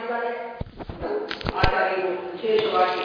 ಮಾಡಿದ್ದಾರೆ. ಆಚಾರ್ಯರು ವಿಶೇಷವಾಗಿ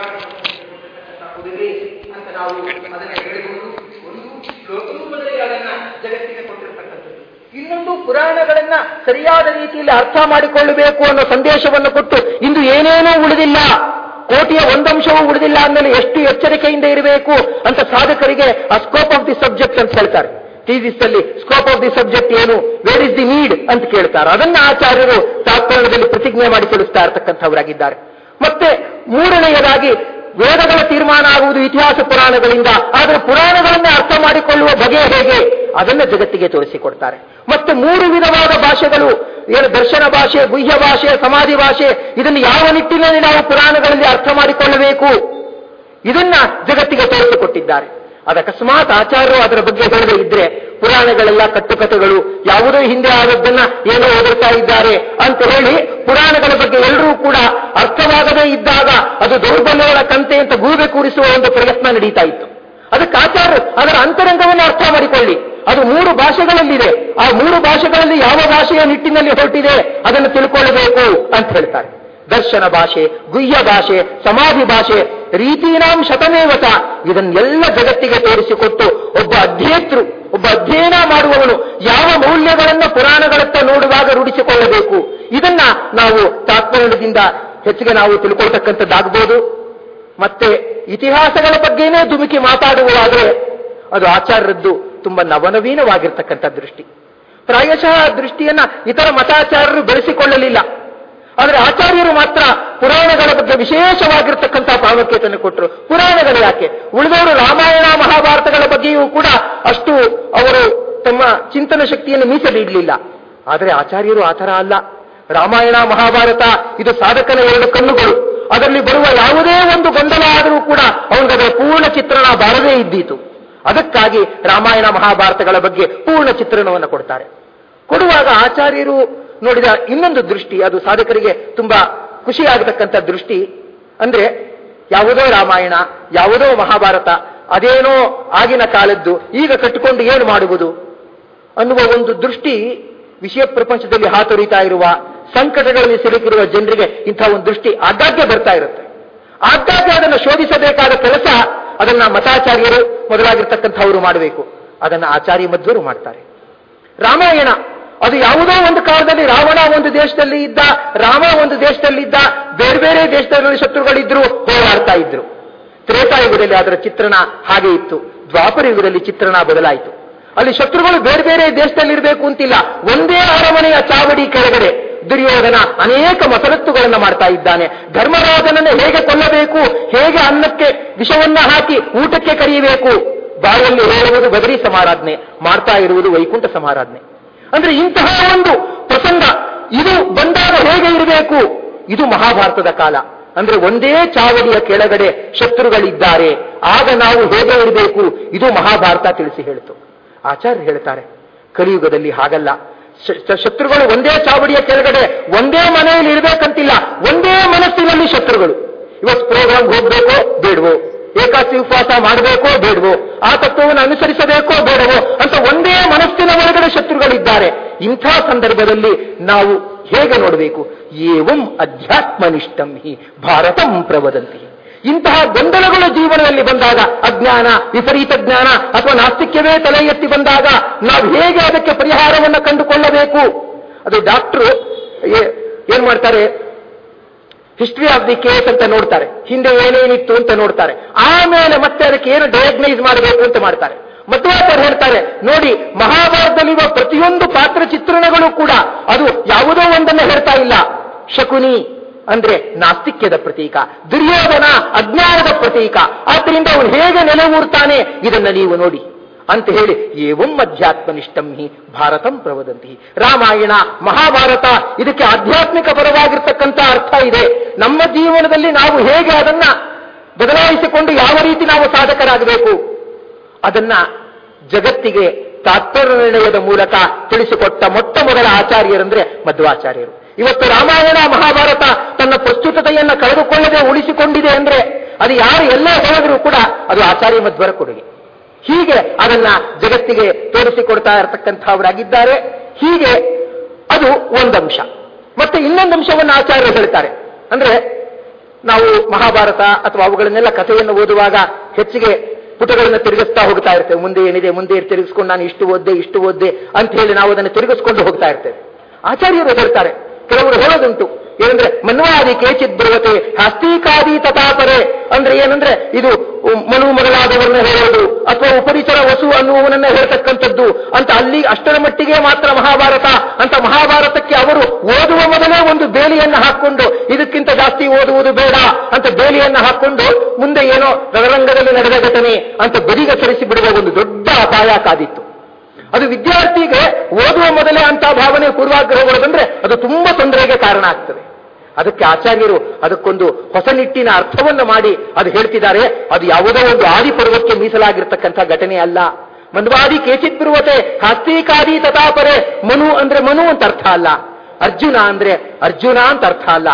ಕೊಡುಗೆ ಅಂತ ನಾವು ಅದನ್ನು ಹೇಳಬಹುದು. ಒಂದು ಲೋಕರೂಪದಲ್ಲಿ ಅದನ್ನ ಜಗತ್ತಿಗೆ ಕೊಟ್ಟಿರತಕ್ಕಂಥದ್ದು, ಇನ್ನೊಂದು ಪುರಾಣಗಳನ್ನ ಸರಿಯಾದ ರೀತಿಯಲ್ಲಿ ಅರ್ಥ ಮಾಡಿಕೊಳ್ಳಬೇಕು ಅನ್ನೋ ಸಂದೇಶವನ್ನು ಕೊಟ್ಟು ಇಂದು ಏನೇನೂ ಉಳಿದಿಲ್ಲ, ಕೋಟಿಯ ಒಂದಂಶವೂ ಉಳಿದಿಲ್ಲ ಅಂದಮೇಲೆ ಎಷ್ಟು ಎಚ್ಚರಿಕೆಯಿಂದ ಇರಬೇಕು ಅಂತ ಸಾಧಕರಿಗೆ ಆ ಸ್ಕೋಪ್ ಆಫ್ ದಿ ಸಬ್ಜೆಕ್ಟ್ ಅಂತ ಹೇಳ್ತಾರೆ. ಥೀಸಿಸ್ ಅಲ್ಲಿ ಸ್ಕೋಪ್ ಆಫ್ ದಿ ಸಬ್ಜೆಕ್ಟ್ ಏನು, ವೇರ್ ಇಸ್ ದಿ ನೀಡ್ ಅಂತ ಕೇಳ್ತಾರೆ. ಅದನ್ನ ಆಚಾರ್ಯರು ತಾತ್ಪರ್ಯದಲ್ಲಿ ಪ್ರತಿಜ್ಞೆ ಮಾಡಿ ತಿಳಿಸ್ತಾ ಇರತಕ್ಕಂಥವರಾಗಿದ್ದಾರೆ. ಮತ್ತೆ ಮೂರನೆಯದಾಗಿ ವೇದಗಳ ತೀರ್ಮಾನ ಆಗುವುದು ಇತಿಹಾಸ ಪುರಾಣಗಳಿಂದ, ಆದರೆ ಪುರಾಣಗಳನ್ನೇ ಅರ್ಥ ಮಾಡಿಕೊಳ್ಳುವ ಬಗೆ ಹೇಗೆ ಅದನ್ನು ಜಗತ್ತಿಗೆ ತೋರಿಸಿಕೊಡ್ತಾರೆ. ಮತ್ತೆ ಮೂರು ವಿಧವಾದ ಭಾಷೆಗಳು, ಏನು ದರ್ಶನ ಭಾಷೆ, ಗುಹ್ಯ ಭಾಷೆ, ಸಮಾಧಿ ಭಾಷೆ, ಇದನ್ನು ಯಾವ ನಿಟ್ಟಿನಲ್ಲಿ ನಾವು ಪುರಾಣಗಳಲ್ಲಿ ಅರ್ಥ ಮಾಡಿಕೊಳ್ಳಬೇಕು ಇದನ್ನ ಜಗತ್ತಿಗೆ ತೋರಿಸಿಕೊಟ್ಟಿದ್ದಾರೆ. ಅದಕಸ್ಮಾತ್ ಆಚಾರ್ಯರು ಅದರ ಬಗ್ಗೆ ಹೇಳದೇ ಇದ್ರೆ ಪುರಾಣಗಳೆಲ್ಲ ಕಟ್ಟುಕಥೆಗಳು, ಯಾವುದೋ ಹಿಂದೆ ಆದದ್ದನ್ನ ಏನೋ ಓದುತ್ತಾ ಇದ್ದಾರೆ ಅಂತ ಹೇಳಿ ಪುರಾಣಗಳ ಬಗ್ಗೆ ಎಲ್ಲರೂ ಕೂಡ ಅರ್ಥವಾಗದೇ ಇದ್ದಾಗ ಅದು ದೌರ್ಬಲ್ಯಗಳ ಕಂತೆ ಅಂತ ಗೂಬೆ ಕೂರಿಸುವ ಒಂದು ಪ್ರಯತ್ನ ನಡೀತಾ ಇತ್ತು. ಅದಕ್ಕೆ ಆಚಾರ್ಯರು ಅದರ ಅಂತರಂಗವನ್ನು ಅರ್ಥ ಮಾಡಿಕೊಳ್ಳಿ. ಅದು ಮೂರು ಭಾಷೆಗಳಲ್ಲಿದೆ, ಆ ಮೂರು ಭಾಷೆಗಳಲ್ಲಿ ಯಾವ ಭಾಷೆಯ ನಿಟ್ಟಿನಲ್ಲಿ ಹೊರಟಿದೆ ಅದನ್ನು ತಿಳ್ಕೊಳ್ಳಬೇಕು ಅಂತ ಹೇಳ್ತಾರೆ. ದರ್ಶನ ಭಾಷೆ, ಗುಹ್ಯ ಭಾಷೆ, ಸಮಾಧಿ ಭಾಷೆ, ರೀತೀನಾಂ ಶತಮೇವತ, ಇದನ್ನೆಲ್ಲ ಜಗತ್ತಿಗೆ ತೋರಿಸಿಕೊಟ್ಟು ಒಬ್ಬ ಅಧ್ಯೇತೃ, ಒಬ್ಬ ಅಧ್ಯಯನ ಮಾಡುವವನು ಯಾವ ಮೌಲ್ಯಗಳನ್ನು ಪುರಾಣಗಳತ್ತ ನೋಡುವಾಗ ರೂಢಿಸಿಕೊಳ್ಳಬೇಕು, ಇದನ್ನ ನಾವು ತಾತ್ಪರ್ಯದಿಂದ ಹೆಚ್ಚಿಗೆ ನಾವು ತಿಳ್ಕೊಳ್ತಕ್ಕಂಥದ್ದಾಗಬಹುದು. ಮತ್ತೆ ಇತಿಹಾಸಗಳ ಬಗ್ಗೆನೇ ಧುಮುಕಿ ಮಾತಾಡುವುದಾದರೆ ಅದು ಆಚಾರ್ಯರದ್ದು ತುಂಬಾ ನವನವೀನವಾಗಿರ್ತಕ್ಕಂಥ ದೃಷ್ಟಿ. ಪ್ರಾಯಶಃ ದೃಷ್ಟಿಯನ್ನ ಇತರ ಮತಾಚಾರ್ಯರು ಬೆಳೆಸಿಕೊಳ್ಳಲಿಲ್ಲ, ಆದರೆ ಆಚಾರ್ಯರು ಮಾತ್ರ ಪುರಾಣಗಳ ಬಗ್ಗೆ ವಿಶೇಷವಾಗಿರ್ತಕ್ಕಂಥ ಪ್ರಾಮುಖ್ಯತೆಯನ್ನು ಕೊಟ್ಟರು. ಪುರಾಣಗಳು ಯಾಕೆ, ಉಳಿದವರು ರಾಮಾಯಣ ಮಹಾಭಾರತಗಳ ಬಗ್ಗೆಯೂ ಕೂಡ ಅಷ್ಟು ಅವರು ತಮ್ಮ ಚಿಂತನ ಶಕ್ತಿಯನ್ನು ಮೀಸಲಿಡಲಿಲ್ಲ. ಆದರೆ ಆಚಾರ್ಯರು ಆ ಥರ ಅಲ್ಲ. ರಾಮಾಯಣ ಮಹಾಭಾರತ ಇದು ಸಾಧಕನ ಎರಡು ಕಣ್ಣುಗಳು, ಅದರಲ್ಲಿ ಬರುವ ಯಾವುದೇ ಒಂದು ಗೊಂದಲ ಆದರೂ ಕೂಡ ಅವನಿಗದರ ಪೂರ್ಣ ಚಿತ್ರಣ ಬಾರದೇ ಇದ್ದೀತು. ಅದಕ್ಕಾಗಿ ರಾಮಾಯಣ ಮಹಾಭಾರತಗಳ ಬಗ್ಗೆ ಪೂರ್ಣ ಚಿತ್ರಣವನ್ನು ಕೊಡ್ತಾರೆ. ಕೊಡುವಾಗ ಆಚಾರ್ಯರು ನೋಡಿದ ಇನ್ನೊಂದು ದೃಷ್ಟಿ, ಅದು ಸಾಧಕರಿಗೆ ತುಂಬಾ ಖುಷಿಯಾಗತಕ್ಕಂಥ ದೃಷ್ಟಿ. ಅಂದ್ರೆ ಯಾವುದೋ ರಾಮಾಯಣ, ಯಾವುದೋ ಮಹಾಭಾರತ, ಅದೇನೋ ಆಗಿನ ಕಾಲದ್ದು, ಈಗ ಕಟ್ಟಿಕೊಂಡು ಏನು ಮಾಡುವುದು ಅನ್ನುವ ಒಂದು ದೃಷ್ಟಿ ವಿಷಯ ಪ್ರಪಂಚದಲ್ಲಿ ಹಾತೊರಿತಾ ಇರುವ, ಸಂಕಟಗಳಲ್ಲಿ ಸಿಲುಕಿರುವ ಜನರಿಗೆ ಇಂಥ ಒಂದು ದೃಷ್ಟಿ ಆಗಾಗ್ಗೆ ಬರ್ತಾ ಇರುತ್ತೆ. ಆಗಾಗ್ಗೆ ಅದನ್ನು ಶೋಧಿಸಬೇಕಾದ ಕೆಲಸ ಅದನ್ನ ಮತಾಚಾರ್ಯರು ಮೊದಲಾಗಿರ್ತಕ್ಕಂಥವರು ಮಾಡಬೇಕು. ಅದನ್ನು ಆಚಾರ್ಯ ಮಧ್ವರು ಮಾಡ್ತಾರೆ. ರಾಮಾಯಣ ಅದು ಯಾವುದೋ ಒಂದು ಕಾಲದಲ್ಲಿ ರಾವಣ ಒಂದು ದೇಶದಲ್ಲಿ ಇದ್ದ, ರಾಮ ಒಂದು ದೇಶದಲ್ಲಿದ್ದ, ಬೇರೆ ಬೇರೆ ದೇಶದಲ್ಲಿ ಶತ್ರುಗಳಿದ್ರು, ಹೋರಾಡ್ತಾ ಇದ್ರು. ತ್ರೇತಾಯುಗದಲ್ಲಿ ಅದರ ಚಿತ್ರಣ ಹಾಗೆ ಇತ್ತು. ದ್ವಾಪರ ಯುಗದಲ್ಲಿ ಚಿತ್ರಣ ಬದಲಾಯಿತು. ಅಲ್ಲಿ ಶತ್ರುಗಳು ಬೇರೆ ಬೇರೆ ದೇಶದಲ್ಲಿರಬೇಕು ಅಂತಿಲ್ಲ, ಒಂದೇ ಅರಮನೆಯ ಚಾವಡಿ ಕೆಳಗಡೆ ದುರ್ಯೋಧನ ಅನೇಕ ಮಸರತ್ತುಗಳನ್ನು ಮಾಡ್ತಾ ಇದ್ದಾನೆ. ಧರ್ಮರಾಜನನ್ನು ಹೇಗೆ ಕೊಲ್ಲಬೇಕು, ಹೇಗೆ ಅನ್ನಕ್ಕೆ ವಿಷವನ್ನ ಹಾಕಿ ಊಟಕ್ಕೆ ಕರೆಯಬೇಕು, ಬಾಯಲ್ಲಿ ಹೇಳುವುದು ಬದರಿ ಸಮಾರಾಧನೆ, ಮಾಡ್ತಾ ಇರುವುದು ವೈಕುಂಠ ಸಮಾರಾಧನೆ. ಅಂದ್ರೆ ಇಂತಹ ಒಂದು ಪ್ರಸಂಗ ಇದು ಬಂದಾಗ ಹೇಗೆ ಇರಬೇಕು, ಇದು ಮಹಾಭಾರತದ ಕಾಲ. ಅಂದ್ರೆ ಒಂದೇ ಚಾವಡಿಯ ಕೆಳಗಡೆ ಶತ್ರುಗಳಿದ್ದಾರೆ, ಆಗ ನಾವು ಹೇಗೆ ಇರಬೇಕು, ಇದು ಮಹಾಭಾರತ ತಿಳಿಸಿ ಹೇಳಿತು. ಆಚಾರ್ಯರು ಹೇಳ್ತಾರೆ ಕಲಿಯುಗದಲ್ಲಿ ಹಾಗಲ್ಲ. ಶತ್ರುಗಳು ಒಂದೇ ಚಾವಡಿಯ ಕೆಳಗಡೆ ಒಂದೇ ಮನೆಯಲ್ಲಿ ಇರಬೇಕಂತಿಲ್ಲ, ಒಂದೇ ಮನಸ್ಸಿನಲ್ಲಿ ಶತ್ರುಗಳು. ಇವತ್ತು ಪ್ರೋಗ್ರಾಮ್ ಹೋಗ್ಬೇಕೋ ಬೇಡವೋ, ಏಕಾದಶಿ ಉಪವಾಸ ಮಾಡಬೇಕೋ ಬೇಡವೋ, ಆ ತತ್ವವನ್ನು ಅನುಸರಿಸಬೇಕೋ ಬೇಡವೋ ಅಂತ ಒಂದೇ ಮನಸ್ಸಿನ ಒಳಗಡೆ ಶತ್ರುಗಳಿದ್ದಾರೆ. ಇಂಥ ಸಂದರ್ಭದಲ್ಲಿ ನಾವು ಹೇಗೆ ನೋಡಬೇಕು, ಏವಂ ಅಧ್ಯಾತ್ಮನಿಷ್ಠಂ ಹಿ ಭಾರತಂ ಪ್ರವದಂತಿ. ಇಂತಹ ಗೊಂದಲಗಳು ಜೀವನದಲ್ಲಿ ಬಂದಾಗ, ಅಜ್ಞಾನ, ವಿಪರೀತ ಜ್ಞಾನ ಅಥವಾ ನಾಸ್ತಿಕ್ಯವೇ ತಲೆ ಎತ್ತಿ ಬಂದಾಗ ನಾವು ಹೇಗೆ ಅದಕ್ಕೆ ಪರಿಹಾರವನ್ನು ಕಂಡುಕೊಳ್ಳಬೇಕು. ಅದು ಡಾಕ್ಟರು ಏನ್ ಮಾಡ್ತಾರೆ, ಹಿಸ್ಟ್ರಿ ಆಫ್ ದಿ ಕೇಸ್ ಅಂತ ನೋಡ್ತಾರೆ, ಹಿಂದೆ ಏನೇನಿತ್ತು ಅಂತ ನೋಡ್ತಾರೆ, ಆಮೇಲೆ ಮತ್ತೆ ಅದಕ್ಕೆ ಏನು ಡಯಾಗ್ನೈಸ್ ಮಾಡಬೇಕು ಅಂತ ಮಾಡ್ತಾರೆ. ಮಧ್ವಾಚಾರ್ಯರು ಹೇಳ್ತಾರೆ ನೋಡಿ, ಮಹಾಭಾರತದಲ್ಲಿರುವ ಪ್ರತಿಯೊಂದು ಪಾತ್ರ ಚಿತ್ರಣಗಳು ಕೂಡ ಅದು ಯಾವುದೋ ಒಂದನ್ನು ಹೇಳ್ತಾ ಇಲ್ಲ. ಶಕುನಿ ಅಂದ್ರೆ ನಾಸ್ತಿಕ್ಯದ ಪ್ರತೀಕ, ದುರ್ಯೋಧನ ಅಜ್ಞಾನದ ಪ್ರತೀಕ, ಆದ್ದರಿಂದ ಅವನು ಹೇಗೆ ನೆಲೆಯೂರ್ತಾನೆ ಇದನ್ನ ನೀವು ನೋಡಿ ಅಂತ ಹೇಳಿ ಏವಂ ಅಧ್ಯಾತ್ಮನಿಷ್ಠಂ ಹಿ ಭಾರತಂ ಪ್ರವದಂತಿ. ರಾಮಾಯಣ ಮಹಾಭಾರತ ಇದಕ್ಕೆ ಆಧ್ಯಾತ್ಮಿಕ ಪರವಾಗಿರ್ತಕ್ಕಂಥ ಅರ್ಥ ಇದೆ. ನಮ್ಮ ಜೀವನದಲ್ಲಿ ನಾವು ಹೇಗೆ ಅದನ್ನ ಬದಲಾಯಿಸಿಕೊಂಡು ಯಾವ ರೀತಿ ನಾವು ಸಾಧಕರಾಗಬೇಕು ಅದನ್ನ ಜಗತ್ತಿಗೆ ತಾತ್ಪರ್ಯ ನಿರ್ಣಯದ ಮೂಲಕ ತಿಳಿಸಿಕೊಟ್ಟ ಮೊಟ್ಟ ಮೊದಲ ಆಚಾರ್ಯರಂದ್ರೆ ಮಧ್ವಾಚಾರ್ಯರು. ಇವತ್ತು ರಾಮಾಯಣ ಮಹಾಭಾರತ ತನ್ನ ಪ್ರಸ್ತುತತೆಯನ್ನ ಕಳೆದುಕೊಳ್ಳದೆ ಉಳಿಸಿಕೊಂಡಿದೆ ಅಂದ್ರೆ ಅದು ಯಾರು ಎಲ್ಲ ಹೇಳಿದ್ರು ಕೂಡ ಅದು ಆಚಾರ್ಯ ಮಧ್ವರ ಕೊಡುಗೆ. ಹೀಗೆ ಅದನ್ನ ಜಗತ್ತಿಗೆ ತೋರಿಸಿಕೊಡ್ತಾ ಇರತಕ್ಕಂಥವರಾಗಿದ್ದಾರೆ. ಹೀಗೆ ಅದು ಒಂದಂಶ. ಮತ್ತೆ ಇನ್ನೊಂದು ಅಂಶವನ್ನು ಆಚಾರ್ಯರು ಹೇಳ್ತಾರೆ. ಅಂದ್ರೆ ನಾವು ಮಹಾಭಾರತ ಅಥವಾ ಅವುಗಳನ್ನೆಲ್ಲ ಕಥೆಯನ್ನು ಓದುವಾಗ ಹೆಚ್ಚಿಗೆ ಪುಟಗಳನ್ನು ತಿರುಗಿಸ್ತಾ ಹೋಗ್ತಾ ಇರ್ತೇವೆ. ಮುಂದೆ ಏನಿದೆ ಮುಂದೆ ತಿರುಗಿಸ್ಕೊಂಡು ನಾನು ಇಷ್ಟು ಓದ್ದೆ ಅಂತ ಹೇಳಿ ನಾವು ಅದನ್ನು ತಿರುಗಿಸ್ಕೊಂಡು ಹೋಗ್ತಾ ಇರ್ತೇವೆ. ಆಚಾರ್ಯರು ಹೇಳ್ತಾರೆ, ಕೆಲವರು ಹೇಳೋದುಂಟು ಏನಂದ್ರೆ ಮನ್ವಾದಿ ಕೇಚಿತ್ ಬರುವತೆ ಹಸ್ತೀಕಾದಿ ತಥಾಪರೆ. ಅಂದ್ರೆ ಏನಂದ್ರೆ ಇದು ಮನು ಮೊದಲಾದವರನ್ನ ಹೇಳೋದು ಅಥವಾ ಉಪರಿಚರ ವಸು ಅನ್ನುವನನ್ನ ಹೇಳ್ತಕ್ಕಂಥದ್ದು ಅಂತ ಅಲ್ಲಿ ಅಷ್ಟರ ಮಟ್ಟಿಗೆ ಮಾತ್ರ ಮಹಾಭಾರತ ಅಂತ ಮಹಾಭಾರತಕ್ಕೆ ಅವರು ಓದುವ ಮೊದಲೇ ಒಂದು ಬೇಲಿಯನ್ನು ಹಾಕೊಂಡು ಇದಕ್ಕಿಂತ ಜಾಸ್ತಿ ಓದುವುದು ಬೇಡ ಅಂತ ಬೇಲಿಯನ್ನು ಹಾಕೊಂಡು ಮುಂದೆ ಏನೋ ರಣರಂಗದಲ್ಲಿ ನಡೆದ ಘಟನೆ ಅಂತ ಬದಿಗೆ ಸರಿಸಿ ಬಿಡುವ ಒಂದು ದೊಡ್ಡ ಅಪಾಯ ಕಾದಿತ್ತು. ಅದು ವಿದ್ಯಾರ್ಥಿಗೆ ಓದುವ ಮೊದಲೇ ಅಂತ ಭಾವನೆ ಪೂರ್ವಾಗ್ರಹಗಳು ಬಂದ್ರೆ ಅದು ತುಂಬಾ ತೊಂದರೆಗೆ ಕಾರಣ ಆಗ್ತದೆ. ಅದಕ್ಕೆ ಆಚಾರ್ಯರು ಅದಕ್ಕೊಂದು ಹೊಸ ನಿಟ್ಟಿನ ಅರ್ಥವನ್ನು ಮಾಡಿ ಅದು ಹೇಳ್ತಿದ್ದಾರೆ. ಅದು ಯಾವುದೋ ಒಂದು ಆದಿಪರ್ವಕ್ಕೆ ಮೀಸಲಾಗಿರ್ತಕ್ಕಂಥ ಘಟನೆ ಅಲ್ಲ. ಮನ್ವಾದಿ ಕೇಚಿತ್ ಬಿರುವತೆ ಹಸ್ತೀಕಾದಿ ತಥಾಪರೆ. ಮನು ಅಂದ್ರೆ ಮನು ಅಂತ ಅರ್ಥ ಅಲ್ಲ, ಅರ್ಜುನ ಅಂದ್ರೆ ಅರ್ಜುನ ಅಂತ ಅರ್ಥ ಅಲ್ಲ.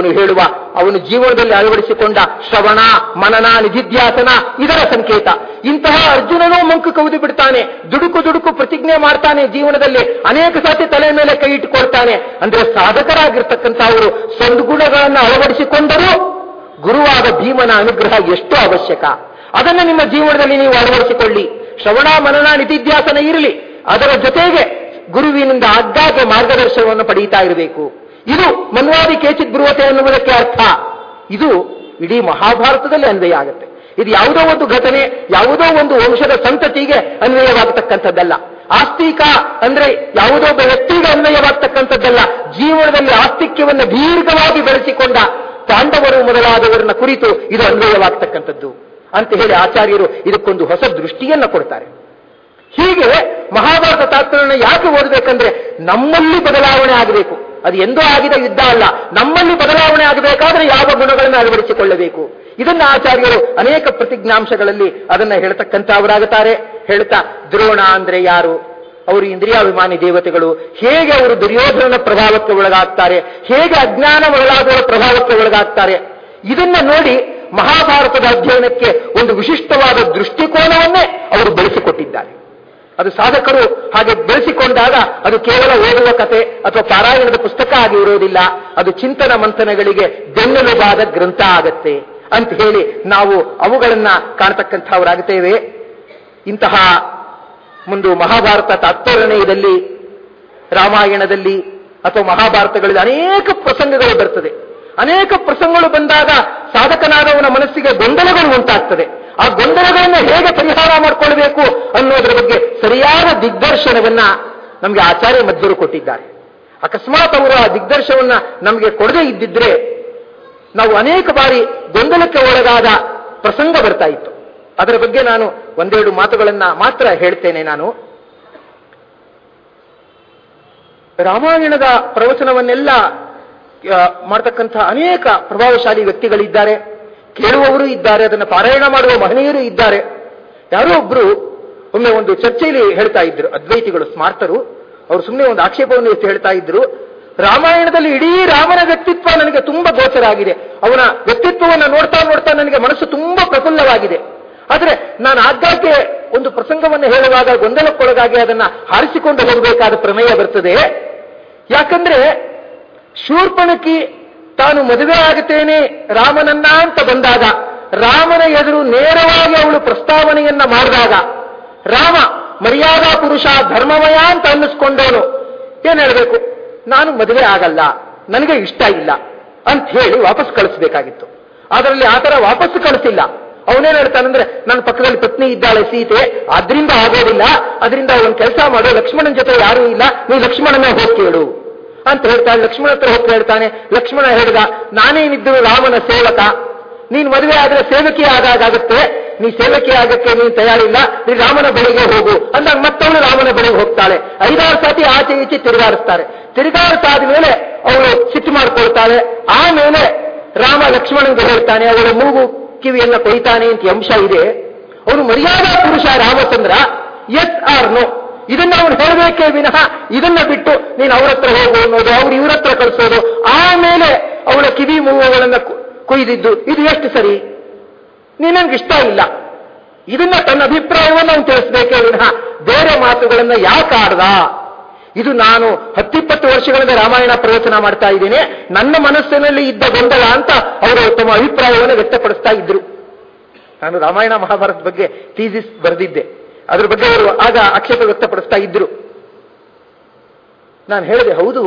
ಅವನು ಜೀವನದಲ್ಲಿ ಅಳವಡಿಸಿಕೊಂಡ ಶ್ರವಣ ಮನನ ನಿಧಿಧ್ಯಾಸನ ಇದರ ಸಂಕೇತ. ಇಂತಹ ಅರ್ಜುನನೂ ಮಂಕು ಕವಿದು ಬಿಡ್ತಾನೆ, ದುಡುಕು ಪ್ರತಿಜ್ಞೆ ಮಾಡ್ತಾನೆ, ಜೀವನದಲ್ಲಿ ಅನೇಕ ಸಾತಿ ತಲೆ ಮೇಲೆ ಕೈ ಇಟ್ಟುಕೊಳ್ತಾನೆ. ಅಂದ್ರೆ ಸಾಧಕರಾಗಿರ್ತಕ್ಕಂಥ ಅವರು ಸದ್ಗುಣಗಳನ್ನು ಅಳವಡಿಸಿಕೊಂಡರೂ ಗುರುವಾದ ಭೀಮನ ಅನುಗ್ರಹ ಎಷ್ಟು ಅವಶ್ಯಕ, ಅದನ್ನು ನಿಮ್ಮ ಜೀವನದಲ್ಲಿ ನೀವು ಅಳವಡಿಸಿಕೊಳ್ಳಿ. ಶ್ರವಣ ಮನನ ನಿಧಿಧ್ಯಾಸನ ಇರಲಿ, ಅದರ ಜೊತೆಗೆ ಗುರುವಿನಿಂದ ಆಗಾಗ್ಗೆ ಮಾರ್ಗದರ್ಶನವನ್ನು ಪಡೆಯುತ್ತಾ ಇರಬೇಕು. ಇದು ಮನ್ವಾದಿ ಕೇಚಿತ್ ಬರುವತೆ ಅನ್ನುವುದಕ್ಕೆ ಅರ್ಥ. ಇದು ಇಡೀ ಮಹಾಭಾರತದಲ್ಲಿ ಅನ್ವಯ ಆಗುತ್ತೆ. ಇದು ಯಾವುದೋ ಒಂದು ಘಟನೆ, ಯಾವುದೋ ಒಂದು ವಂಶದ ಸಂತತಿಗೆ ಅನ್ವಯವಾಗತಕ್ಕಂಥದ್ದಲ್ಲ. ಆಸ್ತಿಕ ಅಂದ್ರೆ ಯಾವುದೋ ಒಬ್ಬ ವ್ಯಕ್ತಿಗೆ ಅನ್ವಯವಾಗತಕ್ಕಂಥದ್ದಲ್ಲ. ಜೀವನದಲ್ಲಿ ಆಸ್ತಿಕ್ಯವನ್ನು ದೀರ್ಘವಾಗಿ ಬೆಳೆಸಿಕೊಂಡ ಪಾಂಡವರು ಮೊದಲಾದವರನ್ನ ಕುರಿತು ಇದು ಅನ್ವಯವಾಗತಕ್ಕಂಥದ್ದು ಅಂತ ಹೇಳಿ ಆಚಾರ್ಯರು ಇದಕ್ಕೊಂದು ಹೊಸ ದೃಷ್ಟಿಯನ್ನು ಕೊಡ್ತಾರೆ. ಹೀಗೆ ಮಹಾಭಾರತ ತಾತ್ಪರ್ಯವನ್ನು ಯಾಕೆ ಓದಬೇಕಂದ್ರೆ ನಮ್ಮಲ್ಲಿ ಬದಲಾವಣೆ ಆಗಬೇಕು. ಅದು ಎಂದೋ ಆಗಿದ ಯುದ್ಧ ಅಲ್ಲ, ನಮ್ಮಲ್ಲಿ ಬದಲಾವಣೆ ಆಗಬೇಕಾದ್ರೆ ಯಾವ ಗುಣಗಳನ್ನು ಅಳವಡಿಸಿಕೊಳ್ಳಬೇಕು. ಇದನ್ನ ಆಚಾರ್ಯರು ಅನೇಕ ಪ್ರತಿಜ್ಞಾಂಶಗಳಲ್ಲಿ ಅದನ್ನ ಹೇಳ್ತಕ್ಕಂಥವರಾಗುತ್ತಾರೆ. ಹೇಳ್ತಾ ದ್ರೋಣ ಅಂದ್ರೆ ಯಾರು, ಅವರು ಇಂದ್ರಿಯಾಭಿಮಾನಿ ದೇವತೆಗಳು, ಹೇಗೆ ಅವರು ದುರ್ಯೋಧನನ ಪ್ರಭಾವಕ್ಕೆ ಒಳಗಾಗ್ತಾರೆ, ಹೇಗೆ ಅಜ್ಞಾನ ಮೊದಲಾದವರ ಪ್ರಭಾವಕ್ಕೆ ಒಳಗಾಗ್ತಾರೆ, ಇದನ್ನ ನೋಡಿ ಮಹಾಭಾರತದ ಅಧ್ಯಯನಕ್ಕೆ ಒಂದು ವಿಶಿಷ್ಟವಾದ ದೃಷ್ಟಿಕೋನವನ್ನೇ ಅವರು ಬೆಳೆಸಿಕೊಟ್ಟಿದ್ದಾರೆ. ಅದು ಸಾಧಕರು ಹಾಗೆ ಬೆಳೆಸಿಕೊಂಡಾಗ ಅದು ಕೇವಲ ಓದುವ ಕತೆ ಅಥವಾ ಪಾರಾಯಣದ ಪುಸ್ತಕ ಆಗಿ ಇರೋದಿಲ್ಲ, ಅದು ಚಿಂತನ ಮಂಥನಗಳಿಗೆ ಬೆನ್ನೆಲುಬಾದ ಗ್ರಂಥ ಆಗತ್ತೆ ಅಂತ ಹೇಳಿ ನಾವು ಅವುಗಳನ್ನ ಕಾಣತಕ್ಕಂಥವರಾಗುತ್ತೇವೆ. ಇಂತಹ ಮುಂದೆ ಮಹಾಭಾರತ ತಾತ್ಪರ್ಯದಲ್ಲಿ ರಾಮಾಯಣದಲ್ಲಿ ಅಥವಾ ಮಹಾಭಾರತಗಳಲ್ಲಿ ಅನೇಕ ಪ್ರಸಂಗಗಳು ಬರ್ತದೆ. ಅನೇಕ ಪ್ರಸಂಗಗಳು ಬಂದಾಗ ಸಾಧಕನಾದವನ ಮನಸ್ಸಿಗೆ ಗೊಂದಲಗಳು ಉಂಟಾಗ್ತದೆ. ಆ ಗೊಂದಲಗಳನ್ನು ಹೇಗೆ ಪರಿಹಾರ ಮಾಡಿಕೊಳ್ಬೇಕು ಅನ್ನೋದರ ಬಗ್ಗೆ ಸರಿಯಾದ ದಿಗ್ದರ್ಶನವನ್ನ ನಮಗೆ ಆಚಾರ್ಯ ಮಧ್ವರು ಕೊಟ್ಟಿದ್ದಾರೆ. ಅಕಸ್ಮಾತ್ ಅವರು ಆ ದಿಗ್ದರ್ಶನವನ್ನ ನಮಗೆ ಕೊಡದೇ ಇದ್ದಿದ್ರೆ ನಾವು ಅನೇಕ ಬಾರಿ ಗೊಂದಲಕ್ಕೆ ಒಳಗಾದ ಪ್ರಸಂಗ ಬರ್ತಾ ಇತ್ತು. ಅದರ ಬಗ್ಗೆ ನಾನು ಒಂದೆರಡು ಮಾತುಗಳನ್ನ ಮಾತ್ರ ಹೇಳ್ತೇನೆ. ನಾನು ರಾಮಾಯಣದ ಪ್ರವಚನವನ್ನೆಲ್ಲ ಮಾಡತಕ್ಕಂಥ ಅನೇಕ ಪ್ರಭಾವಶಾಲಿ ವ್ಯಕ್ತಿಗಳಿದ್ದಾರೆ, ಕೇಳುವವರು ಇದ್ದಾರೆ, ಅದನ್ನು ಪಾರಾಯಣ ಮಾಡುವ ಮಹನೀಯರು ಇದ್ದಾರೆ. ಯಾರೋ ಒಬ್ರು ಒಮ್ಮೆ ಒಂದು ಚರ್ಚೆಯಲ್ಲಿ ಹೇಳ್ತಾ ಇದ್ರು, ಅದ್ವೈತಿಗಳು ಸ್ಮಾರ್ತರು, ಅವರು ಸುಮ್ಮನೆ ಒಂದು ಆಕ್ಷೇಪವನ್ನು ಎತ್ತಿ ಹೇಳ್ತಾ ಇದ್ರು, ರಾಮಾಯಣದಲ್ಲಿ ಇಡೀ ರಾಮನ ವ್ಯಕ್ತಿತ್ವ ನನಗೆ ತುಂಬಾ ಗೋಚರ ಆಗಿದೆ, ಅವನ ವ್ಯಕ್ತಿತ್ವವನ್ನು ನೋಡ್ತಾ ನೋಡ್ತಾ ನನಗೆ ಮನಸ್ಸು ತುಂಬಾ ಪ್ರಫುಲ್ಲವಾಗಿದೆ. ಆದರೆ ನಾನು ಆಗಾಗ್ಗೆ ಒಂದು ಪ್ರಸಂಗವನ್ನು ಹೇಳುವಾಗ ಗೊಂದಲಕ್ಕೊಳಗಾಗಿ ಅದನ್ನ ಹಾರಿಸಿಕೊಂಡು ಹೋಗಬೇಕಾದ ಪ್ರಮೇಯ ಬರ್ತದೆ. ಯಾಕಂದ್ರೆ ಶೂರ್ಪಣಕಿ ತಾನು ಮದುವೆ ಆಗುತ್ತೇನೆ ರಾಮನನ್ನ ಅಂತ ಬಂದಾಗ, ರಾಮನ ಎದುರು ನೇರವಾಗಿ ಅವಳು ಪ್ರಸ್ತಾವನೆಯನ್ನ ಮಾಡಿದಾಗ, ರಾಮ ಮರ್ಯಾದಾ ಪುರುಷ ಧರ್ಮಮಯ ಅಂತ ಅನ್ನಿಸ್ಕೊಂಡವನು ಏನ್ ಹೇಳಬೇಕು, ನಾನು ಮದುವೆ ಆಗಲ್ಲ, ನನಗೆ ಇಷ್ಟ ಇಲ್ಲ ಅಂತ ಹೇಳಿ ವಾಪಸ್ ಕಳಿಸ್ಬೇಕಾಗಿತ್ತು. ಅದರಲ್ಲಿ ಆ ಥರ ವಾಪಸ್ ಕಳಿಸಿಲ್ಲ. ಅವನೇನ್ ಹೇಳ್ತಾನಂದ್ರೆ, ನನ್ನ ಪಕ್ಕದಲ್ಲಿ ಪತ್ನಿ ಇದ್ದಾಳೆ ಸೀತೆ, ಆದ್ರಿಂದ ಆಗೋದಿಲ್ಲ, ಅದರಿಂದ ಒಂದು ಕೆಲಸ ಮಾಡು, ಲಕ್ಷ್ಮಣನ ಜೊತೆ ಯಾರೂ ಇಲ್ಲ, ನೀ ಲಕ್ಷ್ಮಣನ ಹೋಗಿ ಕೇಳು ಅಂತ ಹೇಳ್ತಾಳೆ. ಲಕ್ಷ್ಮಣ ಹತ್ರ ಹೋಗಿ ಹೇಳ್ತಾನೆ. ಲಕ್ಷ್ಮಣ ಹೇಳಿದ, ನಾನೇನಿದ್ರು ರಾಮನ ಸೇವಕ, ನೀನ್ ಮದುವೆ ಆದ್ರೆ ಸೇವಕಿ ಆಗಾಗುತ್ತೆ, ನೀ ಸೇವಕಿ ಆಗಕ್ಕೆ ನೀನು ತಯಾರಿಲ್ಲ, ನೀ ರಾಮನ ಬಳಿಗೆ ಹೋಗು ಅಂದಾಗ ಮತ್ತವಳು ರಾಮನ ಬಳಿಗೆ ಹೋಗ್ತಾಳೆ. 5-6 ಸಾತಿ ಆಚೆ ಈಚೆ ತಿರುಗಾಡಿಸ್ತಾರೆ. ತಿರುಗಾಡಿಸಾದ ಮೇಲೆ ಅವಳು ಸಿಟ್ಟು ಮಾಡ್ಕೊಳ್ತಾಳೆ. ಆಮೇಲೆ ರಾಮ ಲಕ್ಷ್ಮಣನಿಗೆ ಹೇಳ್ತಾನೆ, ಅವಳ ಮೂಗು ಕಿವಿಯನ್ನ ಕೊಯ್ತಾನೆ ಅಂತ ಅಂಶ ಇದೆ. ಅವನು ಮರ್ಯಾದಾ ಪುರುಷ ರಾಮಚಂದ್ರ, ಎಸ್ ಆರ್ ನೋ ಇದನ್ನ ಅವನು ಹೇಳಬೇಕೇ ವಿನಃ ಇದನ್ನ ಬಿಟ್ಟು ನೀನು ಅವ್ರ ಹತ್ರ ಹೋಗು ಅನ್ನೋದು, ಅವ್ರು ಇವ್ರ ಹತ್ರ ಕಳಿಸೋದು, ಆಮೇಲೆ ಅವಳ ಕಿವಿ ಮೂಗುಗಳನ್ನ ಕೊಯ್ದಿದ್ದು, ಇದು ಎಷ್ಟು ಸರಿ, ನೀನಂಗೆ ಇಷ್ಟ ಇಲ್ಲ. ಇದನ್ನ ತನ್ನ ಅಭಿಪ್ರಾಯವನ್ನು ಅವನು ತಿಳಿಸ್ಬೇಕೇ ವಿನಃ ಬೇರೆ ಮಾತುಗಳನ್ನ ಯಾಕೆ ಆಡ್ದ, ಇದು ನಾನು 10-20 ವರ್ಷಗಳಿಂದ ರಾಮಾಯಣ ಪ್ರವಚನ ಮಾಡ್ತಾ ಇದ್ದೇನೆ, ನನ್ನ ಮನಸ್ಸಿನಲ್ಲಿ ಇದ್ದ ಗೊಂದಲ ಅಂತ ಅವರು ತಮ್ಮ ಅಭಿಪ್ರಾಯವನ್ನು ವ್ಯಕ್ತಪಡಿಸ್ತಾ ಇದ್ರು. ನಾನು ರಾಮಾಯಣ ಮಹಾಭಾರತ ಬಗ್ಗೆ ಥೀಸಿಸ್ ಬರೆದಿದ್ದೆ, ಅದ್ರ ಬಗ್ಗೆ ಅವರು ಆಗ ಆಕ್ಷೇಪ ವ್ಯಕ್ತಪಡಿಸ್ತಾ ಇದ್ರು. ನಾನು ಹೇಳಿದೆ, ಹೌದು,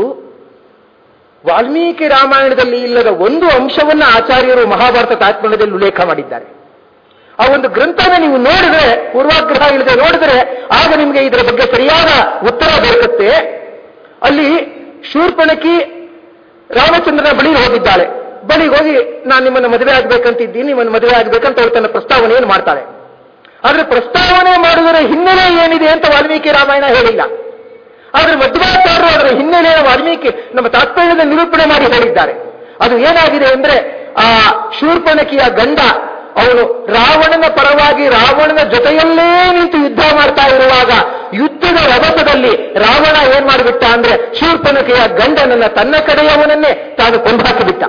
ವಾಲ್ಮೀಕಿ ರಾಮಾಯಣದಲ್ಲಿ ಇಲ್ಲದ ಒಂದು ಅಂಶವನ್ನ ಆಚಾರ್ಯರು ಮಹಾಭಾರತ ತಾತ್ಪರ್ಯದಲ್ಲಿ ಉಲ್ಲೇಖ ಮಾಡಿದ್ದಾರೆ. ಆ ಒಂದು ಗ್ರಂಥನ ನೀವು ನೋಡಿದ್ರೆ, ಪೂರ್ವಾಗ್ರಹ ಇಲ್ಲದೆ ನೋಡಿದ್ರೆ, ಆಗ ನಿಮಗೆ ಇದರ ಬಗ್ಗೆ ಸರಿಯಾದ ಉತ್ತರ ದೊರಕುತ್ತೆ. ಅಲ್ಲಿ ಶೂರ್ಪಣಖಿ ರಾಮಚಂದ್ರನ ಬಳಿ ಹೋಗಿದ್ದಾಳೆ. ಬಳಿಗೆ ಹೋಗಿ, ನಾನು ನಿಮ್ಮನ್ನು ಮದುವೆ ಆಗ್ಬೇಕಂತಿದ್ದೀನಿ, ನಿಮ್ಮನ್ನು ಮದುವೆ ಆಗ್ಬೇಕಂತ ಅವಳು ತನ್ನ ಪ್ರಸ್ತಾವನೆಯನ್ನು ಮಾಡ್ತಾಳೆ. ಆದ್ರೆ ಪ್ರಸ್ತಾವನೆ ಮಾಡುವುದರ ಹಿನ್ನೆಲೆ ಏನಿದೆ ಅಂತ ವಾಲ್ಮೀಕಿ ರಾಮಾಯಣ ಹೇಳಿಲ್ಲ. ಆದ್ರೆ ಮಧ್ವಾಚಾರ್ಯರು ಅದರ ಹಿನ್ನೆಲೆಯನ್ನು ವಾಲ್ಮೀಕಿ ನಮ್ಮ ತಾತ್ಪರ್ಯದ ನಿರೂಪಣೆ ಮಾಡಿ ಹೇಳಿದ್ದಾರೆ. ಅದು ಏನಾಗಿದೆ ಅಂದ್ರೆ, ಆ ಶೂರ್ಪಣಖಿಯ ಗಂಡ ಅವನು ರಾವಣನ ಪರವಾಗಿ ರಾವಣನ ಜೊತೆಯಲ್ಲೇ ನಿಂತು ಯುದ್ಧ ಮಾಡ್ತಾ ಇರುವಾಗ ಯುದ್ಧದ ರಭಸದಲ್ಲಿ ರಾವಣ ಏನ್ ಮಾಡಿಬಿಟ್ಟ ಅಂದ್ರೆ, ಶೂರ್ಪಣಖಿಯ ಗಂಡನನ್ನ ತನ್ನ ಕಡೆಯವನನ್ನೇ ತಾನು ಕೊಂದಾಕಿಬಿಟ್ಟ.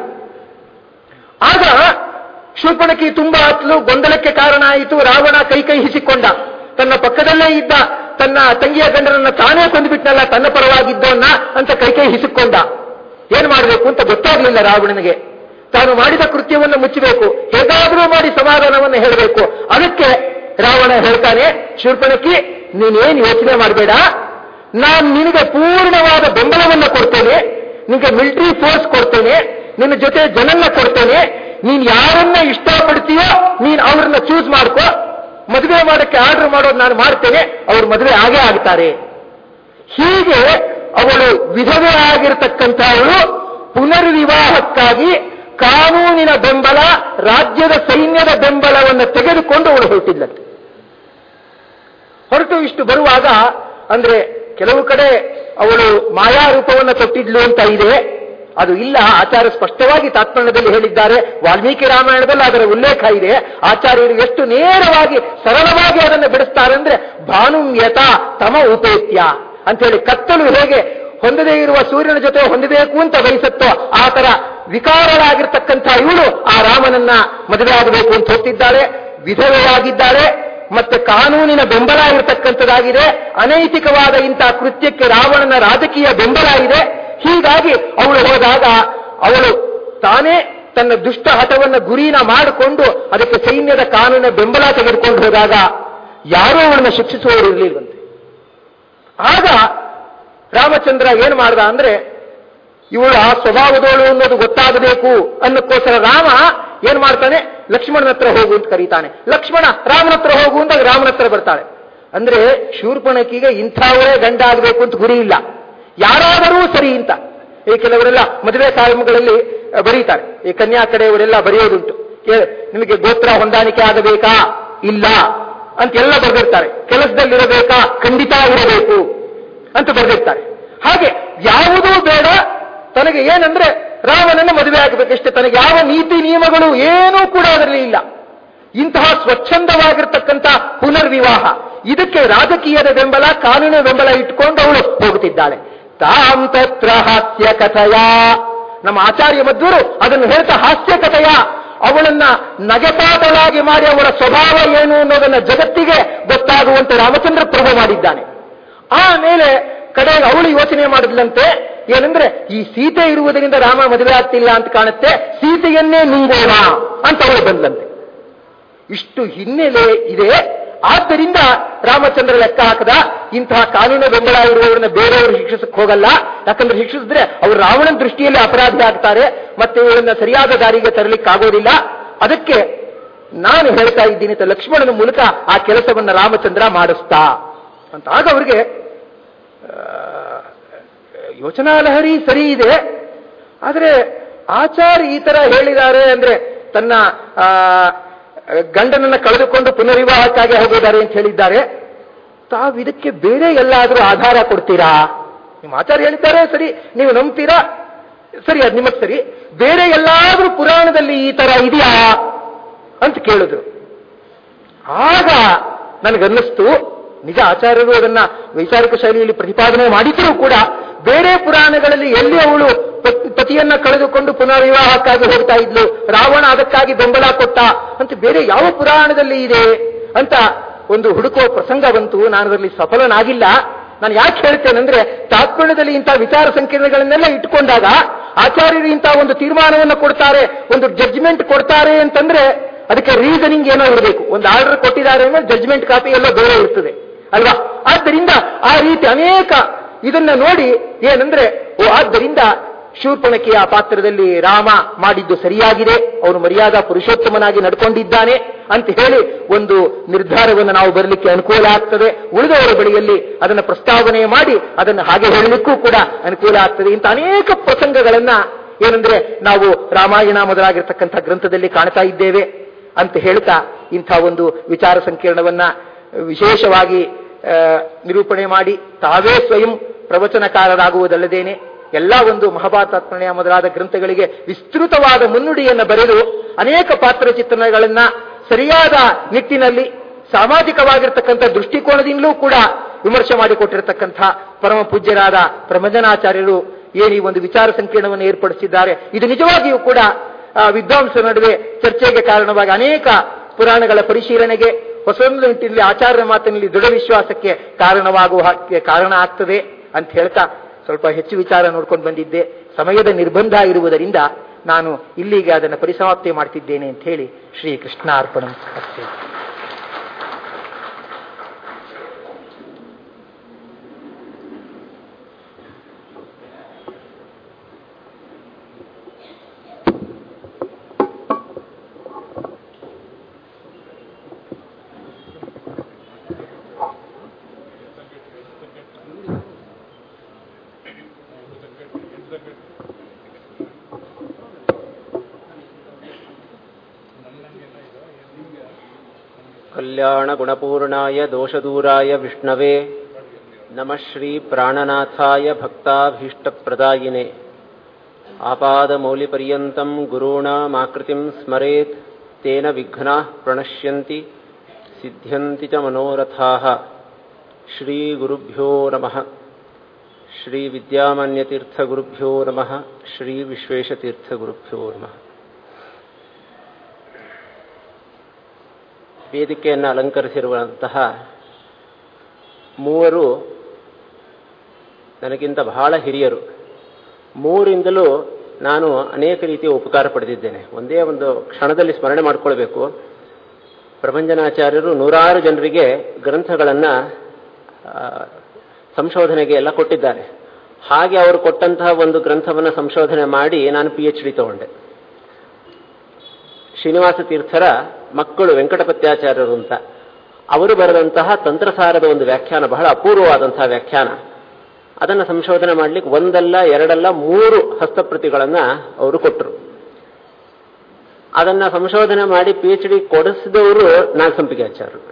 ಆಗ ಶೂರ್ಪಣಖಿ ತುಂಬಾ ಹತ್ತಲು ಗೊಂದಲಕ್ಕೆ ಕಾರಣ ಆಯಿತು. ರಾವಣ ಕೈ ಹಿಸಿಕೊಂಡ. ತನ್ನ ಪಕ್ಕದಲ್ಲೇ ಇದ್ದ ತನ್ನ ತಂಗಿಯ ಗಂಡನನ್ನ ತಾನೇ ಕೊಂದುಬಿಟ್ನಲ್ಲ, ತನ್ನ ಪರವಾಗಿದ್ದವನ್ನ ಅಂತ ಕೈ ಹಿಸಿಕೊಂಡ. ಏನ್ ಮಾಡಬೇಕು ಅಂತ ಗೊತ್ತಾಗ್ಲಿಲ್ಲ ರಾವಣನಿಗೆ. ತಾನು ಮಾಡಿದ ಕೃತ್ಯವನ್ನು ಮುಚ್ಚಬೇಕು, ಹೇಗಾದರೂ ಮಾಡಿ ಸಮಾಧಾನವನ್ನು ಹೇಳಬೇಕು. ಅದಕ್ಕೆ ರಾವಣ ಹೇಳ್ತಾನೆ, ಶೂರ್ಪಣಖಿ, ನೀನೇನು ಯೋಚನೆ ಮಾಡಬೇಡ, ನಾನು ನಿನಗೆ ಪೂರ್ಣವಾದ ಬೆಂಬಲವನ್ನು ಕೊಡ್ತೇನೆ, ನಿನಗೆ ಮಿಲಿಟರಿ ಫೋರ್ಸ್ ಕೊಡ್ತೇನೆ, ನಿನ್ನ ಜೊತೆ ಜನನ್ನ ಕೊಡ್ತೇನೆ, ನೀನ್ ಯಾರನ್ನ ಇಷ್ಟಪಡ್ತೀಯೋ ನೀನ್ ಅವ್ರನ್ನ ಚೂಸ್ ಮಾಡ್ಕೋ, ಮದುವೆ ಮಾಡಕ್ಕೆ ಆರ್ಡರ್ ಮಾಡೋದು ನಾನು ಮಾಡ್ತೇನೆ, ಅವ್ರ ಮದುವೆ ಆಗೇ ಆಗ್ತಾರೆ. ಹೀಗೆ ಅವಳು ವಿಧವೆ ಆಗಿರತಕ್ಕಂಥವಳು ಪುನರ್ವಿವಾಹಕ್ಕಾಗಿ ಕಾನೂನಿನ ಬೆಂಬಲ, ರಾಜ್ಯದ ಸೈನ್ಯದ ಬೆಂಬಲವನ್ನು ತೆಗೆದುಕೊಂಡು ಅವಳು ಹೊರಟಿದ್ಲಂತೆ. ಹೊರಟು ಇಷ್ಟು ಬರುವಾಗ ಅಂದ್ರೆ ಕೆಲವು ಕಡೆ ಅವಳು ಮಾಯಾ ರೂಪವನ್ನು ತೊಟ್ಟಿದ್ಲು ಅಂತ ಇದೆ, ಅದು ಇಲ್ಲ. ಆಚಾರ್ಯ ಸ್ಪಷ್ಟವಾಗಿ ತಾತ್ಪರ್ಯದಲ್ಲಿ ಹೇಳಿದ್ದಾರೆ. ವಾಲ್ಮೀಕಿ ರಾಮಾಯಣದಲ್ಲಿ ಅದರ ಉಲ್ಲೇಖ ಇದೆ. ಆಚಾರ್ಯರು ಎಷ್ಟು ನೇರವಾಗಿ ಸರಳವಾಗಿ ಅದನ್ನು ಬಿಡಿಸ್ತಾರೆ ಅಂದ್ರೆ, ಭಾನುಂ ಯಥಾ ತಮ ಉಪೇತ್ಯ ಅಂತ ಹೇಳಿ, ಕತ್ತಲು ಹೇಗೆ ಹೊಂದದೇ ಇರುವ ಸೂರ್ಯನ ಜೊತೆ ಹೊಂದಬೇಕು ಅಂತ ಬಯಸುತ್ತೋ ಆ ತರ ವಿಕಾರಳಾಗಿರ್ತಕ್ಕಂಥ ಇವಳು ಆ ರಾಮನನ್ನ ಮದುವೆ ಆಗಬೇಕು ಅಂತ ಹೋಗ್ತಿದ್ದಾಳೆ. ವಿಧವೆಯಾಗಿದ್ದಾಳೆ, ಮತ್ತೆ ಕಾನೂನಿನ ಬೆಂಬಲ ಇರತಕ್ಕಂಥದ್ದಾಗಿದೆ. ಅನೈತಿಕವಾದ ಇಂತಹ ಕೃತ್ಯಕ್ಕೆ ರಾವಣನ ರಾಜಕೀಯ ಬೆಂಬಲ ಇದೆ. ಹೀಗಾಗಿ ಅವಳು ಹೋದಾಗ ಅವಳು ತಾನೇ ತನ್ನ ದುಷ್ಟ ಹಠವನ್ನು ಗುರಿನ ಮಾಡಿಕೊಂಡು ಅದಕ್ಕೆ ಸೈನ್ಯದ ಕಾನೂನಿನ ಬೆಂಬಲ ತೆಗೆದುಕೊಂಡು ಹೋದಾಗ ಯಾರೂ ಅವಳನ್ನ ಶಿಕ್ಷಿಸುವವರು ಇರಲಿಲ್ವಂತೆ. ಆಗ ರಾಮಚಂದ್ರ ಏನ್ ಮಾಡ್ದ ಅಂದ್ರೆ, ಇವಳು ಆ ಸ್ವಭಾವದವಳು ಅನ್ನೋದು ಗೊತ್ತಾಗಬೇಕು ಅನ್ನೋಕ್ಕೋಸ್ಕರ ರಾಮ ಏನ್ ಮಾಡ್ತಾನೆ, ಲಕ್ಷ್ಮಣನ ಹತ್ರ ಹೋಗು ಅಂತ ಕರೀತಾನೆ. ಲಕ್ಷ್ಮಣ ರಾಮನ ಹತ್ರ ಹೋಗು ಅಂತ ರಾಮನ ಹತ್ರ ಬರ್ತಾಳೆ. ಅಂದ್ರೆ ಶೂರ್ಪಣಖಿಗೆ ಇಂಥವರೇ ಗಂಡ ಆಗಬೇಕು ಅಂತ ಗುರಿ ಇಲ್ಲ, ಯಾರಾದರೂ ಸರಿ ಅಂತ. ಈ ಕೆಲವರೆಲ್ಲ ಮದುವೆ ಕಾರ್ಯಗಳಲ್ಲಿ ಬರೀತಾರೆ, ಈ ಕನ್ಯಾ ಕಡೆಯವರೆಲ್ಲ ಬರೆಯೋದುಂಟು, ನಿಮಗೆ ಗೋತ್ರ ಹೊಂದಾಣಿಕೆ ಆಗಬೇಕಾ ಇಲ್ಲ ಅಂತೆಲ್ಲ ಬರೆದಿರ್ತಾರೆ. ಕೆಲಸದಲ್ಲಿರಬೇಕಾ, ಖಂಡಿತ ಇರಬೇಕು ಅಂತ ಬರೆದಿರ್ತಾರೆ. ಹಾಗೆ ಯಾವುದೂ ಬೇಡ, ತನಗೆ ಏನಂದ್ರೆ ರಾಮನನ್ನು ಮದುವೆ ಆಗಬೇಕಷ್ಟೇ, ತನಗೆ ಯಾವ ನೀತಿ ನಿಯಮಗಳು ಏನೂ ಕೂಡ ಅದರಲ್ಲಿ ಇಲ್ಲ. ಇಂತಹ ಸ್ವಚ್ಛಂದವಾಗಿರ್ತಕ್ಕಂಥ ಪುನರ್ವಿವಾಹ, ಇದಕ್ಕೆ ರಾಜಕೀಯದ ಬೆಂಬಲ, ಕಾನೂನಿನ ಬೆಂಬಲ ಇಟ್ಕೊಂಡು ಅವಳು ಹೋಗುತ್ತಿದ್ದಾಳೆ. ತಾಂ ತತ್ರ ಹಾಸ್ಯ ಕಥೆಯ, ನಮ್ಮ ಆಚಾರ್ಯ ಮಧ್ವರು ಅದನ್ನು ಹೇಳ್ತಾ ಹಾಸ್ಯ ಕಥೆಯ, ಅವಳನ್ನ ನಗೆಪಾಟಲಾಗಿ ಮಾಡಿ ಅವಳ ಸ್ವಭಾವ ಏನು ಅನ್ನೋದನ್ನ ಜಗತ್ತಿಗೆ ಗೊತ್ತಾಗುವಂತೆ ರಾಮಚಂದ್ರ ಪ್ರಭು ಮಾಡಿದ್ದಾನೆ. ಆಮೇಲೆ ಕಡೆಗೆ ಅವಳು ಯೋಚನೆ ಮಾಡಿದ್ಲಂತೆ, ಏನಂದ್ರೆ ಈ ಸೀತೆ ಇರುವುದರಿಂದ ರಾಮ ಮದುವೆ ಆಗ್ತಿಲ್ಲ ಅಂತ ಕಾಣುತ್ತೆ, ಸೀತೆಯನ್ನೇ ನುಂಗೋಣ ಅಂತ ಅವಳು ಬಂದ್ಲಂತೆ. ಇಷ್ಟು ಹಿನ್ನೆಲೆ ಇದೆ. ಆದ್ದರಿಂದ ರಾಮಚಂದ್ರ ಲೆಕ್ಕ ಹಾಕದ, ಇಂತಹ ಕಾನೂನು ಬೆಂಬಲ ಇರುವವರನ್ನ ಬೇರೆಯವರು ಶಿಕ್ಷಿಸಕ್ಕೆ ಹೋಗಲ್ಲ. ಯಾಕಂದ್ರೆ ಶಿಕ್ಷಿಸಿದ್ರೆ ಅವರು ರಾವಣನ ದೃಷ್ಟಿಯಲ್ಲಿ ಅಪರಾಧಿ ಆಗ್ತಾರೆ, ಮತ್ತೆ ಇವರನ್ನ ಸರಿಯಾದ ದಾರಿಗೆ ತರಲಿಕ್ಕಾಗೋದಿಲ್ಲ. ಅದಕ್ಕೆ ನಾನು ಹೇಳ್ತಾ ಇದ್ದೀನಿ ಅಂತ ಲಕ್ಷ್ಮಣನ ಮೂಲಕ ಆ ಕೆಲಸವನ್ನ ರಾಮಚಂದ್ರ ಮಾಡಿಸ್ತಾ ಅಂತ. ಆಗ ಅವ್ರಿಗೆ ಯೋಚನಾ ಲಹರಿ ಸರಿ ಇದೆ, ಆದ್ರೆ ಆಚಾರ್ಯ ಈ ತರ ಹೇಳಿದ್ದಾರೆ ಅಂದ್ರೆ ತನ್ನ ಗಂಡನನ್ನ ಕಳೆದುಕೊಂಡು ಪುನರ್ವಿವಾಹಕ್ಕಾಗಿ ಹೋಗಿದ್ದಾರೆ ಅಂತ ಹೇಳಿದ್ದಾರೆ. ತಾವು ಇದಕ್ಕೆ ಬೇರೆ ಎಲ್ಲಾದರೂ ಆಧಾರ ಕೊಡ್ತೀರಾ? ನಿಮ್ಮ ಆಚಾರ್ಯ ಹೇಳಿದ್ದಾರೆ ಸರಿ, ನೀವು ನಂಬ್ತೀರಾ ಸರಿ, ಅದು ನಿಮಗ್ ಸರಿ, ಬೇರೆ ಎಲ್ಲಾದ್ರೂ ಪುರಾಣದಲ್ಲಿ ಈ ತರ ಇದೆಯಾ ಅಂತ ಕೇಳಿದ್ರು. ಆಗ ನನಗನ್ನಿಸ್ತು, ನಿಜ ಆಚಾರ್ಯರು ಅದನ್ನ ವೈಚಾರಿಕ ಶೈಲಿಯಲ್ಲಿ ಪ್ರತಿಪಾದನೆ ಮಾಡಿದ್ರೂ ಕೂಡ ಬೇರೆ ಪುರಾಣಗಳಲ್ಲಿ ಎಲ್ಲಿ ಅವಳು ಪತಿಯನ್ನ ಕಳೆದುಕೊಂಡು ಪುನರ್ವಿವಾಹಕ್ಕಾಗಿ ಹೋಗ್ತಾ ಇದ್ಲು, ರಾವಣ ಅದಕ್ಕಾಗಿ ಬೆಂಬಲ ಕೊಟ್ಟ ಅಂತ ಬೇರೆ ಯಾವ ಪುರಾಣದಲ್ಲಿ ಇದೆ ಅಂತ ಒಂದು ಹುಡುಕುವ ಪ್ರಸಂಗ ಬಂತು. ನಾನು ಅದರಲ್ಲಿ ಸಫಲನಾಗಿಲ್ಲ. ನಾನು ಯಾಕೆ ಹೇಳ್ತೇನೆಂದ್ರೆ, ತಾತ್ಪರ್ಯದಲ್ಲಿ ಇಂತಹ ವಿಚಾರ ಸಂಕಿರಣಗಳನ್ನೆಲ್ಲ ಇಟ್ಕೊಂಡಾಗ ಆಚಾರ್ಯರು ಇಂತಹ ಒಂದು ತೀರ್ಮಾನವನ್ನು ಕೊಡ್ತಾರೆ, ಒಂದು ಜಡ್ಜ್ಮೆಂಟ್ ಕೊಡ್ತಾರೆ ಅಂತಂದ್ರೆ ಅದಕ್ಕೆ ರೀಸನಿಂಗ್ ಏನೋ ಇರಬೇಕು. ಒಂದು ಆರ್ಡರ್ ಕೊಟ್ಟಿದ್ದಾರೆ ಅಂದ್ರೆ ಜಡ್ಜ್ಮೆಂಟ್ ಕಾಪಿ ಎಲ್ಲ ಬೇರೆ ಇರ್ತದೆ ಅಲ್ವಾ? ಆದ್ದರಿಂದ ಆ ರೀತಿ ಅನೇಕ ಇದನ್ನ ನೋಡಿ ಏನಂದ್ರೆ, ಆದ್ದರಿಂದ ಶೂರ್ಪಣಖಿಯ ಪಾತ್ರದಲ್ಲಿ ರಾಮ ಮಾಡಿದ್ದು ಸರಿಯಾಗಿದೆ, ಅವನು ಮರ್ಯಾದಾ ಪುರುಷೋತ್ತಮನಾಗಿ ನಡ್ಕೊಂಡಿದ್ದಾನೆ ಅಂತ ಹೇಳಿ ಒಂದು ನಿರ್ಧಾರವನ್ನು ನಾವು ಬರಲಿಕ್ಕೆ ಅನುಕೂಲ ಆಗ್ತದೆ. ಉಳಿದವರ ಬಳಿಯಲ್ಲಿ ಅದನ್ನು ಪ್ರಸ್ತಾವನೆ ಮಾಡಿ ಅದನ್ನು ಹಾಗೆ ಹೇಳಲಿಕ್ಕೂ ಕೂಡ ಅನುಕೂಲ ಆಗ್ತದೆ. ಇಂಥ ಅನೇಕ ಪ್ರಸಂಗಗಳನ್ನ ಏನಂದ್ರೆ ನಾವು ರಾಮಾಯಣ ಮೊದಲಾಗಿರ್ತಕ್ಕಂಥ ಗ್ರಂಥದಲ್ಲಿ ಕಾಣ್ತಾ ಇದ್ದೇವೆ ಅಂತ ಹೇಳ್ತಾ ಇಂಥ ಒಂದು ವಿಚಾರ ಸಂಕಿರಣವನ್ನ ವಿಶೇಷವಾಗಿ ನಿರೂಪಣೆ ಮಾಡಿ ತಾವೇ ಸ್ವಯಂ ಪ್ರವಚನಕಾರರಾಗುವುದಲ್ಲದೇನೆ ಎಲ್ಲ ಒಂದು ಮಹಾಭಾರತಾತ್ಮನೆಯ ಮೊದಲಾದ ಗ್ರಂಥಗಳಿಗೆ ವಿಸ್ತೃತವಾದ ಮುನ್ನುಡಿಯನ್ನು ಬರೆದು ಅನೇಕ ಪಾತ್ರ ಚಿತ್ರಣಗಳನ್ನ ಸರಿಯಾದ ನಿಟ್ಟಿನಲ್ಲಿ ಸಾಮಾಜಿಕವಾಗಿರ್ತಕ್ಕಂಥ ದೃಷ್ಟಿಕೋನದಿಂದಲೂ ಕೂಡ ವಿಮರ್ಶೆ ಮಾಡಿಕೊಟ್ಟಿರತಕ್ಕಂಥ ಪರಮ ಪೂಜ್ಯರಾದ ಪ್ರಮಂಜನಾಚಾರ್ಯರು ಏನು ಈ ಒಂದು ವಿಚಾರ ಸಂಕಿರಣವನ್ನು ಏರ್ಪಡಿಸಿದ್ದಾರೆ, ಇದು ನಿಜವಾಗಿಯೂ ಕೂಡ ವಿದ್ವಾಂಸರ ನಡುವೆ ಚರ್ಚೆಗೆ ಕಾರಣವಾಗಿ ಅನೇಕ ಪುರಾಣಗಳ ಪರಿಶೀಲನೆಗೆ ಹೊಸೊಂದು ನಿಟ್ಟಿನಲ್ಲಿ ಆಚಾರ್ಯ ಮಾತಿನಲ್ಲಿ ದೃಢ ವಿಶ್ವಾಸಕ್ಕೆ ಕಾರಣ ಆಗ್ತದೆ ಅಂತ ಹೇಳ್ತಾ ಸ್ವಲ್ಪ ಹೆಚ್ಚು ವಿಚಾರ ನೋಡ್ಕೊಂಡು ಬಂದಿದ್ದೆ. ಸಮಯದ ನಿರ್ಬಂಧ ಇರುವುದರಿಂದ ನಾನು ಇಲ್ಲಿಗೆ ಅದನ್ನು ಪರಿಸಮಾಪ್ತಿ ಮಾಡ್ತಿದ್ದೇನೆ ಅಂತ ಹೇಳಿ ಶ್ರೀ ಕೃಷ್ಣಾರ್ಪಣಂ ಅಸ್ತು. ಕಲ್ಯಾಣ ಗುಣಪೂರ್ಣಾಯ ದೋಷದೂರಾಯ ವಿಷ್ಣವೇ ನಮಃ ಶ್ರೀ ಪ್ರಾಣನಾಥಾಯ ಭಕ್ತಾಭೀಷ್ಟಪ್ರದಾಯಿನೇ ಆಪಾದಮೌಲಿಪರ್ಯಂತಂ ಗುರುಣಾಮಾಕೃತಿಂ ಸ್ಮರೇತ್ ತೇನ ವಿಘ್ನಾಃ ಪ್ರಣಶ್ಯಂತಿ ಸಿದ್ಧ್ಯಂತಿ ಚ ಮನೋರಥಾಃ. ಶ್ರೀ ಗುರುಭ್ಯೋ ನಮಃ. ಶ್ರೀ ವಿದ್ಯಾಮಾನ್ಯತೀರ್ಥಗುರುಭ್ಯೋ ನಮಃ. ಶ್ರೀ ವಿಶ್ವೇಶತೀರ್ಥಗುರುಭ್ಯೋ ನಮಃ. ವೇದಿಕೆಯನ್ನು ಅಲಂಕರಿಸಿರುವಂತಹ ಮೂವರು ನನಗಿಂತ ಬಹಳ ಹಿರಿಯರು. ಮೂರಿಂದಲೂ ನಾನು ಅನೇಕ ರೀತಿಯ ಉಪಕಾರ ಪಡೆದಿದ್ದೇನೆ. ಒಂದೇ ಒಂದು ಕ್ಷಣದಲ್ಲಿ ಸ್ಮರಣೆ ಮಾಡಿಕೊಳ್ಬೇಕು. ಪ್ರಭಂಜನಾಚಾರ್ಯರು ನೂರಾರು ಜನರಿಗೆ ಗ್ರಂಥಗಳನ್ನು ಸಂಶೋಧನೆಗೆ ಎಲ್ಲ ಕೊಟ್ಟಿದ್ದಾರೆ. ಹಾಗೆ ಅವರು ಕೊಟ್ಟಂತಹ ಒಂದು ಗ್ರಂಥವನ್ನು ಸಂಶೋಧನೆ ಮಾಡಿ ನಾನು PhD ತಗೊಂಡೆ. ಶ್ರೀನಿವಾಸ ತೀರ್ಥರ ಮಕ್ಕಳು ವೆಂಕಟಪತ್ಯಾಚಾರ್ಯರು ಅಂತ ಅವರು ಬರೆದಂತಹ ತಂತ್ರಸಾರದ ಒಂದು ವ್ಯಾಖ್ಯಾನ, ಬಹಳ ಅಪೂರ್ವವಾದಂತಹ ವ್ಯಾಖ್ಯಾನ, ಅದನ್ನು ಸಂಶೋಧನೆ ಮಾಡಲಿಕ್ಕೆ ಒಂದಲ್ಲ ಎರಡಲ್ಲ 3 ಹಸ್ತಪ್ರತಿಗಳನ್ನು ಅವರು ಕೊಟ್ಟರು. ಅದನ್ನು ಸಂಶೋಧನೆ ಮಾಡಿ PhD ಕೊಡಿಸಿದವರು ನಾಗಸಂಪಿಗೆಯಾಚಾರ್ಯರು.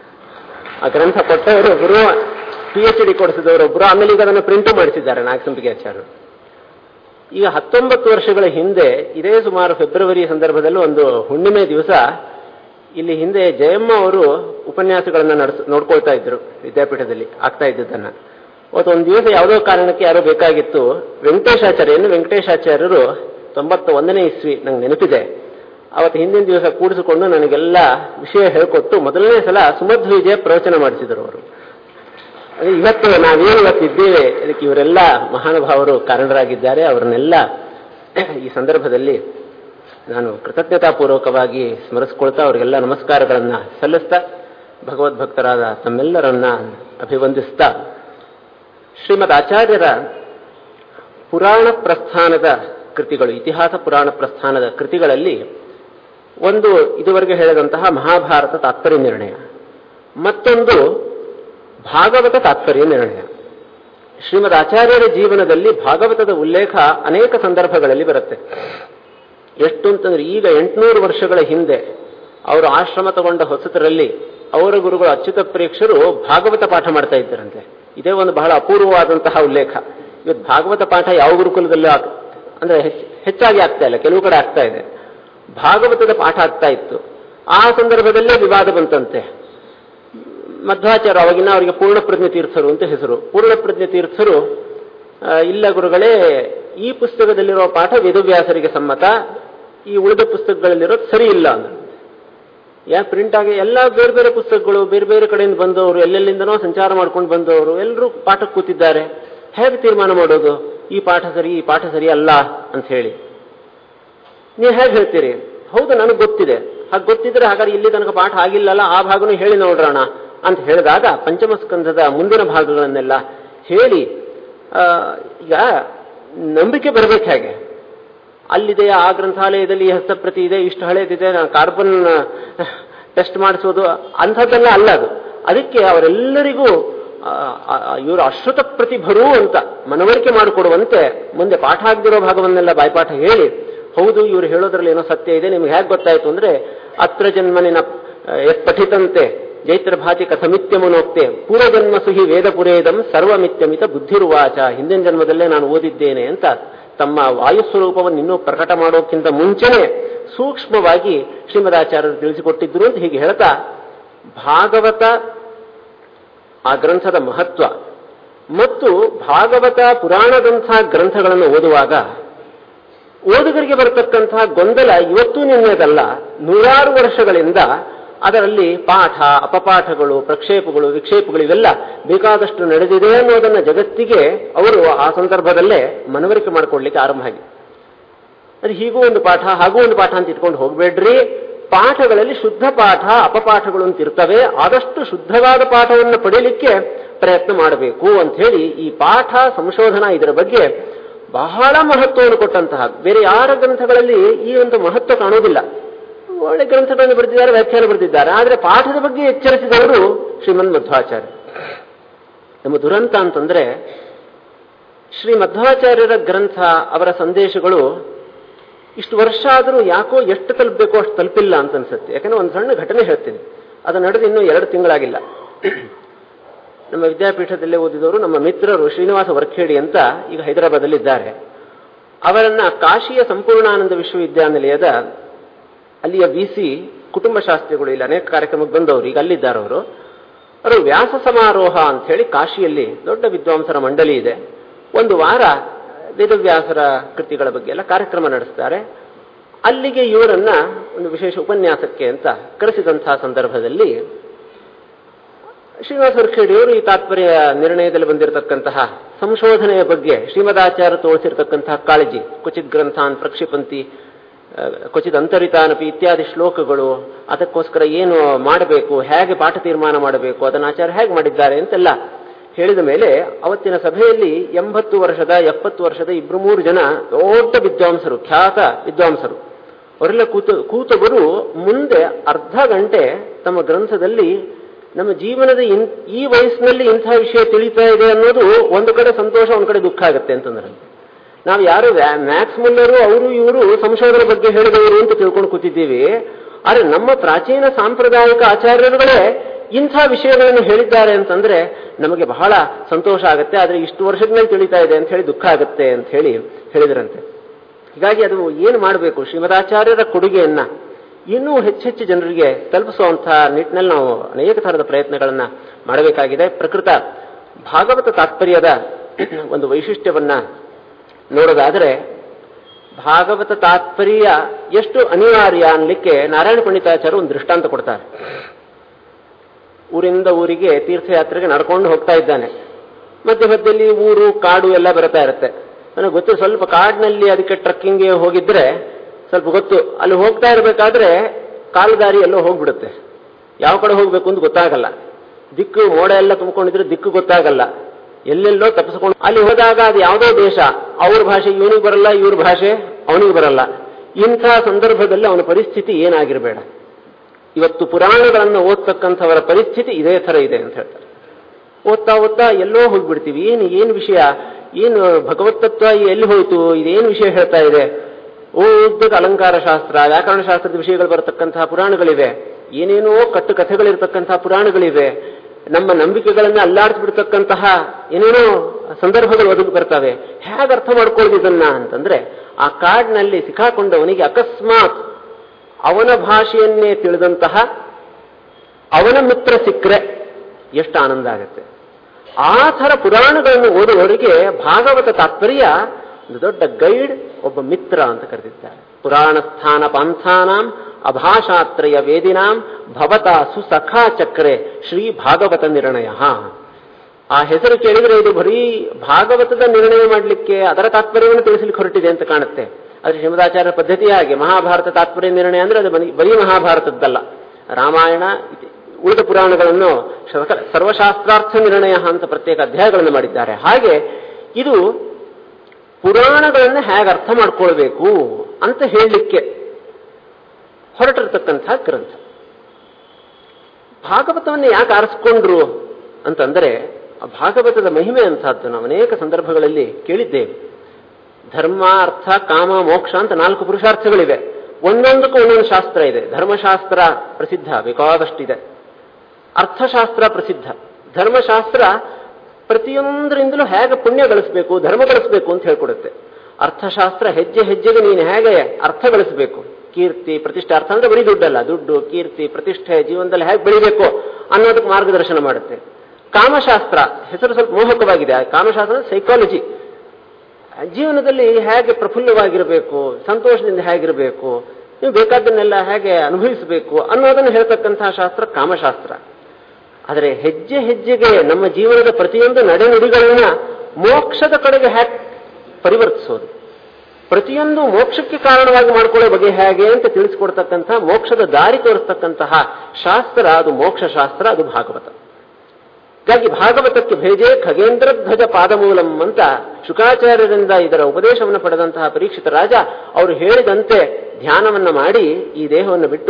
ಆ ಗ್ರಂಥ ಕೊಟ್ಟವರೊಬ್ಬರು, PhD ಕೊಡಿಸಿದವರೊಬ್ಬರು, ಆಮೇಲೆ ಈಗ ಅದನ್ನು ಪ್ರಿಂಟು ಮಾಡಿಸಿದ್ದಾರೆ ನಾಗಸಂಪಿಗೆಯಾಚಾರ್ಯರು. ಈಗ 19 ವರ್ಷಗಳ ಹಿಂದೆ ಇದೇ ಸುಮಾರು ಫೆಬ್ರವರಿ ಸಂದರ್ಭದಲ್ಲಿ ಒಂದು ಹುಣ್ಣಿಮೆ ದಿವಸ ಇಲ್ಲಿ ಹಿಂದೆ ಜಯಮ್ಮ ಅವರು ಉಪನ್ಯಾಸಗಳನ್ನು ನೋಡ್ಕೊಳ್ತಾ ಇದ್ರು ವಿದ್ಯಾಪೀಠದಲ್ಲಿ ಆಗ್ತಾ ಇದ್ದದನ್ನ. ಒಂದು ದಿವಸ ಯಾವುದೋ ಕಾರಣಕ್ಕೆ ಯಾರೋ ಬೇಕಾಗಿತ್ತು. ವೆಂಕಟೇಶಾಚಾರ್ಯರು 91ನೇ ಇಸ್ವಿ ನಂಗೆ ನೆನಪಿದೆ. ಅವತ್ತು ಹಿಂದಿನ ದಿವಸ ಕೂಡಿಸಿಕೊಂಡು ನನಗೆಲ್ಲ ವಿಷಯ ಹೇಳಿಕೊಟ್ಟು ಮೊದಲನೇ ಸಲ ಸುಮಧ್ವಿಜಯ ಪ್ರವಚನ ಮಾಡಿಸಿದರು ಅವರು. ಇವತ್ತು ನಾವೇನು ಇವತ್ತಿದ್ದೇವೆ ಇದಕ್ಕೆ ಇವರೆಲ್ಲ ಮಹಾನುಭಾವರು ಕಾರಣರಾಗಿದ್ದಾರೆ. ಅವರನ್ನೆಲ್ಲ ಈ ಸಂದರ್ಭದಲ್ಲಿ ನಾನು ಕೃತಜ್ಞತಾಪೂರ್ವಕವಾಗಿ ಸ್ಮರಿಸ್ಕೊಳ್ತಾ ಅವರಿಗೆಲ್ಲ ನಮಸ್ಕಾರಗಳನ್ನ ಸಲ್ಲಿಸ್ತಾ ಭಗವದ್ಭಕ್ತರಾದ ತಮ್ಮೆಲ್ಲರನ್ನ ಅಭಿವಂದಿಸ್ತಾ ಶ್ರೀಮದ್ ಆಚಾರ್ಯರ ಪುರಾಣ ಪ್ರಸ್ಥಾನದ ಕೃತಿಗಳು, ಇತಿಹಾಸ ಪುರಾಣ ಪ್ರಸ್ಥಾನದ ಕೃತಿಗಳಲ್ಲಿ ಒಂದು ಇದುವರೆಗೆ ಹೇಳಿದಂತಹ ಮಹಾಭಾರತ ತಾತ್ಪರ್ಯ ನಿರ್ಣಯ, ಮತ್ತೊಂದು ಭಾಗವತ ತಾತ್ಪರ್ಯ ನಿರ್ಣಯ. ಶ್ರೀಮದ್ ಆಚಾರ್ಯರ ಜೀವನದಲ್ಲಿ ಭಾಗವತದ ಉಲ್ಲೇಖ ಅನೇಕ ಸಂದರ್ಭಗಳಲ್ಲಿ ಬರುತ್ತೆ. ಎಷ್ಟು ಅಂತಂದ್ರೆ ಈಗ 800 ವರ್ಷಗಳ ಹಿಂದೆ ಅವರು ಆಶ್ರಮ ತಗೊಂಡ ಹೊಸತರಲ್ಲಿ ಅವರ ಗುರುಗಳು ಅಚ್ಯುತ ಪ್ರೇಕ್ಷರು ಭಾಗವತ ಪಾಠ ಮಾಡ್ತಾ ಇದ್ದರಂತೆ. ಇದೇ ಒಂದು ಬಹಳ ಅಪೂರ್ವವಾದಂತಹ ಉಲ್ಲೇಖ. ಇವತ್ತು ಭಾಗವತ ಪಾಠ ಯಾವ ಗುರುಕುಲದಲ್ಲೂ ಅಂದ್ರೆ ಹೆಚ್ಚಾಗಿ ಆಗ್ತಾ ಇಲ್ಲ, ಕೆಲವು ಕಡೆ ಆಗ್ತಾ ಇದೆ. ಭಾಗವತದ ಪಾಠ ಆಗ್ತಾ ಇತ್ತು. ಆ ಸಂದರ್ಭದಲ್ಲೇ ವಿವಾದ ಬಂತಂತೆ. ಮಧ್ವಾಚಾರ್ಯ ಅವಾಗಿನ ಅವರಿಗೆ ಪೂರ್ಣಪ್ರಜ್ಞ ತೀರ್ಥರು ಅಂತ ಹೆಸರು. ಪೂರ್ಣಪ್ರಜ್ಞ ತೀರ್ಥರು ಇಲ್ಲ ಗುರುಗಳೇ, ಈ ಪುಸ್ತಕದಲ್ಲಿರುವ ಪಾಠ ವೇದವ್ಯಾಸರಿಗೆ ಸಮ್ಮತ, ಈ ಉಳಿದ ಪುಸ್ತಕಗಳಲ್ಲಿರೋದು ಸರಿ ಇಲ್ಲ ಅಂದ್ರೆ ಯಾಕೆ ಪ್ರಿಂಟ್ ಆಗಿ ಎಲ್ಲ ಬೇರೆ ಬೇರೆ ಪುಸ್ತಕಗಳು ಬೇರೆ ಬೇರೆ ಕಡೆಯಿಂದ ಬಂದವರು, ಎಲ್ಲೆಲ್ಲಿಂದನೋ ಸಂಚಾರ ಮಾಡ್ಕೊಂಡು ಬಂದವರು ಎಲ್ಲರೂ ಪಾಠಕ್ಕೆ ಕೂತಿದ್ದಾರೆ. ಹೇಗೆ ತೀರ್ಮಾನ ಮಾಡೋದು ಈ ಪಾಠ ಸರಿ ಈ ಪಾಠ ಸರಿ ಅಲ್ಲ ಅಂತ ಹೇಳಿ? ನೀವು ಹೇಗೆ ಹೇಳ್ತೀರಿ? ಹೌದು, ನನಗೆ ಗೊತ್ತಿದೆ. ಹಾಗೆ ಗೊತ್ತಿದ್ರೆ ಹಾಗಾದ್ರೆ ಇಲ್ಲಿ ತನಕ ಪಾಠ ಆಗಿಲ್ಲಲ್ಲ, ಆ ಭಾಗನೂ ಹೇಳಿ ನೋಡೋಣ ಅಂತ ಹೇಳಿದಾಗ ಪಂಚಮ ಸ್ಕಂಧದ ಮುಂದಿನ ಭಾಗಗಳನ್ನೆಲ್ಲ ಹೇಳಿ ಈಗ ನಂಬಿಕೆ ಬರಬೇಕು. ಹೇಗೆ ಅಲ್ಲಿದೆ, ಆ ಗ್ರಂಥಾಲಯದಲ್ಲಿ ಹಸ್ತಪ್ರತಿ ಇದೆ, ಇಷ್ಟು ಹಳೇದಿದೆ, ಕಾರ್ಬನ್ ಟೆಸ್ಟ್ ಮಾಡಿಸೋದು ಅಂಥದ್ದೆಲ್ಲ ಅಲ್ಲ ಅದು. ಅದಕ್ಕೆ ಅವರೆಲ್ಲರಿಗೂ ಇವರು ಅಶ್ರುತ ಪ್ರತಿಭರು ಅಂತ ಮನವರಿಕೆ ಮಾಡಿಕೊಡುವಂತೆ ಮುಂದೆ ಪಾಠ ಆಗದಿರೋ ಭಾಗವನ್ನೆಲ್ಲ ಬಾಯ್ಪಾಠ ಹೇಳಿ, ಹೌದು ಇವರು ಹೇಳೋದ್ರಲ್ಲಿ ಏನೋ ಸತ್ಯ ಇದೆ, ನಿಮ್ಗೆ ಹೇಗೆ ಗೊತ್ತಾಯ್ತು ಅಂದ್ರೆ ಅತ್ರ ಜನ್ಮನಿನ ಪಠಿತಂತೆ ಜೈತ್ರ ಭಾತಿ ಕಥಮಿತ್ಯಮನೋಕ್ತೆ ಪೂರ್ವಜನ್ಮ ಸುಹಿ ವೇದಪುರೇದಂ ಸರ್ವಮಿತ್ಯಮಿತ ಬುದ್ಧಿರುವಾಚ. ಹಿಂದಿನ ಜನ್ಮದಲ್ಲೇ ನಾನು ಓದಿದ್ದೇನೆ ಅಂತ ತಮ್ಮ ವಾಯುಸ್ವರೂಪವನ್ನು ಇನ್ನೂ ಪ್ರಕಟ ಮಾಡೋಕ್ಕಿಂತ ಮುಂಚೆನೆ ಸೂಕ್ಷ್ಮವಾಗಿ ಶ್ರೀಮದಾಚಾರ್ಯರು ತಿಳಿಸಿಕೊಟ್ಟಿದ್ರು ಅಂತ ಹೀಗೆ ಹೇಳ್ತಾ, ಭಾಗವತ ಆ ಗ್ರಂಥದ ಮಹತ್ವ ಮತ್ತು ಭಾಗವತ ಪುರಾಣದಂಥ ಗ್ರಂಥಗಳನ್ನು ಓದುವಾಗ ಓದುಗರಿಗೆ ಬರತಕ್ಕಂತಹ ಗೊಂದಲ ಇವತ್ತೂ ನಿನ್ನೆದಲ್ಲ, ನೂರಾರು ವರ್ಷಗಳಿಂದ ಅದರಲ್ಲಿ ಪಾಠ ಅಪಪಾಠಗಳು ಪ್ರಕ್ಷೇಪಗಳು ವಿಕ್ಷೇಪಗಳು ಇವೆಲ್ಲ ಬೇಕಾದಷ್ಟು ನಡೆದಿದೆ ಅನ್ನೋದನ್ನ ಜಗತ್ತಿಗೆ ಅವರು ಆ ಸಂದರ್ಭದಲ್ಲೇ ಮನವರಿಕೆ ಮಾಡಿಕೊಡ್ಲಿಕ್ಕೆ ಆರಂಭ ಆಗಿದೆ. ಅದು ಹೀಗೂ ಒಂದು ಪಾಠ ಹಾಗೂ ಒಂದು ಪಾಠ ಅಂತ ಇಟ್ಕೊಂಡು ಹೋಗ್ಬೇಡ್ರಿ. ಪಾಠಗಳಲ್ಲಿ ಶುದ್ಧ ಪಾಠ ಅಪಪಾಠಗಳು ಅಂತ ಇರ್ತವೆ. ಆದಷ್ಟು ಶುದ್ಧವಾದ ಪಾಠವನ್ನು ಪಡೆಯಲಿಕ್ಕೆ ಪ್ರಯತ್ನ ಮಾಡಬೇಕು ಅಂತ ಹೇಳಿ ಈ ಪಾಠ ಸಂಶೋಧನಾ ಇದರ ಬಗ್ಗೆ ಬಹಳ ಮಹತ್ವವನ್ನು ಕೊಟ್ಟಂತಹ ಬೇರೆ ಯಾರ ಗ್ರಂಥಗಳಲ್ಲಿ ಈ ಒಂದು ಮಹತ್ವ ಕಾಣೋದಿಲ್ಲ. ಒಳ್ಳೆ ಗ್ರಂಥಗಳನ್ನು ಬರೆದಿದ್ದಾರೆ, ವ್ಯಾಖ್ಯಾನ ಬರೆದಿದ್ದಾರೆ, ಆದರೆ ಪಾಠದ ಬಗ್ಗೆ ಎಚ್ಚರಿಸಿದವರು ಶ್ರೀಮನ್ ಮಧ್ವಾಚಾರ್ಯ. ನಮ್ಮ ದುರಂತ ಅಂತಂದ್ರೆ ಶ್ರೀ ಮಧ್ವಾಚಾರ್ಯರ ಗ್ರಂಥ ಅವರ ಸಂದೇಶಗಳು ಇಷ್ಟು ವರ್ಷ ಆದರೂ ಯಾಕೋ ಎಷ್ಟು ತಲುಪಬೇಕೋ ಅಷ್ಟು ತಲುಪಿಲ್ಲ ಅಂತ ಅನ್ಸುತ್ತೆ. ಯಾಕಂದ್ರೆ ಒಂದು ಸಣ್ಣ ಘಟನೆ ಹೇಳ್ತೀನಿ, ಅದು ನಡೆದು ಇನ್ನೂ 2 ತಿಂಗಳಾಗಿಲ್ಲ. ನಮ್ಮ ವಿದ್ಯಾಪೀಠದಲ್ಲೇ ಓದಿದವರು ನಮ್ಮ ಮಿತ್ರರು ಶ್ರೀನಿವಾಸ ವರ್ಖೇಡಿ ಅಂತ ಈಗ ಹೈದರಾಬಾದಲ್ಲಿ ಇದ್ದಾರೆ. ಅವರನ್ನ ಕಾಶಿಯ ಸಂಪೂರ್ಣಾನಂದ ವಿಶ್ವವಿದ್ಯಾನಿಲಯದ ಅಲ್ಲಿಯ VC ಕುಟುಂಬ ಶಾಸ್ತ್ರಿಗಳು ಇಲ್ಲಿ ಅನೇಕ ಕಾರ್ಯಕ್ರಮಕ್ಕೆ ಬಂದವರು, ಈಗ ಅಲ್ಲಿದ್ದಾರೆ ಅವರು. ಅವರು ವ್ಯಾಸ ಸಮಾರೋಹ ಅಂತ ಹೇಳಿ ಕಾಶಿಯಲ್ಲಿ ದೊಡ್ಡ ವಿದ್ವಾಂಸರ ಮಂಡಳಿ ಇದೆ. ಒಂದು ವಾರ ವೇದವ್ಯಾಸರ ಕೃತಿಗಳ ಬಗ್ಗೆ ಎಲ್ಲ ಕಾರ್ಯಕ್ರಮ ನಡೆಸ್ತಾರೆ. ಅಲ್ಲಿಗೆ ಇವರನ್ನ ಒಂದು ವಿಶೇಷ ಉಪನ್ಯಾಸಕ್ಕೆ ಅಂತ ಕರೆಸಿದಂತಹ ಸಂದರ್ಭದಲ್ಲಿ ಶ್ರೀನಿವಾಸ ವರ್ಖೇಡಿಯವರು ಈ ತಾತ್ಪರ್ಯ ನಿರ್ಣಯದಲ್ಲಿ ಬಂದಿರತಕ್ಕಂತಹ ಸಂಶೋಧನೆಯ ಬಗ್ಗೆ ಶ್ರೀಮದಾಚಾರ್ಯ ತೋರಿಸಿರ್ತಕ್ಕಂತಹ ಕಾಳಜಿ, ಕ್ವಚಿತ್ ಗ್ರಂಥಾನ್ ಪ್ರಕ್ಷಿಪಂತಿ ಕ್ವಚಿತ್ ಅಂತರಿತಾನಪಿ ಇತ್ಯಾದಿ ಶ್ಲೋಕಗಳು, ಅದಕ್ಕೋಸ್ಕರ ಏನು ಮಾಡಬೇಕು, ಹೇಗೆ ಪಾಠ ತೀರ್ಮಾನ ಮಾಡಬೇಕು, ಅದನ್ನು ಆಚಾರ್ಯ ಹೇಗೆ ಮಾಡಿದ್ದಾರೆ ಅಂತೆಲ್ಲ ಹೇಳಿದ ಮೇಲೆ ಅವತ್ತಿನ ಸಭೆಯಲ್ಲಿ 80 ವರ್ಷದ 70 ವರ್ಷದ 2-3 ಜನ ದೊಡ್ಡ ವಿದ್ವಾಂಸರು, ಖ್ಯಾತ ವಿದ್ವಾಂಸರು, ಅವರೆಲ್ಲ ಕೂತವರು ಮುಂದೆ ಅರ್ಧ ಗಂಟೆ ತಮ್ಮ ಗ್ರಂಥದಲ್ಲಿ ನಮ್ಮ ಜೀವನದ ಈ ವಯಸ್ಸಿನಲ್ಲಿ ಇಂಥ ವಿಷಯ ತಿಳಿತಾ ಇದೆ ಅನ್ನೋದು ಒಂದು ಕಡೆ ಸಂತೋಷ, ಒಂದು ಕಡೆ ದುಃಖ ಆಗುತ್ತೆ ಅಂತಂದ್ರೆ. ನಾವು ಯಾರು ಮ್ಯಾಕ್ಸ್ ಮುಲ್ಲರು ಅವರು ಇವರು ಸಂಶೋಧನೆ ಬಗ್ಗೆ ಹೇಳಿದವರು ಅಂತ ತಿಳ್ಕೊಂಡು ಕೂತಿದ್ದೀವಿ. ಆದರೆ ನಮ್ಮ ಪ್ರಾಚೀನ ಸಾಂಪ್ರದಾಯಿಕ ಆಚಾರ್ಯರುಗಳೇ ಇಂಥ ವಿಷಯಗಳನ್ನು ಹೇಳಿದ್ದಾರೆ ಅಂತಂದ್ರೆ ನಮಗೆ ಬಹಳ ಸಂತೋಷ ಆಗುತ್ತೆ. ಆದರೆ ಇಷ್ಟು ವರ್ಷದ ಮೇಲೆ ತಿಳಿತಾ ಇದೆ ಅಂತ ಹೇಳಿ ದುಃಖ ಆಗುತ್ತೆ ಅಂತ ಹೇಳಿ ಹೇಳಿದ್ರಂತೆ. ಹೀಗಾಗಿ ಅದು ಏನು ಮಾಡಬೇಕು, ಶ್ರೀಮದಾಚಾರ್ಯರ ಕೊಡುಗೆಯನ್ನ ಇನ್ನೂ ಹೆಚ್ಚೆಚ್ಚು ಜನರಿಗೆ ತಲುಪಿಸುವಂತಹ ನಿಟ್ಟಿನಲ್ಲಿ ನಾವು ಅನೇಕ ಥರದ ಪ್ರಯತ್ನಗಳನ್ನ ಮಾಡಬೇಕಾಗಿದೆ. ಪ್ರಕೃತ ಭಾಗವತ ತಾತ್ಪರ್ಯದ ಒಂದು ವೈಶಿಷ್ಟ್ಯವನ್ನ ನೋಡೋದಾದರೆ, ಭಾಗವತ ತಾತ್ಪರ್ಯ ಎಷ್ಟು ಅನಿವಾರ್ಯ ಅನ್ನಲಿಕ್ಕೆ ನಾರಾಯಣ ಪಂಡಿತಾಚಾರ್ಯ ಒಂದು ದೃಷ್ಟಾಂತ ಕೊಡ್ತಾರೆ. ಊರಿಂದ ಊರಿಗೆ ತೀರ್ಥಯಾತ್ರೆಗೆ ನಡ್ಕೊಂಡು ಹೋಗ್ತಾ ಇದ್ದಾನೆ. ಮಧ್ಯದಲ್ಲಿ ಊರು ಕಾಡು ಎಲ್ಲ ಬರ್ತಾ ಇರುತ್ತೆ. ನನಗೆ ಗೊತ್ತು, ಸ್ವಲ್ಪ ಕಾಡಿನಲ್ಲಿ ಅದಕ್ಕೆ ಟ್ರಕ್ಕಿಂಗ್ಗೆ ಹೋಗಿದ್ರೆ ಸ್ವಲ್ಪ ಗೊತ್ತು. ಅಲ್ಲಿ ಹೋಗ್ತಾ ಇರಬೇಕಾದ್ರೆ ಕಾಲುದಾರಿ ಎಲ್ಲೋ ಹೋಗ್ಬಿಡುತ್ತೆ, ಯಾವ ಕಡೆ ಹೋಗ್ಬೇಕು ಅಂತ ಗೊತ್ತಾಗಲ್ಲ. ದಿಕ್ಕು ಮೋಡ ಎಲ್ಲ ತುಂಬಿಕೊಂಡಿದ್ರೆ ದಿಕ್ಕು ಗೊತ್ತಾಗಲ್ಲ, ಎಲ್ಲೆಲ್ಲೋ ತಪ್ಪಿಸ್ಕೊಂಡು ಅಲ್ಲಿ ಹೋದಾಗ ಅದು ಯಾವುದೋ ದೇಶ, ಅವ್ರ ಭಾಷೆ ಇವನಿಗೆ ಬರಲ್ಲ, ಇವ್ರ ಭಾಷೆ ಅವನಿಗೆ ಬರಲ್ಲ. ಇಂಥ ಸಂದರ್ಭದಲ್ಲಿ ಅವನ ಪರಿಸ್ಥಿತಿ ಏನಾಗಿರಬೇಡ. ಇವತ್ತು ಪುರಾಣಗಳನ್ನು ಓದ್ತಕ್ಕಂಥವರ ಪರಿಸ್ಥಿತಿ ಇದೇ ಥರ ಇದೆ ಅಂತ ಹೇಳ್ತಾರೆ. ಓದ್ತಾ ಓದ್ತಾ ಎಲ್ಲೋ ಹೋಗ್ಬಿಡ್ತೀವಿ. ಏನು ವಿಷಯ, ಏನು ಭಗವತ್ ತತ್ವ ಎಲ್ಲಿ ಹೋಯ್ತು, ಇದೇನು ವಿಷಯ ಹೇಳ್ತಾ ಇದೆ. ಓದ್ದಕ್ಕೆ ಅಲಂಕಾರ ಶಾಸ್ತ್ರ, ವ್ಯಾಕರಣ ಶಾಸ್ತ್ರದ ವಿಷಯಗಳು ಬರತಕ್ಕಂತಹ ಪುರಾಣಗಳಿವೆ, ಏನೇನೋ ಕಟ್ಟು ಕಥೆಗಳಿರ್ತಕ್ಕಂತಹ ಪುರಾಣಗಳಿವೆ, ನಮ್ಮ ನಂಬಿಕೆಗಳನ್ನ ಅಲ್ಲಾಡಿಸ್ಬಿಡ್ತಕ್ಕಂತಹ ಏನೇನೋ ಸಂದರ್ಭಗಳು ಒದಗಿ ಬರ್ತವೆ. ಹೇಗೆ ಅರ್ಥ ಮಾಡ್ಕೊಳ್ಳೋದು ಇದನ್ನ ಅಂತಂದ್ರೆ, ಆ ಕಾಡಿನಲ್ಲಿ ಸಿಕ್ಕಾಕೊಂಡವನಿಗೆ ಅಕಸ್ಮಾತ್ ಅವನ ಭಾಷೆಯನ್ನೇ ತಿಳಿದಂತಹ ಅವನ ಮಿತ್ರ ಸಿಕ್ಕರೆ ಎಷ್ಟು ಆನಂದ ಆಗುತ್ತೆ. ಆ ಥರ ಪುರಾಣಗಳನ್ನು ಓದುವವರಿಗೆ ಭಾಗವತ ತಾತ್ಪರ್ಯ ಒಂದು ದೊಡ್ಡ ಗೈಡ್, ಒಬ್ಬ ಮಿತ್ರ ಅಂತ ಕರೆದಿದ್ದಾರೆ. ಪುರಾಣ ಸ್ಥಾನ ಪಾಂಥಾನಾಂ ಅಭಾಷಾತ್ರಯ ವೇದಿನಾಂ ಭವತ ಸುಸಖಾ ಚಕ್ರೆ ಶ್ರೀ ಭಾಗವತ ನಿರ್ಣಯ. ಆ ಹೆಸರು ಕೇಳಿದ್ರೆ ಇದು ಬರೀ ಭಾಗವತದ ನಿರ್ಣಯ ಮಾಡಲಿಕ್ಕೆ, ಅದರ ತಾತ್ಪರ್ಯವನ್ನು ತಿಳಿಸಲಿಕ್ಕೆ ಹೊರಟಿದೆ ಅಂತ ಕಾಣುತ್ತೆ. ಆದರೆ ಶ್ರೀಮದಾಚಾರ್ಯ ಪದ್ಧತಿ ಹಾಗೆ ಮಹಾಭಾರತ ತಾತ್ಪರ್ಯ ನಿರ್ಣಯ ಅಂದ್ರೆ ಅದು ಬರೀ ಮಹಾಭಾರತದ್ದಲ್ಲ. ರಾಮಾಯಣ ಉಳಿದ ಪುರಾಣಗಳನ್ನು ಸರ್ವಶಾಸ್ತ್ರಾರ್ಥ ನಿರ್ಣಯ ಅಂತ ಪ್ರತ್ಯೇಕ ಅಧ್ಯಾಯಗಳನ್ನು ಮಾಡಿದ್ದಾರೆ. ಹಾಗೆ ಇದು ಪುರಾಣಗಳನ್ನು ಹೇಗೆ ಅರ್ಥ ಮಾಡ್ಕೊಳ್ಬೇಕು ಅಂತ ಹೇಳಲಿಕ್ಕೆ ಹೊರಟಿರತಕ್ಕಂಥ ಗ್ರಂಥ. ಭಾಗವತವನ್ನು ಯಾಕೆ ಆರಿಸ್ಕೊಂಡ್ರು ಅಂತಂದರೆ, ಆ ಭಾಗವತದ ಮಹಿಮೆ ಅಂತಹದ್ದು ನಾವು ಅನೇಕ ಸಂದರ್ಭಗಳಲ್ಲಿ ಕೇಳಿದ್ದೇವೆ. ಧರ್ಮ, ಅರ್ಥ, ಕಾಮ, ಮೋಕ್ಷ ಅಂತ 4 ಪುರುಷಾರ್ಥಗಳಿವೆ. ಒಂದೊಂದಕ್ಕೂ ಒಂದೊಂದು ಶಾಸ್ತ್ರ ಇದೆ. ಧರ್ಮಶಾಸ್ತ್ರ ಪ್ರಸಿದ್ಧ, ಬೇಕಾದಷ್ಟಿದೆ. ಅರ್ಥಶಾಸ್ತ್ರ ಪ್ರಸಿದ್ಧ. ಧರ್ಮಶಾಸ್ತ್ರ ಪ್ರತಿಯೊಂದರಿಂದಲೂ ಹೇಗೆ ಪುಣ್ಯ ಗಳಿಸಬೇಕು, ಧರ್ಮ ಗಳಿಸಬೇಕು ಅಂತ ಹೇಳ್ಕೊಡುತ್ತೆ. ಅರ್ಥಶಾಸ್ತ್ರ ಹೆಜ್ಜೆ ಹೆಜ್ಜೆಗೆ ನೀನು ಹೇಗೆ ಅರ್ಥ ಗಳಿಸಬೇಕು, ಕೀರ್ತಿ ಪ್ರತಿಷ್ಠೆ. ಅರ್ಥ ಅಂದ್ರೆ ಬರೀ ದುಡ್ಡಲ್ಲ, ದುಡ್ಡು, ಕೀರ್ತಿ, ಪ್ರತಿಷ್ಠೆ ಜೀವನದಲ್ಲಿ ಹೇಗೆ ಬೆಳಿಬೇಕು ಅನ್ನೋದಕ್ಕೆ ಮಾರ್ಗದರ್ಶನ ಮಾಡುತ್ತೆ. ಕಾಮಶಾಸ್ತ್ರ ಹೆಸರು ಸ್ವಲ್ಪ ಮೋಹಕವಾಗಿದೆ. ಕಾಮಶಾಸ್ತ್ರ ಸೈಕಾಲಜಿ, ಜೀವನದಲ್ಲಿ ಹೇಗೆ ಪ್ರಫುಲ್ಲವಾಗಿರಬೇಕು, ಸಂತೋಷದಿಂದ ಹೇಗಿರಬೇಕು, ನೀವು ಬೇಕಾದನ್ನೆಲ್ಲ ಹೇಗೆ ಅನುಭವಿಸಬೇಕು ಅನ್ನೋದನ್ನು ಹೇಳ್ತಕ್ಕಂತಹ ಶಾಸ್ತ್ರ ಕಾಮಶಾಸ್ತ್ರ. ಆದರೆ ಹೆಜ್ಜೆ ಹೆಜ್ಜೆಗೆ ನಮ್ಮ ಜೀವನದ ಪ್ರತಿಯೊಂದು ನಡೆನುಡಿಗಳನ್ನ ಮೋಕ್ಷದ ಕಡೆಗೆ ಹೇಗೆ ಪರಿವರ್ತಿಸೋದು, ಪ್ರತಿಯೊಂದು ಮೋಕ್ಷಕ್ಕೆ ಕಾರಣವಾಗಿ ಮಾಡ್ಕೊಳ್ಳೋ ಬಗ್ಗೆ ಹೇಗೆ ಅಂತ ತಿಳಿಸಿಕೊಡ್ತಕ್ಕಂಥ, ಮೋಕ್ಷದ ದಾರಿ ತೋರಿಸ್ತಕ್ಕಂತಹ ಶಾಸ್ತ್ರ ಅದು ಮೋಕ್ಷ ಶಾಸ್ತ್ರ, ಅದು ಭಾಗವತ. ಹೀಗಾಗಿ ಭಾಗವತಕ್ಕೆ ಭೇಜೆ ಖಗೇಂದ್ರ ಧ್ವಜ ಪಾದಮೂಲಂ ಅಂತ ಶುಕಾಚಾರ್ಯರಿಂದ ಇದರ ಉಪದೇಶವನ್ನು ಪಡೆದಂತಹ ಪರೀಕ್ಷಿತ ರಾಜ ಅವರು ಹೇಳಿದಂತೆ ಧ್ಯಾನವನ್ನ ಮಾಡಿ ಈ ದೇಹವನ್ನು ಬಿಟ್ಟು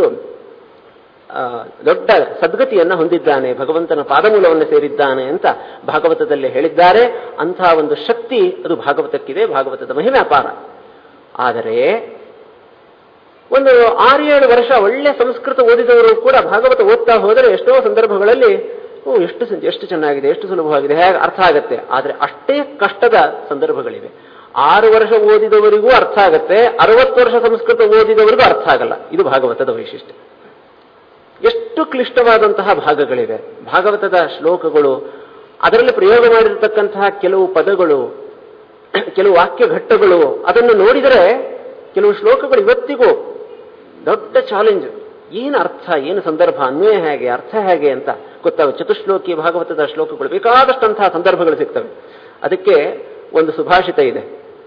ದೊಡ್ಡ ಸದ್ಗತಿಯನ್ನ ಹೊಂದಿದ್ದಾನೆ, ಭಗವಂತನ ಪಾದಮೂಲವನ್ನು ಸೇರಿದ್ದಾನೆ ಅಂತ ಭಾಗವತದಲ್ಲಿ ಹೇಳಿದ್ದಾರೆ. ಅಂತಹ ಒಂದು ಶಕ್ತಿ ಅದು ಭಾಗವತಕ್ಕಿದೆ. ಭಾಗವತದ ಮಹಿಮೆ ಅಪಾರ. ಆದರೆ ಒಂದು 6-7 ವರ್ಷ ಒಳ್ಳೆ ಸಂಸ್ಕೃತ ಓದಿದವರು ಕೂಡ ಭಾಗವತ ಓದ್ತಾ ಹೋದರೆ ಎಷ್ಟೋ ಸಂದರ್ಭಗಳಲ್ಲಿ ಎಷ್ಟು ಚೆನ್ನಾಗಿದೆ, ಎಷ್ಟು ಸುಲಭವಾಗಿದೆ, ಹೇಗೆ ಅರ್ಥ ಆಗತ್ತೆ. ಆದರೆ ಅಷ್ಟೇ ಕಷ್ಟದ ಸಂದರ್ಭಗಳಿವೆ. 6 ವರ್ಷ ಓದಿದವರಿಗೂ ಅರ್ಥ ಆಗತ್ತೆ, 60 ವರ್ಷ ಸಂಸ್ಕೃತ ಓದಿದವರಿಗೂ ಅರ್ಥ ಆಗಲ್ಲ. ಇದು ಭಾಗವತದ ವೈಶಿಷ್ಟ್ಯ. ಎಷ್ಟು ಕ್ಲಿಷ್ಟವಾದಂತಹ ಭಾಗಗಳಿವೆ ಭಾಗವತದ ಶ್ಲೋಕಗಳು. ಅದರಲ್ಲಿ ಪ್ರಯೋಗ ಮಾಡಿರತಕ್ಕಂತಹ ಕೆಲವು ಪದಗಳು, ಕೆಲವು ವಾಕ್ಯ ಘಟ್ಟಗಳು, ಅದನ್ನು ನೋಡಿದರೆ ಕೆಲವು ಶ್ಲೋಕಗಳು ಇವತ್ತಿಗೂ ದೊಡ್ಡ ಚಾಲೆಂಜ್. ಏನು ಅರ್ಥ, ಏನು ಸಂದರ್ಭ, ಅನ್ವಯ ಹೇಗೆ, ಅರ್ಥ ಹೇಗೆ ಅಂತ ಗೊತ್ತಾಗ. ಚತುಶ್ಲೋಕಿ ಭಾಗವತದ ಶ್ಲೋಕಗಳು ಬೇಕಾದಷ್ಟಂತಹ ಸಂದರ್ಭಗಳು ಸಿಗ್ತವೆ. ಅದಕ್ಕೆ ಒಂದು ಸುಭಾಷಿತ ಇದೆ,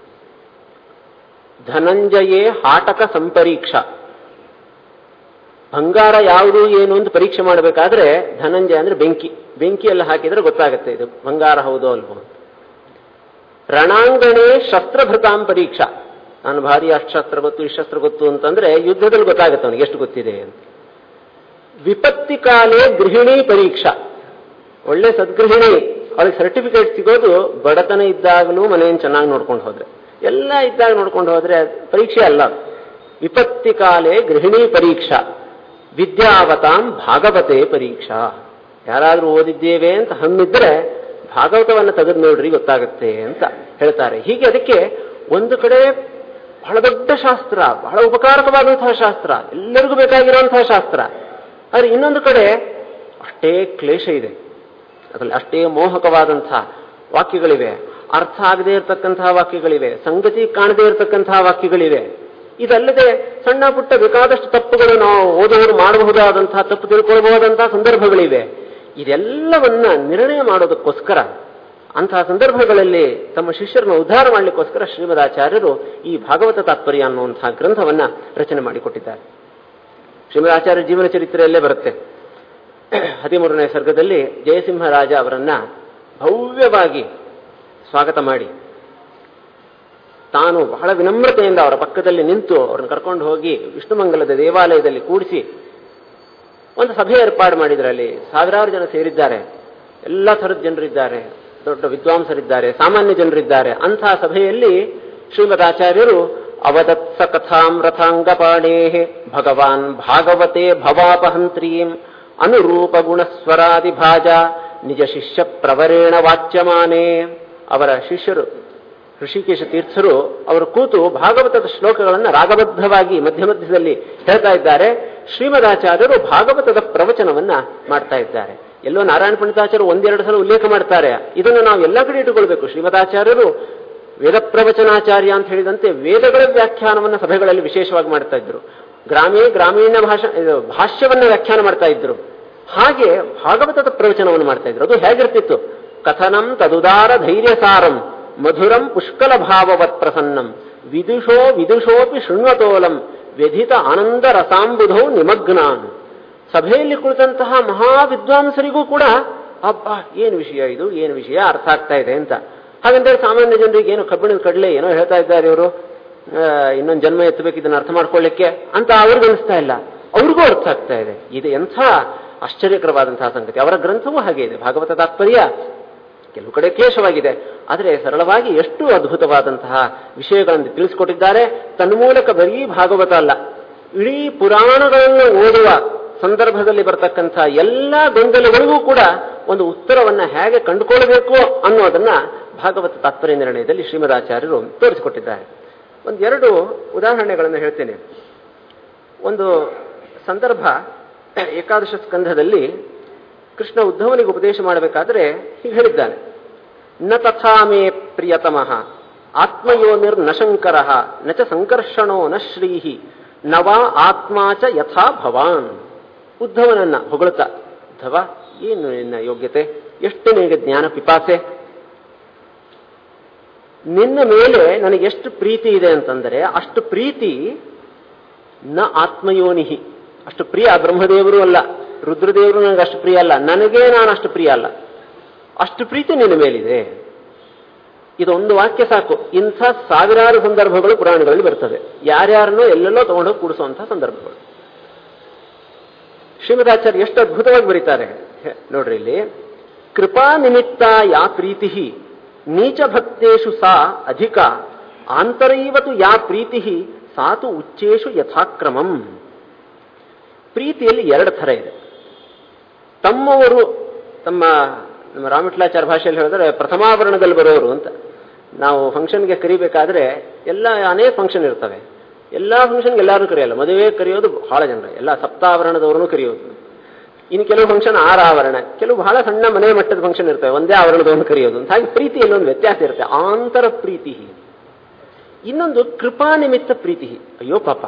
ಧನಂಜಯೇ ಹಾಟಕ ಸಂಪರೀಕ್ಷಾ. ಬಂಗಾರ ಯಾವುದು ಏನು ಅಂತ ಪರೀಕ್ಷೆ ಮಾಡಬೇಕಾದ್ರೆ ಧನಂಜಯ ಅಂದ್ರೆ ಬೆಂಕಿಯೆಲ್ಲ ಹಾಕಿದ್ರೆ ಗೊತ್ತಾಗುತ್ತೆ ಇದು ಬಂಗಾರ ಹೌದೋ ಅಲ್ವೋ. ರಣಾಂಗಣೇ ಶಸ್ತ್ರಭೃತಾಂ ಪರೀಕ್ಷಾ. ನಾನು ಭಾರಿ ಅಷ್ಟಶಸ್ತ್ರ ಗೊತ್ತು, ಇಷ್ಟಶಸ್ತ್ರ ಗೊತ್ತು ಅಂತಂದ್ರೆ ಯುದ್ಧದಲ್ಲಿ ಗೊತ್ತಾಗುತ್ತೆ ಅವನಿಗೆ ಎಷ್ಟು ಗೊತ್ತಿದೆ ಅಂತ. ವಿಪತ್ತಿ ಕಾಲೇ ಗೃಹಿಣಿ ಪರೀಕ್ಷಾ. ಒಳ್ಳೆ ಸದ್ಗೃಹಿಣಿ, ಅವಳಿಗೆ ಸರ್ಟಿಫಿಕೇಟ್ ಸಿಗೋದು ಬಡತನ ಇದ್ದಾಗಲೂ ಮನೆಯನ್ನು ಚೆನ್ನಾಗಿ ನೋಡ್ಕೊಂಡು ಹೋದ್ರೆ, ಎಲ್ಲ ಇದ್ದಾಗ ನೋಡ್ಕೊಂಡು ಹೋದ್ರೆ ಪರೀಕ್ಷೆ ಅಲ್ಲ. ವಿಪತ್ತಿ ಕಾಲೇ ಗೃಹಿಣಿ ಪರೀಕ್ಷಾ ವಿದ್ಯಾವತಾಂ ಭಾಗವತೆ ಪರೀಕ್ಷಾ. ಯಾರಾದ್ರೂ ಓದಿದ್ದೇವೆ ಅಂತ ಹಮ್ಮಿದ್ರೆ ಭಾಗವತವನ್ನು ತೆಗೆದು ನೋಡ್ರಿ ಗೊತ್ತಾಗುತ್ತೆ ಅಂತ ಹೇಳ್ತಾರೆ. ಹೀಗೆ ಅದಕ್ಕೆ ಒಂದು ಕಡೆ ಬಹಳ ದೊಡ್ಡ ಶಾಸ್ತ್ರ, ಬಹಳ ಉಪಕಾರಕವಾದಂತಹ ಶಾಸ್ತ್ರ, ಎಲ್ಲರಿಗೂ ಬೇಕಾಗಿರುವಂತಹ ಶಾಸ್ತ್ರ. ಆದರೆ ಇನ್ನೊಂದು ಕಡೆ ಅಷ್ಟೇ ಕ್ಲೇಶ ಇದೆ, ಅದರಲ್ಲಿ ಅಷ್ಟೇ ಮೋಹಕವಾದಂತಹ ವಾಕ್ಯಗಳಿವೆ, ಅರ್ಥ ಆಗದೇ ಇರತಕ್ಕಂತಹ ವಾಕ್ಯಗಳಿವೆ, ಸಂಗತಿ ಕಾಣದೇ ಇರತಕ್ಕಂತಹ ವಾಕ್ಯಗಳಿವೆ. ಇದಲ್ಲದೆ ಸಣ್ಣ ಪುಟ್ಟ ಬೇಕಾದಷ್ಟು ತಪ್ಪುಗಳು ನಾವು ಓದೋರು ಮಾಡಬಹುದಾದಂತಹ, ತಪ್ಪು ತಿಳ್ಕೊಳ್ಬಹುದಂತಹ ಸಂದರ್ಭಗಳಿವೆ. ಇದೆಲ್ಲವನ್ನ ನಿರ್ಣಯ ಮಾಡೋದಕ್ಕೋಸ್ಕರ, ಅಂತಹ ಸಂದರ್ಭಗಳಲ್ಲಿ ತಮ್ಮ ಶಿಷ್ಯರನ್ನು ಉದ್ಧಾರ ಮಾಡಲಿಕ್ಕೋಸ್ಕರ ಶ್ರೀಮದಾಚಾರ್ಯರು ಈ ಭಾಗವತ ತಾತ್ಪರ್ಯ ಅನ್ನುವಂತಹ ಗ್ರಂಥವನ್ನ ರಚನೆ ಮಾಡಿಕೊಟ್ಟಿದ್ದಾರೆ. ಶ್ರೀಮದಾಚಾರ್ಯ ಜೀವನ ಚರಿತ್ರೆಯಲ್ಲೇ ಬರುತ್ತೆ. 13ನೇ ಸರ್ಗದಲ್ಲಿ ಜಯಸಿಂಹರಾಜ ಅವರನ್ನ ಭವ್ಯವಾಗಿ ಸ್ವಾಗತ ಮಾಡಿ ತಾನು ಬಹಳ ವಿನಮ್ರತೆಯಿಂದ ಅವರ ಪಕ್ಕದಲ್ಲಿ ನಿಂತು ಅವರನ್ನು ಕರ್ಕೊಂಡು ಹೋಗಿ ವಿಷ್ಣುಮಂಗಲದ ದೇವಾಲಯದಲ್ಲಿ ಕೂಡಿಸಿ ಒಂದು ಸಭೆ ಏರ್ಪಾಡು ಮಾಡಿದ್ರಲ್ಲಿ 1000 ಜನ ಸೇರಿದ್ದಾರೆ. ಎಲ್ಲ ಥರದ ಜನರಿದ್ದಾರೆ, ದೊಡ್ಡ ವಿದ್ವಾಂಸರಿದ್ದಾರೆ, ಸಾಮಾನ್ಯ ಜನರಿದ್ದಾರೆ. ಅಂತಹ ಸಭೆಯಲ್ಲಿ ಶ್ರೀಮದಾಚಾರ್ಯರು ಅವದತ್ಸ ಕಥಾಂ ರಥಾಂಗಪಾಣೇ ಭಗವಾನ್ ಭಾಗವತೆ ಭವಾಪಹಂತ್ರೀಂ ಅನುರೂಪ ಗುಣಸ್ವರಾದಿ ಭಾಜ ನಿಜ ಶಿಷ್ಯ ಪ್ರವರೇಣ ವಾಚ್ಯಮಾನೇ. ಅವರ ಶಿಷ್ಯರು ಋಷಿಕೇಶ ತೀರ್ಥರು ಅವರು ಕೂತು ಭಾಗವತದ ಶ್ಲೋಕಗಳನ್ನು ರಾಗಬದ್ಧವಾಗಿ ಮಧ್ಯ ಮಧ್ಯದಲ್ಲಿ ಹೇಳ್ತಾ ಇದ್ದಾರೆ. ಶ್ರೀಮದಾಚಾರ್ಯರು ಭಾಗವತದ ಪ್ರವಚನವನ್ನ ಮಾಡ್ತಾ ಇದ್ದಾರೆ. ಎಲ್ಲೋ ನಾರಾಯಣ ಪಂಡಿತಾಚಾರ್ಯರು 1-2 ಸಲ ಉಲ್ಲೇಖ ಮಾಡ್ತಾರೆ. ಇದನ್ನು ನಾವು ಎಲ್ಲ ಕಡೆ ಇಟ್ಟುಕೊಳ್ಬೇಕು. ಶ್ರೀಮದಾಚಾರ್ಯರು ವೇದ ಪ್ರವಚನಾಚಾರ್ಯ ಅಂತ ಹೇಳಿದಂತೆ ವೇದಗಳ ವ್ಯಾಖ್ಯಾನವನ್ನು ಸಭೆಗಳಲ್ಲಿ ವಿಶೇಷವಾಗಿ ಮಾಡ್ತಾ ಇದ್ರು. ಗ್ರಾಮೀಣ ಭಾಷ್ಯವನ್ನ ವ್ಯಾಖ್ಯಾನ ಮಾಡ್ತಾ ಇದ್ರು. ಹಾಗೆ ಭಾಗವತದ ಪ್ರವಚನವನ್ನು ಮಾಡ್ತಾ ಇದ್ರು. ಅದು ಹೇಗಿರ್ತಿತ್ತು? ಕಥನಂ ತದುದಾರ ಧೈರ್ಯಸಾರಂ ಮಧುರಂ ಪುಷ್ಕಲ ಭಾವವತ್ ಪ್ರಸನ್ನಂ ವಿದುಷೋಪಿ ಶೃಣ್ವತೋಲಂ ವ್ಯಧಿತ ಆನಂದ ರಸಾಂಬುಧೌ ನಿಮಗ್ನಾನ್. ಸಭೆಯಲ್ಲಿ ಕುಳಿತಂತಹ ಮಹಾವಿದ್ವಾಂಸರಿಗೂ ಕೂಡ ಅಬ್ಬಾ ಏನು ವಿಷಯ ಇದು, ಏನು ವಿಷಯ ಅರ್ಥ ಆಗ್ತಾ ಇದೆ ಅಂತ. ಹಾಗಂದ್ರೆ ಸಾಮಾನ್ಯ ಜನರಿಗೆ ಏನು ಕಬ್ಬಿಣದ ಕಡಲೆ ಏನೋ ಹೇಳ್ತಾ ಇದ್ದಾರೆ ಇವರು, ಇನ್ನೊಂದು ಜನ್ಮ ಎತ್ತಬೇಕು ಇದನ್ನು ಅರ್ಥ ಮಾಡ್ಕೊಳ್ಳಿಕ್ಕೆ ಅಂತ ಅವ್ರಿಗೆ ಅನಿಸ್ತಾ ಇಲ್ಲ. ಅವ್ರಿಗೂ ಅರ್ಥ ಆಗ್ತಾ ಇದೆ. ಇದು ಎಂಥ ಆಶ್ಚರ್ಯಕರವಾದಂತಹ ಸಂಗತಿ. ಅವರ ಗ್ರಂಥವೂ ಹಾಗೆ ಇದೆ. ಭಾಗವತ ತಾತ್ಪರ್ಯ ಕೆಲವು ಕಡೆ ಕ್ಲೇಶವಾಗಿದೆ, ಆದರೆ ಸರಳವಾಗಿ ಎಷ್ಟು ಅದ್ಭುತವಾದಂತಹ ವಿಷಯಗಳನ್ನು ತಿಳಿಸಿಕೊಟ್ಟಿದ್ದಾರೆ. ತನ್ಮೂಲಕ ಬರೀ ಭಾಗವತ ಅಲ್ಲ, ಇಡೀ ಪುರಾಣಗಳನ್ನು ಓದುವ ಸಂದರ್ಭದಲ್ಲಿ ಬರತಕ್ಕಂಥ ಎಲ್ಲ ಗೊಂದಲಗಳಿಗೂ ಕೂಡ ಒಂದು ಉತ್ತರವನ್ನ ಹೇಗೆ ಕಂಡುಕೊಳ್ಳಬೇಕು ಅನ್ನೋದನ್ನ ಭಾಗವತ ತಾತ್ಪರ್ಯ ನಿರ್ಣಯದಲ್ಲಿ ಶ್ರೀಮದಾಚಾರ್ಯರು ತೋರಿಸಿಕೊಟ್ಟಿದ್ದಾರೆ. ಒಂದೆರಡು ಉದಾಹರಣೆಗಳನ್ನು ಹೇಳ್ತೇನೆ. ಒಂದು ಸಂದರ್ಭ, ಏಕಾದಶ ಸ್ಕಂಧದಲ್ಲಿ ಕೃಷ್ಣ ಉದ್ಧವನಿಗೆ ಉಪದೇಶ ಮಾಡಬೇಕಾದ್ರೆ ಹೀಗೆ ಹೇಳಿದ್ದಾನೆ: ನ ತಥಾ ಮೇ ಪ್ರಿಯತಮಃ ಆತ್ಮಯೋನಿರ್ ನ ಶಂಕರಃ ನ ಚ ಸಂಕರ್ಷಣೋ ನ ಶ್ರೀಹಿ ನವಾ ಆತ್ಮಾಚ ಯಥಾ ಭವಾನ್. ಉದ್ಧವನನ್ನ ಹೊಗಳುತ್ತಾ, ಉದ್ಧವ, ಏನು ನಿನ್ನ ಯೋಗ್ಯತೆ, ಎಷ್ಟು ನಿನಗೆ ಜ್ಞಾನ ಪಿಪಾಸೆ, ನಿನ್ನ ಮೇಲೆ ನನಗೆ ಎಷ್ಟು ಪ್ರೀತಿ ಇದೆ ಅಂತಂದರೆ ಅಷ್ಟು ಪ್ರೀತಿ ನ ಆತ್ಮಯೋನಿಹಿ, ಅಷ್ಟು ಪ್ರಿಯ ಬ್ರಹ್ಮದೇವರು ಅಲ್ಲ, ರುದ್ರದೇವರು ನನಗೆ ಅಷ್ಟು ಪ್ರಿಯ ಅಲ್ಲ, ನನಗೇ ನಾನು ಅಷ್ಟು ಪ್ರಿಯ ಅಲ್ಲ, ಅಷ್ಟು ಪ್ರೀತಿ ನಿನ್ನ ಮೇಲಿದೆ. ಇದೊಂದು ವಾಕ್ಯ ಸಾಕು. ಇಂಥ ಸಾವಿರಾರು ಸಂದರ್ಭಗಳು ಪುರಾಣಗಳಲ್ಲಿ ಬರ್ತದೆ. ಯಾರ್ಯಾರನ್ನೋ ಎಲ್ಲೆಲ್ಲೋ ತಗೊಂಡೋಗಿ ಕೂಡಿಸುವಂತಹ ಸಂದರ್ಭಗಳು. ಶ್ರೀಮದಾಚಾರ್ಯ ಎಷ್ಟು ಅದ್ಭುತವಾಗಿ ಬರೀತಾರೆ ನೋಡ್ರಿ ಇಲ್ಲಿ. ಕೃಪಾ ನಿಮಿತ್ತ ಯಾ ಪ್ರೀತಿ ನೀಚ ಭಕ್ತೇಶು ಸಾ ಅಧಿಕ ಆಂತರೈವತು ಯಾ ಪ್ರೀತಿ ಸಾತು ಉಚ್ಚೇಶು ಯಥಾಕ್ರಮಂ. ಪ್ರೀತಿಯಲ್ಲಿ ಎರಡು ಥರ ಇದೆ. ತಮ್ಮವರು, ನಮ್ಮ ರಾಮವಿಠಲಾಚಾರ್ಯ ಭಾಷೆಯಲ್ಲಿ ಹೇಳಿದ್ರೆ ಪ್ರಥಮಾವರಣದಲ್ಲಿ ಬರೋರು ಅಂತ. ನಾವು ಫಂಕ್ಷನ್ಗೆ ಕರಿಬೇಕಾದ್ರೆ ಅನೇಕ ಫಂಕ್ಷನ್ ಇರ್ತವೆ. ಎಲ್ಲ ಫಂಕ್ಷನ್ಗೆ ಎಲ್ಲರೂ ಕರೆಯಲ್ಲ. ಮದುವೆ ಕರೆಯೋದು ಬಹಳ ಜನ, ಎಲ್ಲ ಸಪ್ತಾವರಣದವರನ್ನು ಕರೆಯೋದು. ಇನ್ನು ಕೆಲವು ಫಂಕ್ಷನ್ 6 ಆವರಣ, ಕೆಲವು ಬಹಳ ಸಣ್ಣ ಮನೆ ಮಟ್ಟದ ಫಂಕ್ಷನ್ ಇರ್ತವೆ, ಒಂದೇ ಆವರಣದವನು ಕರೆಯೋದು ಅಂತ. ಹಾಗೆ ಪ್ರೀತಿಯಲ್ಲಿ ಒಂದು ವ್ಯತ್ಯಾಸ ಇರುತ್ತೆ. ಆಂತರ ಪ್ರೀತಿ. ಇನ್ನೊಂದು ಕೃಪಾ ನಿಮಿತ್ತ ಪ್ರೀತಿ. ಅಯ್ಯೋ ಪಾಪ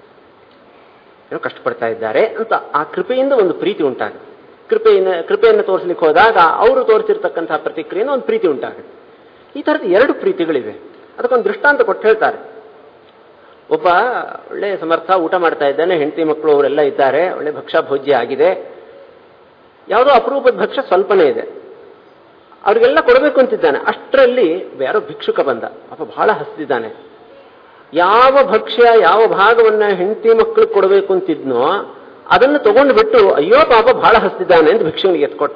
ಏನೋ ಕಷ್ಟಪಡ್ತಾ ಇದ್ದಾರೆ ಅಂತ ಆ ಕೃಪೆಯಿಂದ ಒಂದು ಪ್ರೀತಿ ಉಂಟಾಗುತ್ತೆ. ಕೃಪೆಯನ್ನು ತೋರಿಸ್ಲಿಕ್ಕೆ ಹೋದಾಗ ಅವರು ತೋರಿಸಿರ್ತಕ್ಕಂತಹ ಪ್ರತಿಕ್ರಿಯೆಯನ್ನು ಒಂದು ಪ್ರೀತಿ ಉಂಟಾಗುತ್ತೆ. ಈ ತರದ ಎರಡು ಪ್ರೀತಿಗಳಿವೆ. ಅದಕ್ಕೊಂದು ದೃಷ್ಟಾಂತ ಕೊಟ್ಟು ಹೇಳ್ತಾರೆ. ಒಬ್ಬ ಒಳ್ಳೆ ಸಮರ್ಥ, ಊಟ ಮಾಡ್ತಾ ಇದ್ದಾನೆ, ಹೆಂಡತಿ ಮಕ್ಕಳು ಅವರೆಲ್ಲ ಇದ್ದಾರೆ, ಒಳ್ಳೆ ಭಕ್ಷ್ಯ ಭೋಜ್ಯ ಆಗಿದೆ. ಯಾವುದೋ ಅಪರೂಪದ ಭಕ್ಷ್ಯ ಸ್ವಲ್ಪನೇ ಇದೆ, ಅವ್ರಿಗೆಲ್ಲ ಕೊಡಬೇಕು ಅಂತಿದ್ದಾನೆ. ಅಷ್ಟರಲ್ಲಿ ಯಾರೋ ಭಿಕ್ಷುಕ ಬಂದ. ಪಾಪ ಬಹಳ ಹಸ್ತಿದ್ದಾನೆ. ಯಾವ ಭಕ್ಷ್ಯ ಯಾವ ಭಾಗವನ್ನ ಹೆಂಡತಿ ಮಕ್ಕಳು ಕೊಡಬೇಕು ಅಂತಿದ್ನೋ ಅದನ್ನು ತಗೊಂಡು ಬಿಟ್ಟು, ಅಯ್ಯೋ ಪಾಪ ಬಹಳ ಹಸ್ತಿದ್ದಾನೆ ಅಂತ ಭಿಕ್ಷುಕನಿಗೆ ಎತ್ಕೊಟ್ಟ.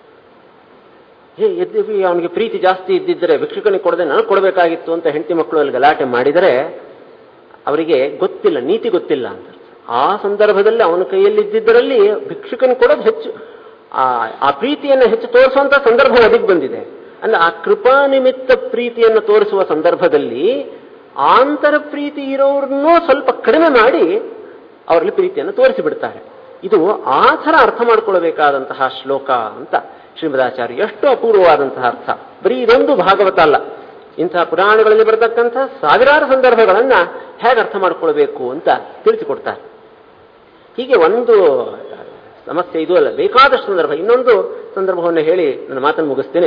ಎದ್ದಿವಿ, ಅವನಿಗೆ ಪ್ರೀತಿ ಜಾಸ್ತಿ ಇದ್ದಿದ್ರೆ ಭಿಕ್ಷುಕನಿಗೆ ಕೊಡದೆ ನನಗೆ ಕೊಡಬೇಕಾಗಿತ್ತು ಅಂತ ಹೆಂಡತಿ ಮಕ್ಕಳು ಅಲ್ಲಿ ಗಲಾಟೆ ಮಾಡಿದರೆ ಅವರಿಗೆ ಗೊತ್ತಿಲ್ಲ, ನೀತಿ ಗೊತ್ತಿಲ್ಲ ಅಂತ. ಆ ಸಂದರ್ಭದಲ್ಲಿ ಅವನ ಕೈಯಲ್ಲಿದ್ದರಲ್ಲಿ ಭಿಕ್ಷುಕನಿಗೆ ಕೊಡೋದು ಹೆಚ್ಚು, ಆ ಪ್ರೀತಿಯನ್ನು ಹೆಚ್ಚು ತೋರಿಸುವಂತಹ ಸಂದರ್ಭ ಒದಗಿ ಬಂದಿದೆ. ಅಂದ್ರೆ ಆ ಕೃಪಾ ನಿಮಿತ್ತ ಪ್ರೀತಿಯನ್ನು ತೋರಿಸುವ ಸಂದರ್ಭದಲ್ಲಿ ಆಂತರ ಪ್ರೀತಿ ಇರೋರನ್ನೂ ಸ್ವಲ್ಪ ಕಡಿಮೆ ಮಾಡಿ ಅವರಲ್ಲಿ ಪ್ರೀತಿಯನ್ನು ತೋರಿಸಿಬಿಡ್ತಾರೆ. ಇದು ಆ ಥರ ಅರ್ಥ ಮಾಡಿಕೊಳ್ಳಬೇಕಾದಂತಹ ಶ್ಲೋಕ ಅಂತ ಶ್ರೀಮದಾಚಾರ್ಯ ಎಷ್ಟು ಅಪೂರ್ವವಾದಂತಹ ಅರ್ಥ. ಬರೀ ಇದೊಂದು ಭಾಗವತ ಅಲ್ಲ, ಇಂತಹ ಪುರಾಣಗಳಲ್ಲಿ ಬರತಕ್ಕಂತಹ ಸಾವಿರಾರು ಸಂದರ್ಭಗಳನ್ನ ಹೇಗೆ ಅರ್ಥ ಮಾಡಿಕೊಳ್ಬೇಕು ಅಂತ ತಿಳಿಸಿಕೊಡ್ತಾರೆ. ಹೀಗೆ ಒಂದು ಸಮಸ್ಯೆ ಇದು ಅಲ್ಲ, ಬೇಕಾದಷ್ಟು ಸಂದರ್ಭ. ಇನ್ನೊಂದು ಸಂದರ್ಭವನ್ನು ಹೇಳಿ ನನ್ನ ಮಾತನ್ನು ಮುಗಿಸ್ತೇನೆ.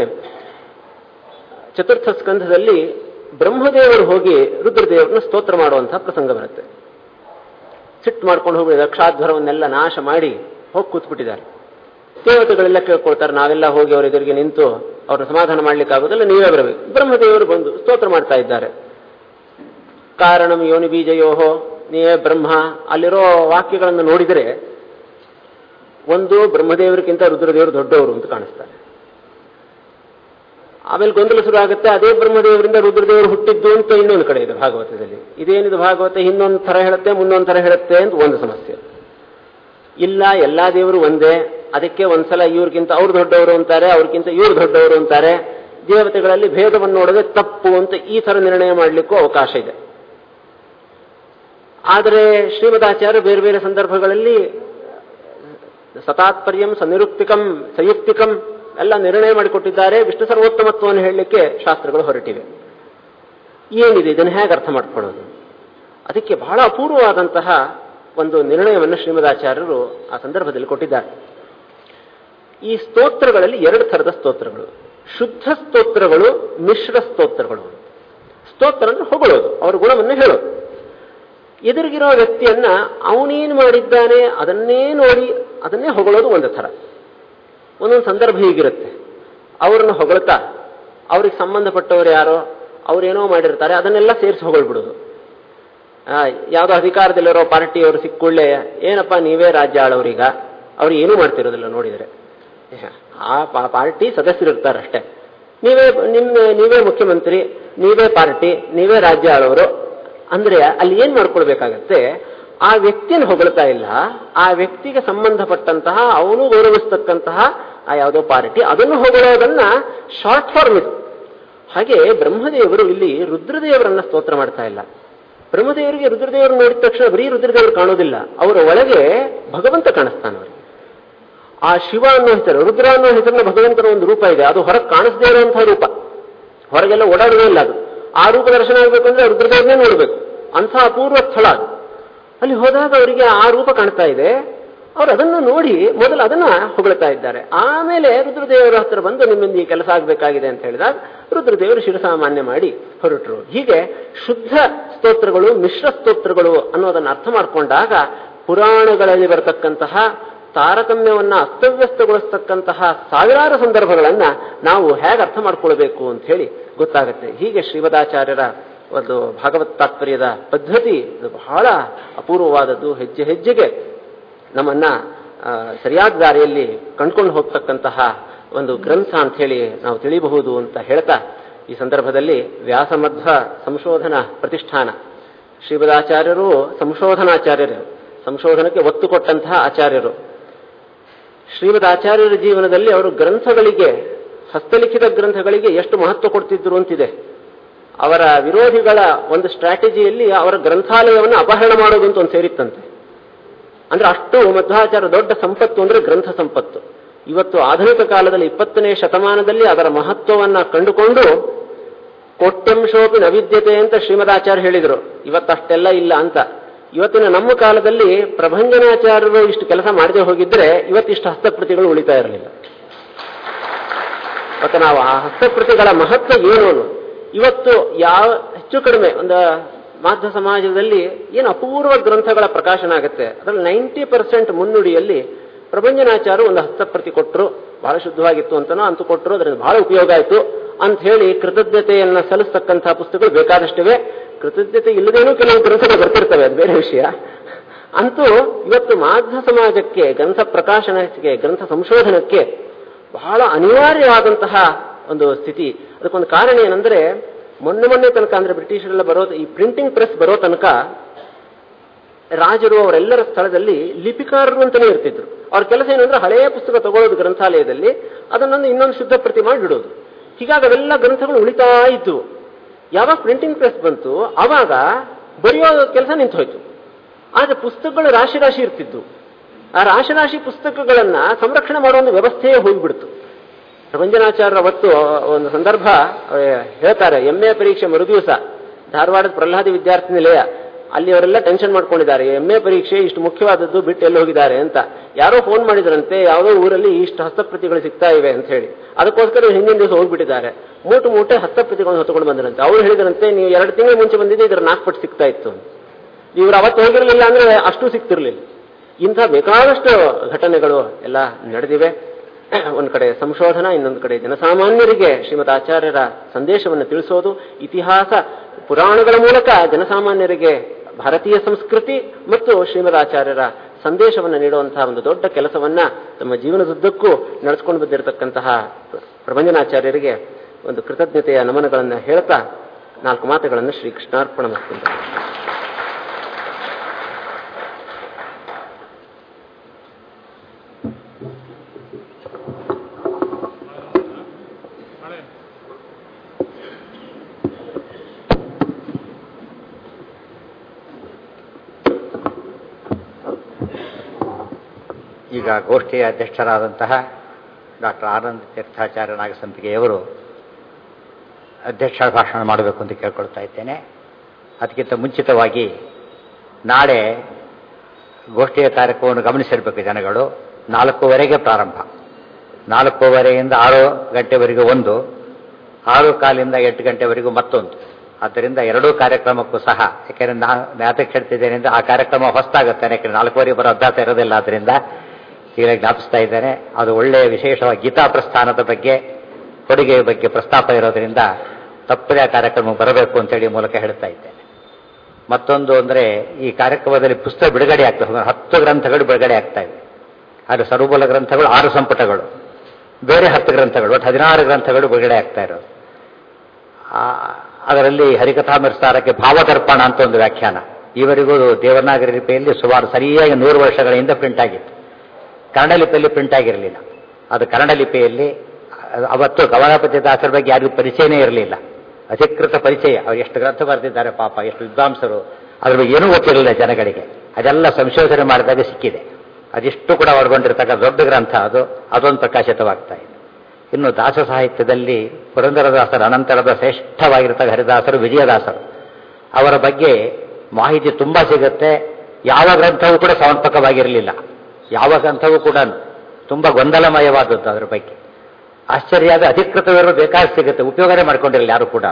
ಚತುರ್ಥ ಸ್ಕಂಧದಲ್ಲಿ ಬ್ರಹ್ಮದೇವರು ಹೋಗಿ ರುದ್ರದೇವರನ್ನ ಸ್ತೋತ್ರ ಮಾಡುವಂತಹ ಪ್ರಸಂಗ ಬರುತ್ತೆ. ಸಿಟ್ಟು ಮಾಡ್ಕೊಂಡು ಹೋಗಿ ದಕ್ಷಾಧ್ವರವನ್ನೆಲ್ಲ ನಾಶ ಮಾಡಿ ಹೋಗಿ ಕೂತ್ಬಿಟ್ಟಿದ್ದಾರೆ. ದೇವತೆಗಳೆಲ್ಲ ಕೇಳ್ಕೊಳ್ತಾರೆ, ನಾವೆಲ್ಲ ಹೋಗಿ ಅವರ ಎದುರಿಗೆ ನಿಂತು ಅವ್ರನ್ನ ಸಮಾಧಾನ ಮಾಡ್ಲಿಕ್ಕೆ ಆಗೋದಿಲ್ಲ, ನೀವೇ ಬರಬೇಕು. ಬ್ರಹ್ಮದೇವರು ಬಂದು ಸ್ತೋತ್ರ ಮಾಡ್ತಾ ಇದ್ದಾರೆ. ಕಾರಣಂ ಯೋನಿ ಬೀಜಯೋಹೋ ನೀವೇ ಬ್ರಹ್ಮ. ಅಲ್ಲಿರೋ ವಾಕ್ಯಗಳನ್ನು ನೋಡಿದರೆ ಒಂದು ಬ್ರಹ್ಮದೇವರಿಗಿಂತ ರುದ್ರದೇವರು ದೊಡ್ಡವರು ಅಂತ ಕಾಣಿಸ್ತಾರೆ. ಆಮೇಲೆ ಗೊಂದಲ ಶುರು ಆಗುತ್ತೆ. ಅದೇ ಬ್ರಹ್ಮದೇವರಿಂದ ರುದ್ರದೇವರು ಹುಟ್ಟಿದ್ದು ಅಂತ ಇನ್ನೊಂದು ಕಡೆ ಇದೆ ಭಾಗವತದಲ್ಲಿ. ಇದೇನಿದು ಭಾಗವತ ಇನ್ನೊಂದು ಥರ ಹೇಳುತ್ತೆ, ಮುಂದೊಂದು ಥರ ಹೇಳುತ್ತೆ ಅಂತ ಒಂದು ಸಮಸ್ಯೆ. ಇಲ್ಲ, ಎಲ್ಲಾ ದೇವರು ಒಂದೇ. ಅದಕ್ಕೆ ಒಂದ್ಸಲ ಇವ್ರಿಗಿಂತ ಅವ್ರು ದೊಡ್ಡವರು ಅಂತಾರೆ, ಅವ್ರಿಗಿಂತ ಇವ್ರು ದೊಡ್ಡವರು ಅಂತಾರೆ. ದೇವತೆಗಳಲ್ಲಿ ಭೇದವನ್ನು ನೋಡದೆ ತಪ್ಪು ಅಂತ ಈ ಥರ ನಿರ್ಣಯ ಮಾಡಲಿಕ್ಕೂ ಅವಕಾಶ ಇದೆ. ಆದರೆ ಶ್ರೀಮದಾಚಾರ್ಯ ಬೇರೆ ಬೇರೆ ಸಂದರ್ಭಗಳಲ್ಲಿ ಸತಾತ್ಪರ್ಯಂ ಸನಿರುಕ್ತಿಕಂ ಸಂಯುಕ್ತಿಕಂ ಎಲ್ಲ ನಿರ್ಣಯ ಮಾಡಿಕೊಟ್ಟಿದ್ದಾರೆ. ವಿಷ್ಣು ಸರ್ವೋತ್ತಮತ್ವವನ್ನು ಹೇಳಲಿಕ್ಕೆ ಶಾಸ್ತ್ರಗಳು ಹೊರಟಿವೆ. ಏನಿದೆ, ಇದನ್ನು ಹೇಗೆ ಅರ್ಥ ಮಾಡ್ಕೊಳ್ಳೋದು? ಅದಕ್ಕೆ ಬಹಳ ಅಪೂರ್ವವಾದಂತಹ ಒಂದು ನಿರ್ಣಯವನ್ನು ಶ್ರೀಮದಾಚಾರ್ಯರು ಆ ಸಂದರ್ಭದಲ್ಲಿ ಕೊಟ್ಟಿದ್ದಾರೆ. ಈ ಸ್ತೋತ್ರಗಳಲ್ಲಿ 2 ಥರದ ಸ್ತೋತ್ರಗಳು, ಶುದ್ಧ ಸ್ತೋತ್ರಗಳು, ಮಿಶ್ರ ಸ್ತೋತ್ರಗಳು. ಸ್ತೋತ್ರ ಅಂದ್ರೆ ಹೊಗಳೋದು, ಅವರ ಗುಣವನ್ನು ಹೇಳೋದು. ಎದುರಿಗಿರೋ ವ್ಯಕ್ತಿಯನ್ನ ಅವನೇನು ಮಾಡಿದ್ದಾನೆ ಅದನ್ನೇ ನೋಡಿ ಅದನ್ನೇ ಹೊಗಳೋದು ಒಂದು ಥರ. ಒಂದೊಂದು ಸಂದರ್ಭ ಹೀಗಿರುತ್ತೆ, ಅವರನ್ನು ಹೊಗಳ್ತಾ ಅವ್ರಿಗೆ ಸಂಬಂಧಪಟ್ಟವರು ಯಾರೋ ಅವ್ರೇನೋ ಮಾಡಿರ್ತಾರೆ ಅದನ್ನೆಲ್ಲ ಸೇರಿಸಿ ಹೊಗಳ್ಬಿಡೋದು. ಯಾವುದೋ ಅಧಿಕಾರದಲ್ಲಿರೋ ಪಾರ್ಟಿಯವರು ಸಿಕ್ಕುಳ್ಳೇ ಏನಪ್ಪ ನೀವೇ ರಾಜ್ಯ ಆಳವ್ರೀಗ, ಅವ್ರು ಏನೂ ಮಾಡ್ತಿರೋದಿಲ್ಲ ನೋಡಿದರೆ. ಆ ಪಾರ್ಟಿ ಸದಸ್ಯರಿರ್ತಾರಷ್ಟೇ, ನೀವೇ ಮುಖ್ಯಮಂತ್ರಿ, ನೀವೇ ಪಾರ್ಟಿ, ನೀವೇ ರಾಜ್ಯ ಆಳವರು ಅಂದ್ರೆ ಅಲ್ಲಿ ಏನ್ ಮಾಡ್ಕೊಳ್ಬೇಕಾಗತ್ತೆ, ಆ ವ್ಯಕ್ತಿಯನ್ನು ಹೊಗಳ್ತಾ ಇಲ್ಲ, ಆ ವ್ಯಕ್ತಿಗೆ ಸಂಬಂಧಪಟ್ಟಂತಹ ಅವನು ಗೌರವಿಸ್ತಕ್ಕಂತಹ ಆ ಯಾವುದೋ ಪಾರ್ಟಿ ಅದನ್ನು ಹೊಗಳೋದನ್ನ ಶಾರ್ಟ್ ಫಾರ್ಮ್ ಇದು. ಹಾಗೆ ಬ್ರಹ್ಮದೇವರು ಇಲ್ಲಿ ರುದ್ರದೇವರನ್ನ ಸ್ತೋತ್ರ ಮಾಡ್ತಾ ಇಲ್ಲ. ಬ್ರಹ್ಮದೇವರಿಗೆ ರುದ್ರದೇವರು ನೋಡಿದ ತಕ್ಷಣ ಬರೀ ರುದ್ರದೇವರು ಕಾಣೋದಿಲ್ಲ, ಅವರ ಒಳಗೆ ಭಗವಂತ ಕಾಣಿಸ್ತಾನೆ ಅವರಿಗೆ. ಆ ಶಿವ ಅನ್ನೋ ಹೆಸರು, ರುದ್ರ ಅನ್ನೋ ಹೆಸರಿನ ಭಗವಂತನ ಒಂದು ರೂಪ ಇದೆ, ಅದು ಹೊರಗೆ ಕಾಣಿಸದೇ ಇರುವಂತಹ ರೂಪ, ಹೊರಗೆಲ್ಲ ಓಡಾಡೋದೇ ಇಲ್ಲ ಅದು. ಆ ರೂಪ ದರ್ಶನ ಆಗಬೇಕು ಅಂದ್ರೆ ರುದ್ರದೇವರನ್ನೇ ನೋಡಬೇಕು, ಅಂಥ ಅಪೂರ್ವ ಸ್ಥಳ ಅದು. ಅಲ್ಲಿ ಹೋದಾಗ ಅವರಿಗೆ ಆ ರೂಪ ಕಾಣ್ತಾ ಇದೆ, ಅವರು ಅದನ್ನು ನೋಡಿ ಮೊದಲು ಅದನ್ನ ಹೊಗಳ್ತಾ ಇದ್ದಾರೆ. ಆಮೇಲೆ ರುದ್ರದೇವರ ಹತ್ರ ಬಂದು ನಿಮ್ಮಿಂದ ಈ ಕೆಲಸ ಆಗಬೇಕಾಗಿದೆ ಅಂತ ಹೇಳಿದಾಗ ರುದ್ರದೇವರು ಶಿರಸಾಮಾನ್ಯ ಮಾಡಿ ಹೊರಟರು. ಹೀಗೆ ಶುದ್ಧ ಸ್ತೋತ್ರಗಳು, ಮಿಶ್ರ ಸ್ತೋತ್ರಗಳು ಅನ್ನೋದನ್ನು ಅರ್ಥ ಮಾಡಿಕೊಂಡಾಗ ಪುರಾಣಗಳಲ್ಲಿ ಬರತಕ್ಕಂತಹ ತಾರತಮ್ಯವನ್ನ ಅಸ್ತವ್ಯಸ್ತಗೊಳಿಸ್ತಕ್ಕಂತಹ ಸಾವಿರಾರು ಸಂದರ್ಭಗಳನ್ನ ನಾವು ಹೇಗೆ ಅರ್ಥ ಮಾಡ್ಕೊಳ್ಬೇಕು ಅಂತ ಹೇಳಿ ಗೊತ್ತಾಗುತ್ತೆ. ಹೀಗೆ ಶ್ರೀಮದಾಚಾರ್ಯರ ಒಂದು ಭಾಗವತ್ ತಾತ್ಪರ್ಯದ ಪದ್ಧತಿ ಬಹಳ ಅಪೂರ್ವವಾದದ್ದು. ಹೆಜ್ಜೆ ಹೆಜ್ಜೆಗೆ ನಮ್ಮನ್ನ ಸರಿಯಾದ ದಾರಿಯಲ್ಲಿ ಕಂಡುಕೊಂಡು ಹೋಗ್ತಕ್ಕಂತಹ ಒಂದು ಗ್ರಂಥ ಅಂತ ಹೇಳಿ ನಾವು ತಿಳಿಯಬಹುದು ಅಂತ ಹೇಳ್ತಾ, ಈ ಸಂದರ್ಭದಲ್ಲಿ ವ್ಯಾಸಮಧ್ವ ಸಂಶೋಧನಾ ಪ್ರತಿಷ್ಠಾನ, ಶ್ರೀಮದಾಚಾರ್ಯರು ಸಂಶೋಧನಾಚಾರ್ಯರು, ಸಂಶೋಧನಕ್ಕೆ ಒತ್ತು ಕೊಟ್ಟಂತಹ ಆಚಾರ್ಯರು. ಶ್ರೀಮದಾಚಾರ್ಯರ ಜೀವನದಲ್ಲಿ ಅವರು ಗ್ರಂಥಗಳಿಗೆ, ಹಸ್ತಲಿಖಿತ ಗ್ರಂಥಗಳಿಗೆ ಎಷ್ಟು ಮಹತ್ವ ಕೊಡ್ತಿದ್ರು ಅಂತಿದೆ. ಅವರ ವಿರೋಧಿಗಳ ಒಂದು ಸ್ಟ್ರಾಟಜಿಯಲ್ಲಿ ಅವರ ಗ್ರಂಥಾಲಯವನ್ನು ಅಪಹರಣ ಮಾಡೋದು ಅಂತ ಒಂದು ಸೇರಿತ್ತಂತೆ. ಅಂದ್ರೆ ಅಷ್ಟು ಮಧ್ವಾಚಾರ್ಯ ದೊಡ್ಡ ಸಂಪತ್ತು ಅಂದ್ರೆ ಗ್ರಂಥ ಸಂಪತ್ತು. ಇವತ್ತು ಆಧುನಿಕ ಕಾಲದಲ್ಲಿ 20ನೇ ಶತಮಾನದಲ್ಲಿ ಅದರ ಮಹತ್ವವನ್ನ ಕಂಡುಕೊಂಡು ಕೋಟ್ಯಂಶೋಪಿ ನವಿದ್ಯತೆ ಅಂತ ಶ್ರೀಮದಾಚಾರ್ಯ ಹೇಳಿದರು. ಇವತ್ತಷ್ಟೆಲ್ಲ ಇಲ್ಲ ಅಂತ. ಇವತ್ತಿನ ನಮ್ಮ ಕಾಲದಲ್ಲಿ ಪ್ರಭಂಜನಾಚಾರ್ಯರು ಇಷ್ಟು ಕೆಲಸ ಮಾಡದೆ ಹೋಗಿದ್ರೆ ಇವತ್ತಿಷ್ಟು ಹಸ್ತಪ್ರತಿಗಳು ಉಳಿತಾ ಇರಲಿಲ್ಲ. ಮತ್ತು ನಾವು ಆ ಹಸ್ತಪ್ರತಿಗಳ ಮಹತ್ವ ಏನು, ಇವತ್ತು ಯಾವ ಹೆಚ್ಚು ಕಡಿಮೆ ಒಂದು ಮಾಧ್ವ ಸಮಾಜದಲ್ಲಿ ಏನು ಅಪೂರ್ವ ಗ್ರಂಥಗಳ ಪ್ರಕಾಶನ ಆಗುತ್ತೆ, ಅದರಲ್ಲಿ 90% ಮುನ್ನುಡಿಯಲ್ಲಿ ಪ್ರಭಂಜನಾಚಾರ್ಯರು ಒಂದು ಹಸ್ತಪ್ರತಿ ಕೊಟ್ಟರು, ಬಹಳ ಶುದ್ಧವಾಗಿತ್ತು ಅಂತನೋ ಅಂತೂ ಕೊಟ್ಟರು, ಅದರಿಂದ ಬಹಳ ಉಪಯೋಗ ಆಯಿತು ಅಂತ ಹೇಳಿ ಕೃತಜ್ಞತೆಯನ್ನ ಸಲ್ಲಿಸ್ತಕ್ಕಂತಹ ಪುಸ್ತಕಗಳು ಬೇಕಾದಷ್ಟಿವೆ. ಕೃತಜ್ಞತೆ ಇಲ್ಲದೇನೂ ಕೆಲವು ಗ್ರಂಥಗಳು ಬರ್ತಿರ್ತವೆ, ಅದು ಬೇರೆ ವಿಷಯ. ಅಂತೂ ಇವತ್ತು ಮಾಧ್ವ ಸಮಾಜಕ್ಕೆ, ಗ್ರಂಥ ಪ್ರಕಾಶನಕ್ಕೆ, ಗ್ರಂಥ ಸಂಶೋಧನಕ್ಕೆ ಬಹಳ ಅನಿವಾರ್ಯವಾದಂತಹ ಒಂದು ಸ್ಥಿತಿ. ಅದಕ್ಕೊಂದು ಕಾರಣ ಏನಂದ್ರೆ, ಮೊನ್ನೆ ತನಕ ಅಂದ್ರೆ ಬ್ರಿಟಿಷರೆಲ್ಲ ಬರೋದು, ಈ ಪ್ರಿಂಟಿಂಗ್ ಪ್ರೆಸ್ ಬರೋ ತನಕ ರಾಜರು ಅವರೆಲ್ಲರ ಸ್ಥಳದಲ್ಲಿ ಲಿಪಿಕಾರರು ಅಂತಾನೆ ಇರ್ತಿದ್ರು. ಅವ್ರ ಕೆಲಸ ಏನಂದ್ರೆ ಹಳೆಯ ಪುಸ್ತಕ ತಗೊಳ್ಳೋದು ಗ್ರಂಥಾಲಯದಲ್ಲಿ, ಅದನ್ನೊಂದು ಇನ್ನೊಂದು ಶುದ್ಧ ಪ್ರತಿ ಮಾಡಿ ಬಿಡೋದು. ಹೀಗಾಗಿ ಅವೆಲ್ಲ ಗ್ರಂಥಗಳು ಉಳಿತಾ ಇತ್ತು. ಯಾವಾಗ ಪ್ರಿಂಟಿಂಗ್ ಪ್ರೆಸ್ ಬಂತು ಆವಾಗ ಬರೆಯೋ ಕೆಲಸ ನಿಂತು ಹೋಯ್ತು. ಆದ್ರೆ ಪುಸ್ತಕಗಳು ರಾಶಿ ರಾಶಿ ಇರ್ತಿದ್ದು. ಆ ರಾಶಿ ರಾಶಿ ಪುಸ್ತಕಗಳನ್ನ ಸಂರಕ್ಷಣೆ ಮಾಡೋ ಒಂದು ವ್ಯವಸ್ಥೆಯೇ ಹೋಗಿಬಿಡ್ತು. ಪ್ರಭಂಜನಾಚಾರ್ಯರ ಅವತ್ತು ಒಂದು ಸಂದರ್ಭ ಹೇಳ್ತಾರೆ, MA ಪರೀಕ್ಷೆ ಮರುದಿವಸ ಧಾರವಾಡದ ಪ್ರಹ್ಲಾದಿ ವಿದ್ಯಾರ್ಥಿ ನಿಲಯ, ಅಲ್ಲಿ ಅವರೆಲ್ಲ ಟೆನ್ಷನ್ ಮಾಡ್ಕೊಂಡಿದ್ದಾರೆ, MA ಪರೀಕ್ಷೆ ಇಷ್ಟು ಮುಖ್ಯವಾದದ್ದು ಬಿಟ್ಟು ಎಲ್ಲಿ ಹೋಗಿದ್ದಾರೆ ಅಂತ. ಯಾರೋ ಫೋನ್ ಮಾಡಿದ್ರಂತೆ, ಯಾವುದೋ ಊರಲ್ಲಿ ಇಷ್ಟು ಹಸ್ತಪ್ರತಿಗಳು ಸಿಗ್ತಾ ಇವೆ ಅಂತ ಹೇಳಿ, ಅದಕ್ಕೋಸ್ಕರ ಹಿಂದಿನ ದಿವಸ ಹೋಗ್ಬಿಟ್ಟಿದ್ದಾರೆ. ಮೂಟೆ ಹಸ್ತಪ್ರತಿಗಳನ್ನು ಹೊತ್ತುಕೊಂಡು ಬಂದ್ರಂತೆ. ಅವ್ರು ಹೇಳಿದ್ರಂತೆ, ನೀವು 2 ತಿಂಗಳ ಮುಂಚೆ ಬಂದಿದ್ದೆ, ಇದರ 4 ಪಟ್ಟು ಸಿಗ್ತಾ ಇತ್ತು. ಇವರು ಅವತ್ತು ಹೋಗಿರಲಿಲ್ಲ ಅಂದ್ರೆ ಅಷ್ಟು ಸಿಗ್ತಿರ್ಲಿಲ್ಲ. ಇಂಥ ಬೇಕಾದಷ್ಟು ಘಟನೆಗಳು ಎಲ್ಲ ನಡೆದಿವೆ. ಒಂದು ಕಡೆ ಸಂಶೋಧನಾ, ಇನ್ನೊಂದು ಕಡೆ ಜನಸಾಮಾನ್ಯರಿಗೆ ಶ್ರೀಮದ್ ಆಚಾರ್ಯರ ಸಂದೇಶವನ್ನು ತಿಳಿಸೋದು, ಇತಿಹಾಸ ಪುರಾಣಗಳ ಮೂಲಕ ಜನಸಾಮಾನ್ಯರಿಗೆ ಭಾರತೀಯ ಸಂಸ್ಕೃತಿ ಮತ್ತು ಶ್ರೀಮದ್ ಆಚಾರ್ಯರ ಸಂದೇಶವನ್ನು ನೀಡುವಂತಹ ಒಂದು ದೊಡ್ಡ ಕೆಲಸವನ್ನ ತಮ್ಮ ಜೀವನದುದ್ದಕ್ಕೂ ನಡೆಸ್ಕೊಂಡು ಬಂದಿರತಕ್ಕಂತಹ ಪ್ರಭಂಜನಾಚಾರ್ಯರಿಗೆ ಒಂದು ಕೃತಜ್ಞತೆಯ ನಮನಗಳನ್ನು ಹೇಳ್ತಾ 4 ಮಾತುಗಳನ್ನು ಶ್ರೀಕೃಷ್ಣಾರ್ಪಣ ಮಾಡ್ತಾರೆ. ಈಗ ಗೋಷ್ಠಿಯ ಅಧ್ಯಕ್ಷರಾದಂತಹ ಡಾಕ್ಟರ್ ಆನಂದ ತೀರ್ಥಾಚಾರ್ಯ ನಾಗಸಂಪಿಗೆಯವರು ಅಧ್ಯಕ್ಷ ಭಾಷಣ ಮಾಡಬೇಕು ಅಂತ ಕೇಳ್ಕೊಳ್ತಾ ಇದ್ದೇನೆ. ಅದಕ್ಕಿಂತ ಮುಂಚಿತವಾಗಿ ನಾಳೆ ಗೋಷ್ಠಿಯ ಕಾರ್ಯಕ್ರಮವನ್ನು ಗಮನಿಸಿರಬೇಕು ಜನಗಳು. 4:15 ಪ್ರಾರಂಭ, 4:15ಯಿಂದ 6 ಗಂಟೆವರೆಗೂ ಒಂದು, 6:15ರಿಂದ 8 ಗಂಟೆವರೆಗೂ ಮತ್ತೊಂದು. ಆದ್ದರಿಂದ ಎರಡೂ ಕಾರ್ಯಕ್ರಮಕ್ಕೂ ಸಹ, ಯಾಕೆಂದರೆ ನಾನು ಯಾತಕ್ಕೆ ಹೇಳ್ತಿದ್ದೇನೆ ಅಂದರೆ ಆ ಕಾರ್ಯಕ್ರಮ ಹೊಸ್ತಾಗುತ್ತೆ, ಯಾಕೆಂದರೆ 4:15 ಬರೋ ಅಭ್ಯಾಸ ಇರೋದಿಲ್ಲ. ಆದ್ದರಿಂದ ಈಗ ಜ್ಞಾಪಿಸ್ತಾ ಇದ್ದೇನೆ. ಅದು ಒಳ್ಳೆಯ ವಿಶೇಷವಾಗಿ ಗೀತಾ ಪ್ರಸ್ಥಾನದ ಬಗ್ಗೆ, ಕೊಡುಗೆಯ ಬಗ್ಗೆ ಪ್ರಸ್ತಾಪ ಇರೋದರಿಂದ ತಪ್ಪದೇ ಆ ಕಾರ್ಯಕ್ರಮ ಬರಬೇಕು ಅಂತೇಳಿ ಮೂಲಕ ಹೇಳ್ತಾ ಇದ್ದೇನೆ. ಮತ್ತೊಂದು ಅಂದರೆ ಈ ಕಾರ್ಯಕ್ರಮದಲ್ಲಿ ಪುಸ್ತಕ ಬಿಡುಗಡೆ ಆಗ್ತದೆ. 10 ಗ್ರಂಥಗಳು ಬಿಡುಗಡೆ ಆಗ್ತಾ ಇವೆ. ಆದರೆ ಸರ್ವಮೂಲ ಗ್ರಂಥಗಳು 6 ಸಂಪುಟಗಳು, ಬೇರೆ 10 ಗ್ರಂಥಗಳು, ಒಟ್ಟು 16 ಗ್ರಂಥಗಳು ಬಿಡುಗಡೆ ಆಗ್ತಾ ಇರೋದು. ಅದರಲ್ಲಿ ಹರಿಕಥಾಮೃತಸಾರಕ್ಕೆ ಭಾವದರ್ಪಣ ಅಂತ ಒಂದು ವ್ಯಾಖ್ಯಾನ ಈವರೆಗೂ ದೇವನಾಗರಿ ಲಿಪಿಯಲ್ಲಿ ಸುಮಾರು ಸರಿಯಾಗಿ 100 ವರ್ಷಗಳ ಹಿಂದೆ ಪ್ರಿಂಟ್ ಆಗಿತ್ತು. ಕನ್ನಡ ಲಿಪಿಯಲ್ಲಿ ಪ್ರಿಂಟ್ ಆಗಿರಲಿಲ್ಲ. ಅದು ಕನ್ನಡ ಲಿಪಿಯಲ್ಲಿ ಅವತ್ತು ಕವಲಾಪತಿ ದಾಸರ ಬಗ್ಗೆ ಯಾರಿಗೂ ಪರಿಚಯನೇ ಇರಲಿಲ್ಲ, ಅಧಿಕೃತ ಪರಿಚಯ. ಅವ್ರು ಎಷ್ಟು ಗ್ರಂಥ ಬರೆದಿದ್ದಾರೆ ಪಾಪ, ಎಷ್ಟು ವಿದ್ವಾಂಸರು, ಅದ್ರ ಬಗ್ಗೆ ಏನೂ ಗೊತ್ತಿರಲಿಲ್ಲ ಜನಗಳಿಗೆ. ಅದೆಲ್ಲ ಸಂಶೋಧನೆ ಮಾಡಿದಾಗ ಸಿಕ್ಕಿದೆ. ಅದಿಷ್ಟು ಕೂಡ ಒಳಗೊಂಡಿರ್ತಕ್ಕ ದೊಡ್ಡ ಗ್ರಂಥ ಅದು, ಅದೊಂದು ಪ್ರಕಾಶಿತವಾಗ್ತಾ ಇದೆ. ಇನ್ನು ದಾಸ ಸಾಹಿತ್ಯದಲ್ಲಿ ಪುರಂದರದಾಸರ ಅನಂತರದ ಶ್ರೇಷ್ಠವಾಗಿರ್ತಕ್ಕ ಹರಿದಾಸರು, ವಿಜಯದಾಸರು, ಅವರ ಬಗ್ಗೆ ಮಾಹಿತಿ ತುಂಬ ಸಿಗುತ್ತೆ. ಯಾವ ಗ್ರಂಥವೂ ಕೂಡ ಸಮರ್ಪಕವಾಗಿರಲಿಲ್ಲ. ಯಾವ ಗ್ರಂಥವೂ ಕೂಡ ತುಂಬ ಗೊಂದಲಮಯವಾದದ್ದು. ಅದರ ಬಗ್ಗೆ ಆಶ್ಚರ್ಯ ಆದ ಅಧಿಕೃತವಿರೋ ಬೇಕಾದ ಸಿಗುತ್ತೆ, ಉಪಯೋಗನೇ ಮಾಡ್ಕೊಂಡಿರಲಿಲ್ಲ ಯಾರು ಕೂಡ.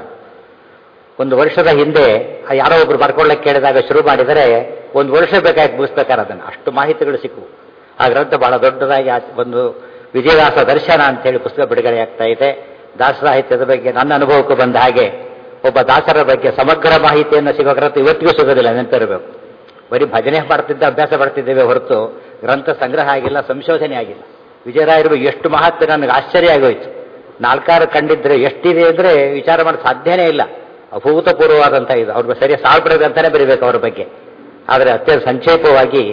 1 ವರ್ಷದ ಹಿಂದೆ ಯಾರೋ ಒಬ್ರು ಬರ್ಕೊಳ್ಳಕ್ಕೆ ಕೇಳಿದಾಗ ಶುರು ಮಾಡಿದರೆ 1 ವರ್ಷ ಬೇಕಾಗಿ ಮುಗಿಸ್ಬೇಕಾದ್ರೆ ಅದನ್ನು ಅಷ್ಟು ಮಾಹಿತಿಗಳು ಸಿಕ್ಕವು. ಆ ಗ್ರಂಥ ಬಹಳ ದೊಡ್ಡದಾಗಿ ಒಂದು ವಿಜಯದಾಸ ದರ್ಶನ ಅಂತೇಳಿ ಪುಸ್ತಕ ಬಿಡುಗಡೆ ಆಗ್ತಾ ಇದೆ. ದಾಸ ಸಾಹಿತ್ಯದ ಬಗ್ಗೆ ನನ್ನ ಅನುಭವಕ್ಕೆ ಬಂದ ಹಾಗೆ ಒಬ್ಬ ದಾಸರ ಬಗ್ಗೆ ಸಮಗ್ರ ಮಾಹಿತಿಯನ್ನು ಸಿಗೋ ಗ್ರಂಥ ಇವತ್ತಿಗೂ ಸಿಗೋದಿಲ್ಲ, ನೆನಪಿರಬೇಕು. ಬರೀ ಭಜನೆ ಮಾಡ್ತಿದ್ದ ಅಭ್ಯಾಸ ಪಡ್ತಿದ್ದೇವೆ ಹೊರತು ಗ್ರಂಥ ಸಂಗ್ರಹ ಆಗಿಲ್ಲ, ಸಂಶೋಧನೆ ಆಗಿಲ್ಲ. ವಿಜಯರಾಯರು ಎಷ್ಟು ಮಹತ್ವ ನನಗೆ ಆಶ್ಚರ್ಯ ಆಗೋಯ್ತು. 4 ಕಂಡಿದ್ರೆ ಎಷ್ಟಿದೆ ಅಂದರೆ ವಿಚಾರ ಮಾಡೋದು ಸಾಧ್ಯನೇ ಇಲ್ಲ. ಅಭೂತಪೂರ್ವವಾದಂಥ ಇದು. ಅವ್ರಿಗೆ ಸರಿಯ ಸಾಲ್ಬಿಡೋದು ಅಂತಾನೆ ಬರೀಬೇಕು ಅವರ ಬಗ್ಗೆ. ಆದರೆ ಅತ್ಯಂತ ಸಂಕ್ಷೇಪವಾಗಿ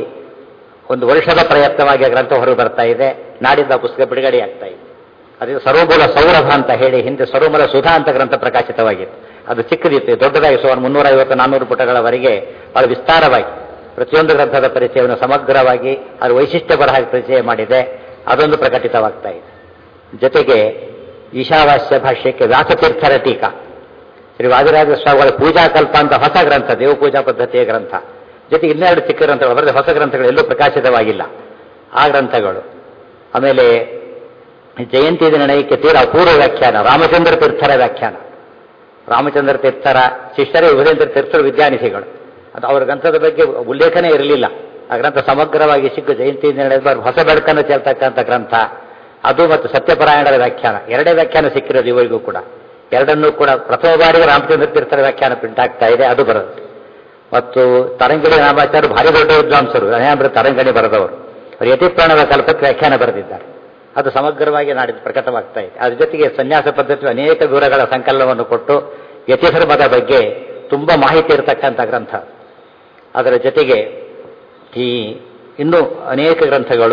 1 ವರ್ಷದ ಪ್ರಯತ್ನವಾಗಿ ಆ ಗ್ರಂಥ ಹೊರಗೆ ಬರ್ತಾ ಇದೆ. ನಾಡಿದ್ದ ಪುಸ್ತಕ ಬಿಡುಗಡೆ ಆಗ್ತಾ ಇದೆ. ಅದು ಸರ್ವಮೂಲ ಸೌರಭ ಅಂತ ಹೇಳಿ ಹಿಂದೆ ಸರ್ವಮೂಲ ಸುಧಾ ಅಂತ ಗ್ರಂಥ ಪ್ರಕಾಶಿತವಾಗಿತ್ತು. ಅದು ಚಿಕ್ಕದಿತ್ತು, ದೊಡ್ಡದಾಗಿ ಸುಮಾರು 350-400 ಪುಟಗಳವರೆಗೆ ಬಹಳ ವಿಸ್ತಾರವಾಗಿ ಪ್ರತಿಯೊಂದು ಗ್ರಂಥದ ಪರಿಚಯವನ್ನು ಸಮಗ್ರವಾಗಿ ಅದರ ವೈಶಿಷ್ಟ್ಯ ಬರಹ ಪರಿಚಯ ಮಾಡಿದೆ. ಅದೊಂದು ಪ್ರಕಟಿತವಾಗ್ತಾ ಇದೆ. ಜೊತೆಗೆ ಈಶಾವಾಸ್ಯ ಭಾಷ್ಯಕ್ಕೆ ವ್ಯಾಸತೀರ್ಥರ ಟೀಕಾ, ಶ್ರೀ ವಾದಿರಾಜ ಸ್ವಾಮಿಗಳ ಪೂಜಾಕಲ್ಪ ಅಂತ ಹೊಸ ಗ್ರಂಥ, ದೇವಪೂಜಾ ಪದ್ಧತಿಯ ಗ್ರಂಥ. ಜೊತೆಗೆ 12 ಚಿಕ್ಕ ಗ್ರಂಥಗಳು ಬರೆದ ಹೊಸ ಗ್ರಂಥಗಳು ಎಲ್ಲೂ ಪ್ರಕಾಶಿತವಾಗಿಲ್ಲ ಆ ಗ್ರಂಥಗಳು. ಆಮೇಲೆ ಜಯಂತಿ ನಿರ್ಣಯಕ್ಕೆ ತೀರ ಅಪೂರ್ವ ವ್ಯಾಖ್ಯಾನ, ರಾಮಚಂದ್ರ ತೀರ್ಥರ ವ್ಯಾಖ್ಯಾನ. ರಾಮಚಂದ್ರ ತೀರ್ಥರ ಶಿಷ್ಯರೇ ಯುಗೇಂದ್ರ ತೀರ್ಥರು ವಿದ್ಯಾನಿಧಿಗಳು. ಅದು ಅವರ ಗ್ರಂಥದ ಬಗ್ಗೆ ಉಲ್ಲೇಖನೇ ಇರಲಿಲ್ಲ. ಆ ಗ್ರಂಥ ಸಮಗ್ರವಾಗಿ ಸಿಕ್ಕು. ಜಯಂತಿ ನಿರ್ಣಯದ ಹೊಸ ಬೆಳಕನ್ನು ಚೆಲ್ತಕ್ಕಂಥ ಗ್ರಂಥ ಅದು. ಮತ್ತು ಸತ್ಯಪರಾಯಣರ ವ್ಯಾಖ್ಯಾನ, 2 ವ್ಯಾಖ್ಯಾನ ಸಿಕ್ಕಿರೋದು ಇವರಿಗೂ ಕೂಡ. ಎರಡನ್ನೂ ಕೂಡ ಪ್ರಥಮ ಬಾರಿಗೆ ರಾಮಚಂದ್ರ ತೀರ್ಥರ ವ್ಯಾಖ್ಯಾನ ಪ್ರಿಂಟ್ ಆಗ್ತಾ ಇದೆ, ಅದು ಬರುತ್ತೆ. ಮತ್ತು ತರಂಗಿಣಿ ರಾಮಾಚಾರ್ಯ ಭಾರಿ ದೊಡ್ಡ ವಿದ್ವಾಂಸರು, ಅನೇಕ ತರಂಗಿಣಿ ಬರೆದವರು. ಅವರು ಯತಿಪ್ರಾಣದ ಕಲ್ಪಕ್ಕೆ ವ್ಯಾಖ್ಯಾನ ಬರೆದಿದ್ದಾರೆ. ಅದು ಸಮಗ್ರವಾಗಿ ನಾಡಿದ್ದು ಪ್ರಕಟವಾಗ್ತಾ ಇದೆ. ಅದ್ರ ಜೊತೆಗೆ ಸನ್ಯಾಸ ಪದ್ಧತಿ ಅನೇಕ ವಿವರಗಳ ಸಂಕಲನವನ್ನು ಕೊಟ್ಟು ಯತಿಧರ್ಮದ ಬಗ್ಗೆ ತುಂಬ ಮಾಹಿತಿ ಇರತಕ್ಕಂಥ ಗ್ರಂಥ. ಅದರ ಜೊತೆಗೆ ಈ ಇನ್ನೂ ಅನೇಕ ಗ್ರಂಥಗಳು,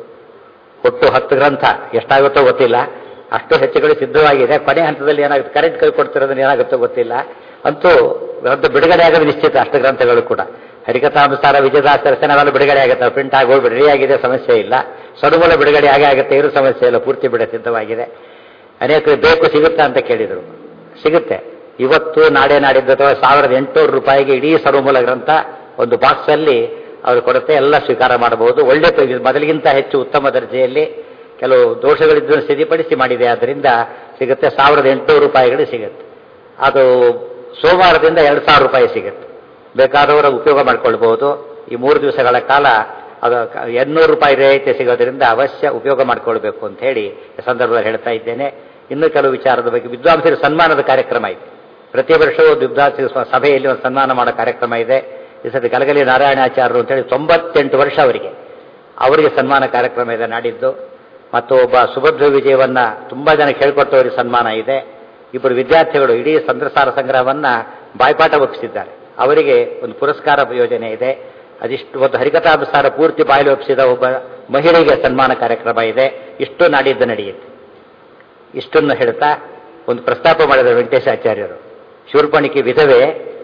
ಒಟ್ಟು 10 ಗ್ರಂಥ, ಎಷ್ಟಾಗುತ್ತೋ ಗೊತ್ತಿಲ್ಲ, ಅಷ್ಟು ಹೆಚ್ಚುಗಳು ಸಿದ್ಧವಾಗಿದೆ. ಕೊನೆ ಹಂತದಲ್ಲಿ ಏನಾಗುತ್ತೆ, ಕರೆಂಟ್ ಕೈ ಕೊಡ್ತಿರೋದನ್ನ ಏನಾಗುತ್ತೋ ಗೊತ್ತಿಲ್ಲ. ಅಂತೂ ಗ್ರಂಥ ಬಿಡುಗಡೆ ಆಗೋದು ನಿಶ್ಚಿತ. ಅಷ್ಟು ಗ್ರಂಥಗಳು ಕೂಡ ಹರಿಕಥಾನುಸಾರ ವಿಜಯದಾಸ ದರ್ಶನವೆಲ್ಲ ಬಿಡುಗಡೆ ಆಗುತ್ತೆ. ಪ್ರಿಂಟ್ ಆಗೋದು ರೆಡಿ ಆಗಿದೆ, ಸಮಸ್ಯೆ ಇಲ್ಲ. ಸರ್ವಮೂಲ ಬಿಡುಗಡೆ ಆಗುತ್ತೆ, ಇರೋ ಸಮಸ್ಯೆ ಇಲ್ಲ, ಪೂರ್ತಿ ಬಿಡ ಸಿದ್ಧವಾಗಿದೆ. ಅನೇಕರು ಬೇಕು ಸಿಗುತ್ತಾ ಅಂತ ಕೇಳಿದರು, ಸಿಗುತ್ತೆ. ಇವತ್ತು ನಾಳೆ ನಾಡಿದ್ದು ಅಥವಾ 1800 ರೂಪಾಯಿಗೆ ಇಡೀ ಸರ್ವಮೂಲ ಗ್ರಂಥ ಒಂದು ಬಾಕ್ಸಲ್ಲಿ ಅವರು ಕೊಡುತ್ತೆ. ಎಲ್ಲ ಸ್ವೀಕಾರ ಮಾಡಬಹುದು. ಒಳ್ಳೆ ಮೊದಲಿಗಿಂತ ಹೆಚ್ಚು ಉತ್ತಮ ದರ್ಜೆಯಲ್ಲಿ ಕೆಲವು ದೋಷಗಳಿದ್ದನ್ನು ಸ್ಥಿತಿಪಡಿಸಿ ಮಾಡಿದೆ. ಆದ್ದರಿಂದ ಸಿಗುತ್ತೆ. 1800 ರೂಪಾಯಿಗಳು ಸಿಗುತ್ತೆ. ಅದು ಸೋಮವಾರದಿಂದ 2000 ರೂಪಾಯಿ ಸಿಗುತ್ತೆ. ಬೇಕಾದವರು ಉಪಯೋಗ ಮಾಡಿಕೊಳ್ಬಹುದು. ಈ 3 ದಿವಸಗಳ ಕಾಲ ಅದು 800 ರೂಪಾಯಿ ರಿಯಾಯಿತಿ ಸಿಗೋದ್ರಿಂದ ಅವಶ್ಯ ಉಪಯೋಗ ಮಾಡಿಕೊಳ್ಬೇಕು ಅಂತ ಹೇಳಿ ಈ ಸಂದರ್ಭದಲ್ಲಿ ಹೇಳ್ತಾ ಇದ್ದೇನೆ. ಇನ್ನೂ ಕೆಲವು ವಿಚಾರದ ಬಗ್ಗೆ ವಿದ್ವಾಂಸರ ಸನ್ಮಾನದ ಕಾರ್ಯಕ್ರಮ ಇದೆ. ಪ್ರತಿ ವರ್ಷವೂ ವಿದ್ವಾಂಸರ ಸಭೆಯಲ್ಲಿ ಒಂದು ಸನ್ಮಾನ ಮಾಡೋ ಕಾರ್ಯಕ್ರಮ ಇದೆ. ಈ ಸತಿ ಗಲಗಲಿ ನಾರಾಯಣಾಚಾರ್ಯರು ಅಂತೇಳಿ 98 ವರ್ಷ ಅವರಿಗೆ ಸನ್ಮಾನ ಕಾರ್ಯಕ್ರಮ ಇದೆ ನಾಡಿದ್ದು. ಮತ್ತು ಒಬ್ಬ ಸುಭದ್ರ ವಿಜಯವನ್ನ ತುಂಬ ಜನ ಕೇಳ್ಕೊಟ್ಟವರಿಗೆ ಸನ್ಮಾನ ಇದೆ. 2 ವಿದ್ಯಾರ್ಥಿಗಳು ಇಡೀ ಸಂದ್ರಸಾರ ಸಂಗ್ರಹವನ್ನ ಬಾಯ್ಪಾಠ ಒಪ್ಪಿಸಿದ್ದಾರೆ. ಅವರಿಗೆ ಒಂದು ಪುರಸ್ಕಾರ ಯೋಜನೆ ಇದೆ. ಅದಿಷ್ಟು ಒಂದು ಹರಿಕಥಾನುಸಾರ ಪೂರ್ತಿ ಬಾಯಲ್ಲಿ ಒಪ್ಪಿಸಿದ ಒಬ್ಬ ಮಹಿಳೆಗೆ ಸನ್ಮಾನ ಕಾರ್ಯಕ್ರಮ ಇದೆ. ಇಷ್ಟು ನಾಡಿದ್ದು ನಡೆಯುತ್ತೆ. ಇಷ್ಟನ್ನು ಹೇಳ್ತಾ ಒಂದು ಪ್ರಸ್ತಾಪ ಮಾಡಿದರು ವೆಂಕಟೇಶಾಚಾರ್ಯರು. ಶೂರ್ಪಣಿಕೆ ವಿಧವೆ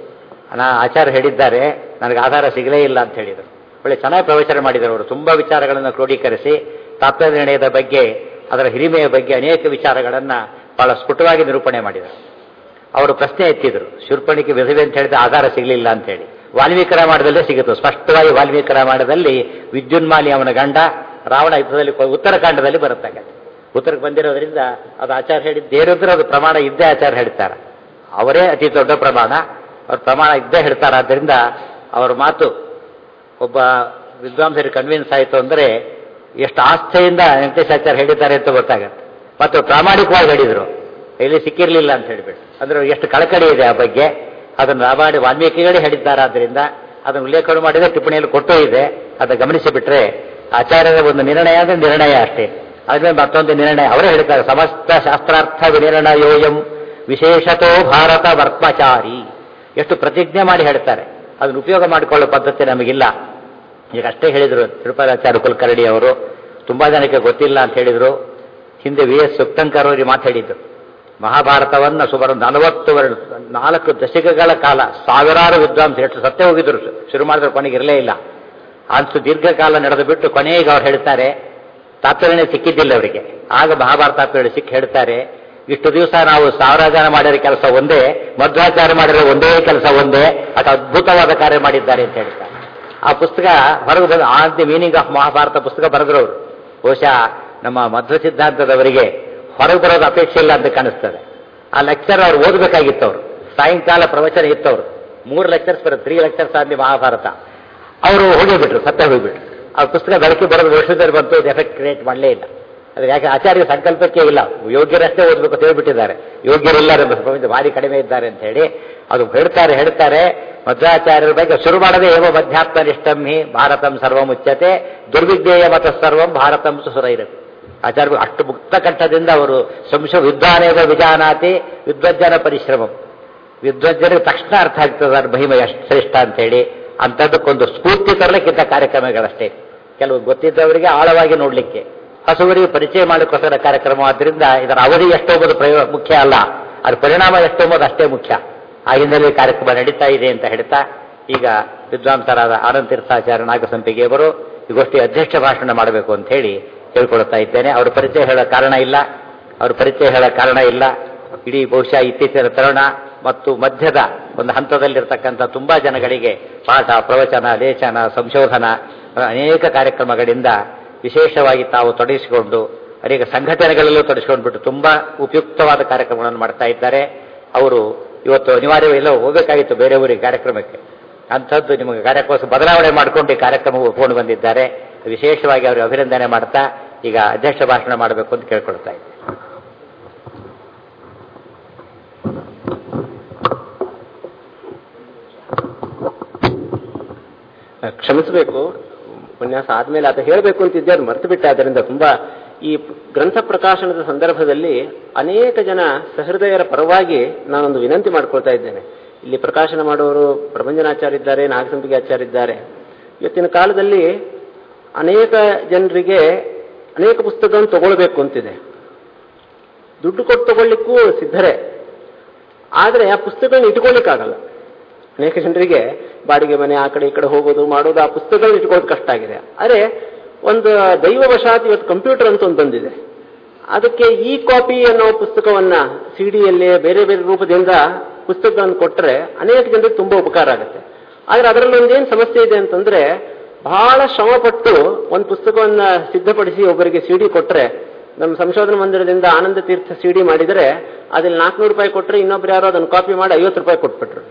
ಆಚಾರ್ಯ ಹೇಳಿದ್ದಾರೆ, ನನಗೆ ಆಧಾರ ಸಿಗಲೇ ಇಲ್ಲ ಅಂತ ಹೇಳಿದರು. ಒಳ್ಳೆ ಚೆನ್ನಾಗಿ ಪ್ರವಚನ ಮಾಡಿದರು ಅವರು. ತುಂಬ ವಿಚಾರಗಳನ್ನು ಕ್ರೋಢೀಕರಿಸಿ ತಾತ್ವ ನಿರ್ಣಯದ ಬಗ್ಗೆ, ಅದರ ಹಿರಿಮೆಯ ಬಗ್ಗೆ ಅನೇಕ ವಿಚಾರಗಳನ್ನು ಬಹಳ ಸ್ಫುಟವಾಗಿ ನಿರೂಪಣೆ ಮಾಡಿದರು. ಅವರು ಪ್ರಶ್ನೆ ಎತ್ತಿದ್ರು, ಶೂರ್ಪಣಿಕೆ ವಿಧವೆ ಅಂತ ಹೇಳಿದ್ರೆ ಆಧಾರ ಸಿಗಲಿಲ್ಲ ಅಂತ ಹೇಳಿ. ವಾಲ್ಮೀಕಿ ರಾಮಾಯಣದಲ್ಲೇ ಸಿಗುತ್ತು ಸ್ಪಷ್ಟವಾಗಿ. ವಾಲ್ಮೀಕಿ ರಾಮಾಯಣದಲ್ಲಿ ವಿದ್ಯುನ್ಮಾಲಿ ಅವನ ಗಂಡ ರಾವಣ ಯುದ್ಧದಲ್ಲಿ ಉತ್ತರಕಾಂಡದಲ್ಲಿ ಬರುತ್ತಾಗ ಉತ್ತರಕ್ಕೆ ಬಂದಿರೋದ್ರಿಂದ ಅದು ಆಚಾರ ಹೇಳಿದ್ದು ಏನಿದ್ರೆ ಅದು ಪ್ರಮಾಣ ಇದ್ದೇ ಆಚಾರ ಹೇಳ್ತಾರೆ. ಅವರೇ ಅತಿ ದೊಡ್ಡ ಪ್ರಮಾಣ, ಅವ್ರ ಪ್ರಮಾಣ ಇದ್ದೇ ಹೇಳ್ತಾರೆ. ಆದ್ದರಿಂದ ಅವ್ರ ಮಾತು ಒಬ್ಬ ವಿದ್ವಾಂಸರಿಗೆ ಕನ್ವಿನ್ಸ್ ಆಯಿತು ಅಂದರೆ ಎಷ್ಟು ಆಸ್ಥೆಯಿಂದ ವೆಂಕಟೇಶಾಚಾರ್ಯ ಹೇಳಿದ್ದಾರೆ ಅಂತ ಗೊತ್ತಾಗತ್ತೆ. ಮತ್ತು ಪ್ರಾಮಾಣಿಕವಾಗಿ ಹೇಳಿದರು, ಎಲ್ಲಿ ಸಿಕ್ಕಿರಲಿಲ್ಲ ಅಂತ ಹೇಳಿಬಿಟ್ಟು. ಅಂದ್ರೆ ಎಷ್ಟು ಕಳಕಳಿ ಇದೆ ಆ ಬಗ್ಗೆ. ಅದನ್ನು ರಾಮಾಯಣ ವಾಲ್ಮೀಕಿಗಳೇ ಹೇಳಿದ್ದಾರಾದ್ರಿಂದ ಅದನ್ನು ಉಲ್ಲೇಖ ಮಾಡಿದರೆ ಟಿಪ್ಪಣಿಯಲ್ಲಿ ಕೊಟ್ಟೂ ಇದೆ. ಅದನ್ನು ಗಮನಿಸಿಬಿಟ್ರೆ ಆಚಾರ್ಯರ ಒಂದು ನಿರ್ಣಯ ಅಂದರೆ ನಿರ್ಣಯ ಅಷ್ಟೇ. ಅದ್ಮೇಲೆ ಮತ್ತೊಂದು ನಿರ್ಣಯ ಅವರೇ ಹೇಳ್ತಾರೆ, ಸಮಸ್ತ ಶಾಸ್ತ್ರಾರ್ಥ ವಿನಿರ್ಣಯೋಯಂ ವಿಶೇಷತೋ ಭಾರತ ವರ್ತ್ಮಚಾರಿ. ಎಷ್ಟು ಪ್ರತಿಜ್ಞೆ ಮಾಡಿ ಹೇಳ್ತಾರೆ. ಅದನ್ನು ಉಪಯೋಗ ಮಾಡಿಕೊಳ್ಳೋ ಪದ್ಧತಿ ನಮಗಿಲ್ಲ. ಈಗ ಅಷ್ಟೇ ಹೇಳಿದರು ತಿರುಪತಾಚಾರ್ಯ ಕುಲಕರ್ಣಿ ಅವರು. ತುಂಬಾ ಜನಕ್ಕೆ ಗೊತ್ತಿಲ್ಲ ಅಂತ ಹೇಳಿದರು. ಹಿಂದೆ ವಿ ಎಸ್ ಸುಕ್ತಂಕರ್ ಅವರಿಗೆ ಮಾತಾಡಿದ್ದು, ಮಹಾಭಾರತವನ್ನು ಸುಮಾರು 4 ದಶಕಗಳ ಕಾಲ ಸಾವಿರಾರು ವಿದ್ವಾಂಸರು ಎಷ್ಟು ಸತ್ಯ ಹೋಗಿದ್ರು, ಶುರು ಮಾಡಿದ್ರೆ ಕೊನೆಗೆ ಇರಲೇ ಇಲ್ಲ. ಅಂತೂ ದೀರ್ಘಕಾಲ ನಡೆದು ಬಿಟ್ಟು ಕೊನೆಗೆ ಅವ್ರು ಹೇಳ್ತಾರೆ, ತಾತ್ಪರ್ಯನೇ ಸಿಕ್ಕಿದ್ದಿಲ್ಲ ಅವರಿಗೆ. ಆಗ ಮಹಾಭಾರತ ತಾತ್ಪರ್ಯ ಸಿಕ್ಕಿ ಹೇಳ್ತಾರೆ, ಇಷ್ಟು ದಿವಸ ನಾವು 1000 ಜನ ಮಾಡಿರೋ ಕೆಲಸ ಒಂದೇ, ಮಧ್ವಾಚಾರ್ಯ ಮಾಡಿರೋ ಒಂದೇ ಕೆಲಸ ಒಂದೇ, ಅದು ಅದ್ಭುತವಾದ ಕಾರ್ಯ ಮಾಡಿದ್ದಾರೆ ಅಂತ ಹೇಳ್ತಾರೆ. ಆ ಪುಸ್ತಕ ಹೊರಗೆ ಬಂದು on the meaning of Mahabharata ಪುಸ್ತಕ ಬರೆದ್ರು ಅವರು. ಬಹುಶಃ ನಮ್ಮ ಮಧ್ವ ಸಿದ್ಧಾಂತದವರಿಗೆ ಹೊರಗೆ ಬರೋದು ಅಪೇಕ್ಷೆ ಇಲ್ಲ ಅಂತ ಕಾಣಿಸ್ತದೆ. ಆ ಲೆಕ್ಚರ್ ಅವ್ರು ಓದಬೇಕಾಗಿತ್ತು. ಅವರು ಸಾಯಂಕಾಲ ಪ್ರವಚನ ಇತ್ತವ್ರು, 3 ಲೆಕ್ಚರ್ಸ್ ಬರೋದು, 3 ಲೆಕ್ಚರ್ಸ್ ಆದ್ಮೇಲೆ ಮಹಾಭಾರತ. ಅವರು ಹೋಗಿಬಿಟ್ರು, ಸತ್ಯ ಹೋಗಿಬಿಟ್ರು. ಆ ಪುಸ್ತಕ ಬೆಳಕಿ ಬರೋದು ವರ್ಷದಲ್ಲಿ ಬಂತು, ಎಫೆಕ್ಟ್ ಕ್ರಿಯೇಟ್ ಮಾಡಲೇ ಇಲ್ಲ. ಅದು ಯಾಕೆ ಆಚಾರ್ಯ ಸಂಕಲ್ಪಕ್ಕೆ ಇಲ್ಲ, ಯೋಗ್ಯರಷ್ಟೇ ಓದಬೇಕು ಅಂತ ಹೇಳ್ಬಿಟ್ಟಿದ್ದಾರೆ. ಯೋಗ್ಯರಿಲ್ಲ ಪ್ರಪಂಚ ಭಾರಿ ಕಡಿಮೆ ಇದ್ದಾರೆ ಅಂತ ಹೇಳಿ ಅದು ಹೇಳ್ತಾರೆ. ಮಧ್ವಾಚಾರ್ಯರ ಬಗ್ಗೆ ಶುರು ಮಾಡದೆ ಏವ ಮಧ್ಯಾತ್ಮನಿಷ್ಠಂ ಹಿ ಭಾರತಂ ಸರ್ವಮುಚ್ಯತೆ ದುರ್ವಿಜ್ಞೇಯ ಮತ ಸರ್ವಂ ಭಾರತಂ ಸುರೈರತಿ. ಆಚಾರ್ಯ ಅಷ್ಟು ಮುಕ್ತ ಕಂಠದಿಂದ ಅವರು ವಿದ್ವಾನೇವ ವಿಜಾನಾತಿ ವಿದ್ವಜ್ಜನ ಪರಿಶ್ರಮಂ. ವಿದ್ವಜ್ಜನಿಗೆ ತಕ್ಷಣ ಅರ್ಥ ಆಗ್ತದೆ ಅವ್ರ ಮಹಿಮೆ ಎಷ್ಟು ಶ್ರೇಷ್ಠ ಅಂತ ಹೇಳಿ. ಅಂಥದ್ದಕ್ಕೊಂದು ಸ್ಫೂರ್ತಿ ತರಲಿಕ್ಕಿಂತ ಕಾರ್ಯಕ್ರಮಗಳಷ್ಟೇ. ಕೆಲವು ಗೊತ್ತಿದ್ದವರಿಗೆ ಆಳವಾಗಿ ನೋಡ್ಲಿಕ್ಕೆ, ಹೊಸವರಿಗೆ ಪರಿಚಯ ಮಾಡಿಕೋಸ್ಕರ ಕಾರ್ಯಕ್ರಮ. ಆದ್ದರಿಂದ ಇದರ ಅವಧಿ ಎಷ್ಟೋಗೋದು ಮುಖ್ಯ ಅಲ್ಲ, ಅದ್ರ ಪರಿಣಾಮ ಎಷ್ಟೋಗೋದು ಅಷ್ಟೇ ಮುಖ್ಯ. ಆ ಹಿನ್ನೆಲೆ ಕಾರ್ಯಕ್ರಮ ನಡೀತಾ ಇದೆ ಅಂತ ಹೇಳ್ತಾ ಈಗ ವಿದ್ವಾಂಸರಾದ ಆನಂದ ತೀರ್ಥಾಚಾರ್ಯ ನಾಗಸಂಪಿಗೆಯವರು ಈ ಗೋಷ್ಠಿ ಅಧ್ಯಕ್ಷ ಭಾಷಣ ಮಾಡಬೇಕು ಅಂತ ಹೇಳಿ ಹೇಳ್ಕೊಳ್ತಾ ಇದ್ದೇನೆ. ಅವ್ರ ಪರಿಚಯ ಹೇಳೋ ಕಾರಣ ಇಲ್ಲ. ಇಡೀ ಬಹುಶಃ ಇತ್ತೀಚಿನ ತರುಣ ಮತ್ತು ಮಧ್ಯದ ಒಂದು ಹಂತದಲ್ಲಿರ್ತಕ್ಕಂಥ ತುಂಬಾ ಜನಗಳಿಗೆ ಪಾಠ, ಪ್ರವಚನ, ಲೇಖನ, ಸಂಶೋಧನ ಅನೇಕ ಕಾರ್ಯಕ್ರಮಗಳಿಂದ ವಿಶೇಷವಾಗಿ ತಾವು ತೊಡಗಿಸಿಕೊಂಡು ಅನೇಕ ಸಂಘಟನೆಗಳಲ್ಲೂ ತೊಡಗಿಸಿಕೊಂಡ್ಬಿಟ್ಟು ತುಂಬಾ ಉಪಯುಕ್ತವಾದ ಕಾರ್ಯಕ್ರಮಗಳನ್ನು ಮಾಡ್ತಾ ಇದ್ದಾರೆ. ಅವರು ಇವತ್ತು ಅನಿವಾರ್ಯವಿಲ್ಲ, ಹೋಗಬೇಕಾಗಿತ್ತು ಬೇರೆ ಊರಿಗೆ ಕಾರ್ಯಕ್ರಮಕ್ಕೆ. ಅಂಥದ್ದು ನಿಮಗೆ ಕಾರ್ಯಕ್ರಮ ಬದಲಾವಣೆ ಮಾಡಿಕೊಂಡು ಈ ಕಾರ್ಯಕ್ರಮ ಒಪ್ಕೊಂಡು ಬಂದಿದ್ದಾರೆ. ವಿಶೇಷವಾಗಿ ಅವರು ಅಭಿನಂದನೆ ಮಾಡ್ತಾ ಈಗ ಅಧ್ಯಕ್ಷ ಭಾಷಣ ಮಾಡಬೇಕು ಅಂತ ಕೇಳ್ಕೊಳ್ತಾ ಇದ್ದಾರೆ. ಕ್ಷಮಿಸಬೇಕು, ಉಪನ್ಯಾಸ ಆದ್ಮೇಲೆ ಅದು ಹೇಳಬೇಕು ಅಂತಿದ್ದೆ, ಅದು ಮರೆತು ಬಿಟ್ಟೆ. ಆದ್ದರಿಂದ ತುಂಬಾ ಈ ಗ್ರಂಥ ಪ್ರಕಾಶನದ ಸಂದರ್ಭದಲ್ಲಿ ಅನೇಕ ಜನ ಸಹೃದಯರ ಪರವಾಗಿ ನಾನೊಂದು ವಿನಂತಿ ಮಾಡ್ಕೊಳ್ತಾ ಇದ್ದೇನೆ. ಇಲ್ಲಿ ಪ್ರಕಾಶನ ಮಾಡುವವರು ಪ್ರಭಂಜನಾಚಾರ್ಯ ಇದ್ದಾರೆ, ನಾಗಸಂಪಿಗೆ ಆಚಾರ್ಯ ಇದ್ದಾರೆ. ಇವತ್ತಿನ ಕಾಲದಲ್ಲಿ ಅನೇಕ ಜನರಿಗೆ ಅನೇಕ ಪುಸ್ತಕಗಳನ್ನು ತಗೊಳ್ಬೇಕು ಅಂತಿದೆ. ದುಡ್ಡು ಕೊಟ್ಟು ತಗೊಳ್ಳಿಕ್ಕೂ ಸಿದ್ಧರೇ, ಆದರೆ ಆ ಪುಸ್ತಕಗಳನ್ನ ಇಟ್ಕೊಳ್ಳಿಕ್ಕಾಗಲ್ಲ. ಅನೇಕ ಜನರಿಗೆ ಬಾಡಿಗೆ ಮನೆ ಆ ಕಡೆ ಈ ಕಡೆ ಹೋಗೋದು ಮಾಡೋದು, ಆ ಪುಸ್ತಕಗಳನ್ನ ಇಟ್ಕೊಳ್ಳೋದು ಕಷ್ಟ ಆಗಿದೆ. ಆದರೆ ಒಂದು ದೈವವಶಾತ್ ಇವತ್ತು ಕಂಪ್ಯೂಟರ್ ಅಂತ ಒಂದು ಬಂದಿದೆ. ಅದಕ್ಕೆ ಈ ಕಾಪಿ ಅನ್ನೋ ಪುಸ್ತಕವನ್ನ ಸಿಡಿಯಲ್ಲಿ ಬೇರೆ ಬೇರೆ ರೂಪದಿಂದ ಪುಸ್ತಕಗಳನ್ನು ಕೊಟ್ಟರೆ ಅನೇಕ ಜನರಿಗೆ ತುಂಬಾ ಉಪಕಾರ ಆಗುತ್ತೆ. ಆದ್ರೆ ಅದರಲ್ಲಿ ಒಂದೇನು ಸಮಸ್ಯೆ ಇದೆ ಅಂತಂದ್ರೆ, ಬಹಳ ಶ್ರಮಪಟ್ಟು ಒಂದು ಪುಸ್ತಕವನ್ನ ಸಿದ್ಧಪಡಿಸಿ ಒಬ್ಬರಿಗೆ ಸಿಡಿ ಕೊಟ್ಟರೆ, ನಮ್ಮ ಸಂಶೋಧನಾ ಮಂದಿರದಿಂದ ಆನಂದ ತೀರ್ಥ ಸಿಡಿ ಮಾಡಿದರೆ ಅದ್ರಲ್ಲಿ 400 ರೂಪಾಯಿ ಕೊಟ್ಟರೆ ಇನ್ನೊಬ್ರು ಯಾರೋ ಅದನ್ನು ಕಾಪಿ ಮಾಡಿ 50 ರೂಪಾಯಿ ಕೊಟ್ಬಿಟ್ರು.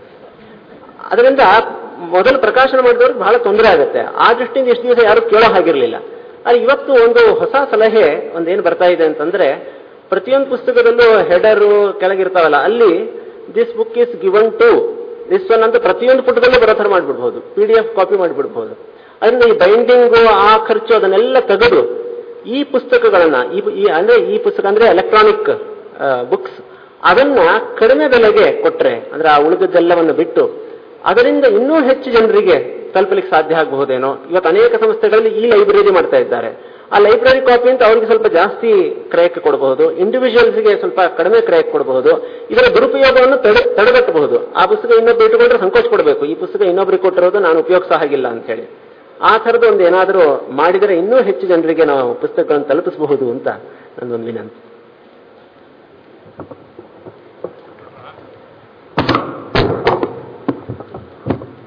ಅದರಿಂದ ಮೊದಲು ಪ್ರಕಾಶನ ಮಾಡಿದವ್ರಿಗೆ ಬಹಳ ತೊಂದರೆ ಆಗುತ್ತೆ. ಆ ದೃಷ್ಟಿಯಿಂದ ಎಷ್ಟು ದಿವಸ ಯಾರು ಕೇಳೋ ಹಾಗಿರ್ಲಿಲ್ಲ. ಆದರೆ ಇವತ್ತು ಒಂದು ಹೊಸ ಸಲಹೆ ಒಂದೇನು ಬರ್ತಾ ಇದೆ ಅಂತಂದ್ರೆ, ಪ್ರತಿಯೊಂದು ಪುಸ್ತಕದಲ್ಲೂ ಹೆಡರು ಕೆಳಗಿರ್ತಾವಲ್ಲ, ಅಲ್ಲಿ this book is given to this one ಅಂತ ಪ್ರತಿಯೊಂದು ಪುಟದಲ್ಲೂ ಬರೋ ಥರ ಮಾಡಿಬಿಡ್ಬೋದು, PDF ಕಾಪಿ ಮಾಡಿಬಿಡ್ಬೋದು. ಅದರಿಂದ ಈ ಬೈಂಡಿಂಗು, ಆ ಖರ್ಚು ಅದನ್ನೆಲ್ಲ ತೆಗೆದು ಈ ಪುಸ್ತಕಗಳನ್ನ ಈ ಪುಸ್ತಕ ಅಂದ್ರೆ ಎಲೆಕ್ಟ್ರಾನಿಕ್ ಬುಕ್ಸ್, ಅದನ್ನ ಕಡಿಮೆ ಬೆಲೆಗೆ ಕೊಟ್ರೆ, ಅಂದ್ರೆ ಆ ಉಳಿದದ್ದೆಲ್ಲವನ್ನು ಬಿಟ್ಟು ಅದರಿಂದ ಇನ್ನೂ ಹೆಚ್ಚು ಜನರಿಗೆ ತಲುಪಲಿಕ್ಕೆ ಸಾಧ್ಯ ಆಗಬಹುದೇನೋ. ಇವತ್ತು ಅನೇಕ ಸಂಸ್ಥೆಗಳಲ್ಲಿ ಈ ಲೈಬ್ರರಿ ಮಾಡ್ತಾ ಇದ್ದಾರೆ. ಆ ಲೈಬ್ರರಿ ಕಾಪಿ ಅಂತ ಅವರಿಗೆ ಸ್ವಲ್ಪ ಜಾಸ್ತಿ ಕ್ರಯಕ್ಕೆ ಕೊಡಬಹುದು, ಇಂಡಿವಿಜುವಲ್ಸ್ಗೆ ಸ್ವಲ್ಪ ಕಡಿಮೆ ಕ್ರಯಕ್ಕೆ ಕೊಡಬಹುದು. ಇದರ ದುರುಪಯೋಗವನ್ನು ತಡೆಗಟ್ಟಬಹುದು. ಆ ಪುಸ್ತಕ ಇನ್ನೊಬ್ಬರು ಇಟ್ಟುಕೊಂಡ್ರೆ ಸಂಕೋಚ ಪಡಬೇಕು, ಈ ಪುಸ್ತಕ ಇನ್ನೊಬ್ಬರಿಗೆ ಕೊಟ್ಟಿರೋದು ನಾನು ಉಪಯೋಗಿಸ ಹಾಗಿಲ್ಲ ಅಂತ ಹೇಳಿ. ಆ ಥರದ್ದು ಒಂದು ಏನಾದರೂ ಮಾಡಿದರೆ ಇನ್ನೂ ಹೆಚ್ಚು ಜನರಿಗೆ ನಾವು ಪುಸ್ತಕಗಳನ್ನು ತಲುಪಿಸಬಹುದು ಅಂತ ನನ್ನೊಂದು ವಿನಂತಿ.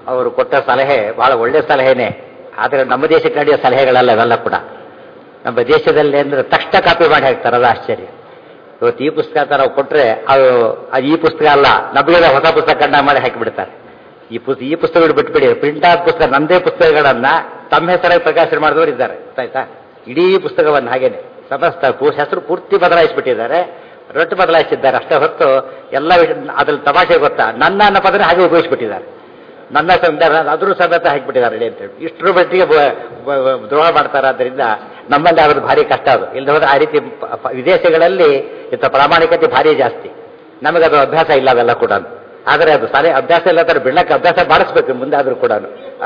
ಅವರು ಕೊಟ್ಟ ಸಲಹೆ ಬಹಳ ಒಳ್ಳೆ ಸಲಹೆನೇ. ಆದರೆ ನಮ್ಮ ದೇಶಕ್ಕೆ ನಡೆಯೋ ಸಲಹೆಗಳಲ್ಲ ಇವೆಲ್ಲ ಕೂಡ. ನಮ್ಮ ದೇಶದಲ್ಲಿ ಅಂದ್ರೆ ತಕ್ಷಣ ಕಾಪಿ ಮಾಡಿ ಹಾಕ್ತಾರೆ, ಅದು ಆಶ್ಚರ್ಯ. ಇವತ್ತು ಈ ಪುಸ್ತಕ ಅಂತ ನಾವು ಕೊಟ್ಟರೆ ಅದು ಈ ಪುಸ್ತಕ ಅಲ್ಲ, ನಮಗೆ ಹೊಸ ಪುಸ್ತಕ ಕಂಡ ಮಾಡಿ ಹಾಕಿಬಿಡ್ತಾರೆ. ಈ ಪುಸ್ತಕಗಳು ಬಿಟ್ಬಿಡಿ, ಪ್ರಿಂಟ್ ಆದ ಪುಸ್ತಕ ನಂದೇ ಪುಸ್ತಕಗಳನ್ನ ತಮ್ಮ ಹೆಸರಾಗಿ ಪ್ರಕಾಶನ ಮಾಡಿದವರು ಇದ್ದಾರೆ, ಆಯ್ತಾ. ಇಡೀ ಪುಸ್ತಕವನ್ನು ಹಾಗೇನೆ ಸಮಸ್ತ ಹೆಸರು ಪೂರ್ತಿ ಬದಲಾಯಿಸಿಬಿಟ್ಟಿದ್ದಾರೆ, ರೊಟ್ಟು ಬದಲಾಯಿಸಿದ್ದಾರೆ ಅಷ್ಟೇ ಹೊರತು ಎಲ್ಲ ಅದ್ರಲ್ಲಿ ತಮಾಷೆ ಗೊತ್ತಾ, ನನ್ನ ಅನ್ನೋ ಪದನ ಹಾಗೆ ಉಪಯೋಗಿಸ್ಬಿಟ್ಟಿದ್ದಾರೆ. ನನ್ನ ಅದ್ರ ಸಮೇತ ಹಾಕಿಬಿಟ್ಟಿದ್ದಾರೆ ರೆಡಿ ಅಂತೇಳಿ. ಇಷ್ಟರ ಮಟ್ಟಿಗೆ ದ್ರೋಹ ಮಾಡ್ತಾರೆ. ಆದ್ದರಿಂದ ನಮ್ಮಲ್ಲಿ ಆಗೋದು ಭಾರಿ ಕಷ್ಟ. ಅದು ಇಲ್ಲದೆ ಹೋದ್ರೆ ಆ ರೀತಿ ವಿದೇಶಗಳಲ್ಲಿ ಇಂಥ ಪ್ರಾಮಾಣಿಕತೆ ಭಾರಿ ಜಾಸ್ತಿ. ನಮಗದು ಅಭ್ಯಾಸ ಇಲ್ಲ ಅವೆಲ್ಲ ಕೂಡ. ಆದರೆ ಅದು ಅಭ್ಯಾಸ ಇಲ್ಲ ತರ ಬಿಡಕ್ಕೆ ಅಭ್ಯಾಸ ಮಾಡಿಸ್ಬೇಕು ಮುಂದೆ ಆದರೂ ಕೂಡ.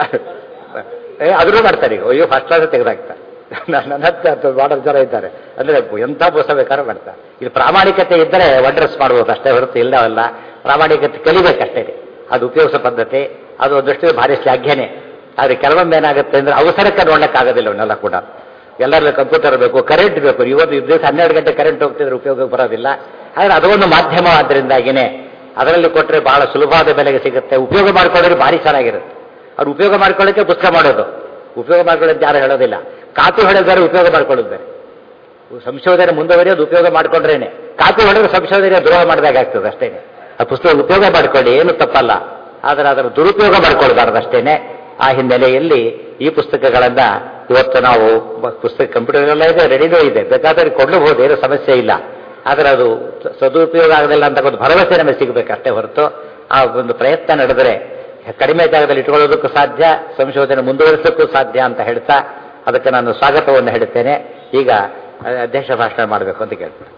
ಆದರೂ ಮಾಡ್ತಾರೆ. ಈಗ ಅಯ್ಯೋ ಫಸ್ಟ್ ಕ್ಲಾಸ್ ತೆಗೆದಾಕ್ತಾರೆ. ನನ್ನ ಹತ್ತು ಮಾಡೋ ಜನ ಇದ್ದಾರೆ ಅಂದ್ರೆ ಎಂಥ ಮೋಸ ಬೇಕಾದ್ರೂ ಮಾಡ್ತಾರೆ. ಇಲ್ಲಿ ಪ್ರಾಮಾಣಿಕತೆ ಇದ್ದರೆ ವಂಡರ್ಸ್ ಮಾಡ್ಬೋದು ಅಷ್ಟೇ ಹೊರತು ಇಲ್ಲವಲ್ಲ. ಪ್ರಾಮಾಣಿಕತೆ ಕಲಿಬೇಕಷ್ಟೇ. ಅದು ಉಪಯೋಗಿಸೋ ಪದ್ಧತಿ, ಅದು ಒಂದಷ್ಟು ಭಾರಿ ಶ್ಲಾಘ್ಯನೇ. ಆದರೆ ಕೆಲವೊಮ್ಮೆ ಏನಾಗುತ್ತೆ ಅಂದ್ರೆ ಅವಸರಕ್ಕೆ ನೋಡ್ಲಿಕ್ಕಾಗೋದಿಲ್ಲ ಅವನ್ನೆಲ್ಲ ಕೂಡ. ಎಲ್ಲರಲ್ಲೂ ಕಂಪ್ಯೂಟರ್ ಬೇಕು, ಕರೆಂಟ್ ಬೇಕು. ಇವತ್ತು ದಿವಸ 12 ಗಂಟೆ ಕರೆಂಟ್ ಹೋಗ್ತಿದ್ರೆ ಉಪಯೋಗಕ್ಕೆ ಬರೋದಿಲ್ಲ. ಆದರೆ ಅದೊಂದು ಮಾಧ್ಯಮ, ಆದ್ದರಿಂದಾಗಿನೇ ಅದರಲ್ಲಿ ಕೊಟ್ಟರೆ ಬಹಳ ಸುಲಭವಾದ ಬೆಲೆಗೆ ಸಿಗುತ್ತೆ. ಉಪಯೋಗ ಮಾಡ್ಕೊಂಡ್ರೆ ಭಾರಿ ಚೆನ್ನಾಗಿರುತ್ತೆ. ಅವ್ರು ಉಪಯೋಗ ಮಾಡ್ಕೊಳ್ಳೋಕ್ಕೆ ಪುಸ್ತಕ ಮಾಡೋದು, ಉಪಯೋಗ ಮಾಡ್ಕೊಳ್ಳೋದು ಯಾರು ಹೇಳೋದಿಲ್ಲ. ಕಾಪಿ ಹೊಡೆದು ಬೇರೆ, ಉಪಯೋಗ ಮಾಡ್ಕೊಳ್ಳೋದು ಬೇರೆ. ಸಂಶೋಧನೆ ಮುಂದುವರಿಯೋದು ಉಪಯೋಗ ಮಾಡ್ಕೊಂಡ್ರೇನೆ. ಕಾಪಿ ಹೊಡೆದು ಸಂಶೋಧನೆ ದ್ರೋಹ ಮಾಡಿದಾಗ ಆಗ್ತದೆ ಅಷ್ಟೇನೆ. ಆ ಪುಸ್ತಕ ಉಪಯೋಗ ಮಾಡ್ಕೊಳ್ಳಿ, ಏನು ತಪ್ಪಲ್ಲ. ಆದರೆ ಅದರ ದುರುಪಯೋಗ ಮಾಡ್ಕೊಳ್ಬಾರ್ದು ಅಷ್ಟೇನೆ. ಆ ಹಿನ್ನೆಲೆಯಲ್ಲಿ ಈ ಪುಸ್ತಕಗಳನ್ನ ಇವತ್ತು ನಾವು ಪುಸ್ತಕ ಕಂಪ್ಯೂಟರ್ಗೆಲ್ಲ ಇದೆ, ರೆಡಿನೂ ಇದೆ, ಬೇಕಾದ್ರೆ ಕೊಡಬಹುದು, ಏನೂ ಸಮಸ್ಯೆ ಇಲ್ಲ. ಆದರೆ ಅದು ಸದುಪಯೋಗ ಆಗಲಿಲ್ಲ ಅಂತ ಒಂದು ಭರವಸೆ ನಮಗೆ ಸಿಗಬೇಕಷ್ಟೇ ಹೊರತು ಆ ಒಂದು ಪ್ರಯತ್ನ ನಡೆದರೆ ಕಡಿಮೆ ಜಾಗದಲ್ಲಿ ಇಟ್ಕೊಳ್ಳೋದಕ್ಕೂ ಸಾಧ್ಯ, ಸಂಶೋಧನೆ ಮುಂದುವರಿಸೋಕ್ಕೂ ಸಾಧ್ಯ ಅಂತ ಹೇಳ್ತಾ ಅದಕ್ಕೆ ನಾನು ಸ್ವಾಗತವನ್ನು ಹೇಳುತ್ತೇನೆ. ಈಗ ಅಧ್ಯಕ್ಷ ಭಾಷಣ ಮಾಡಬೇಕು ಅಂತ ಕೇಳ್ತೇನೆ.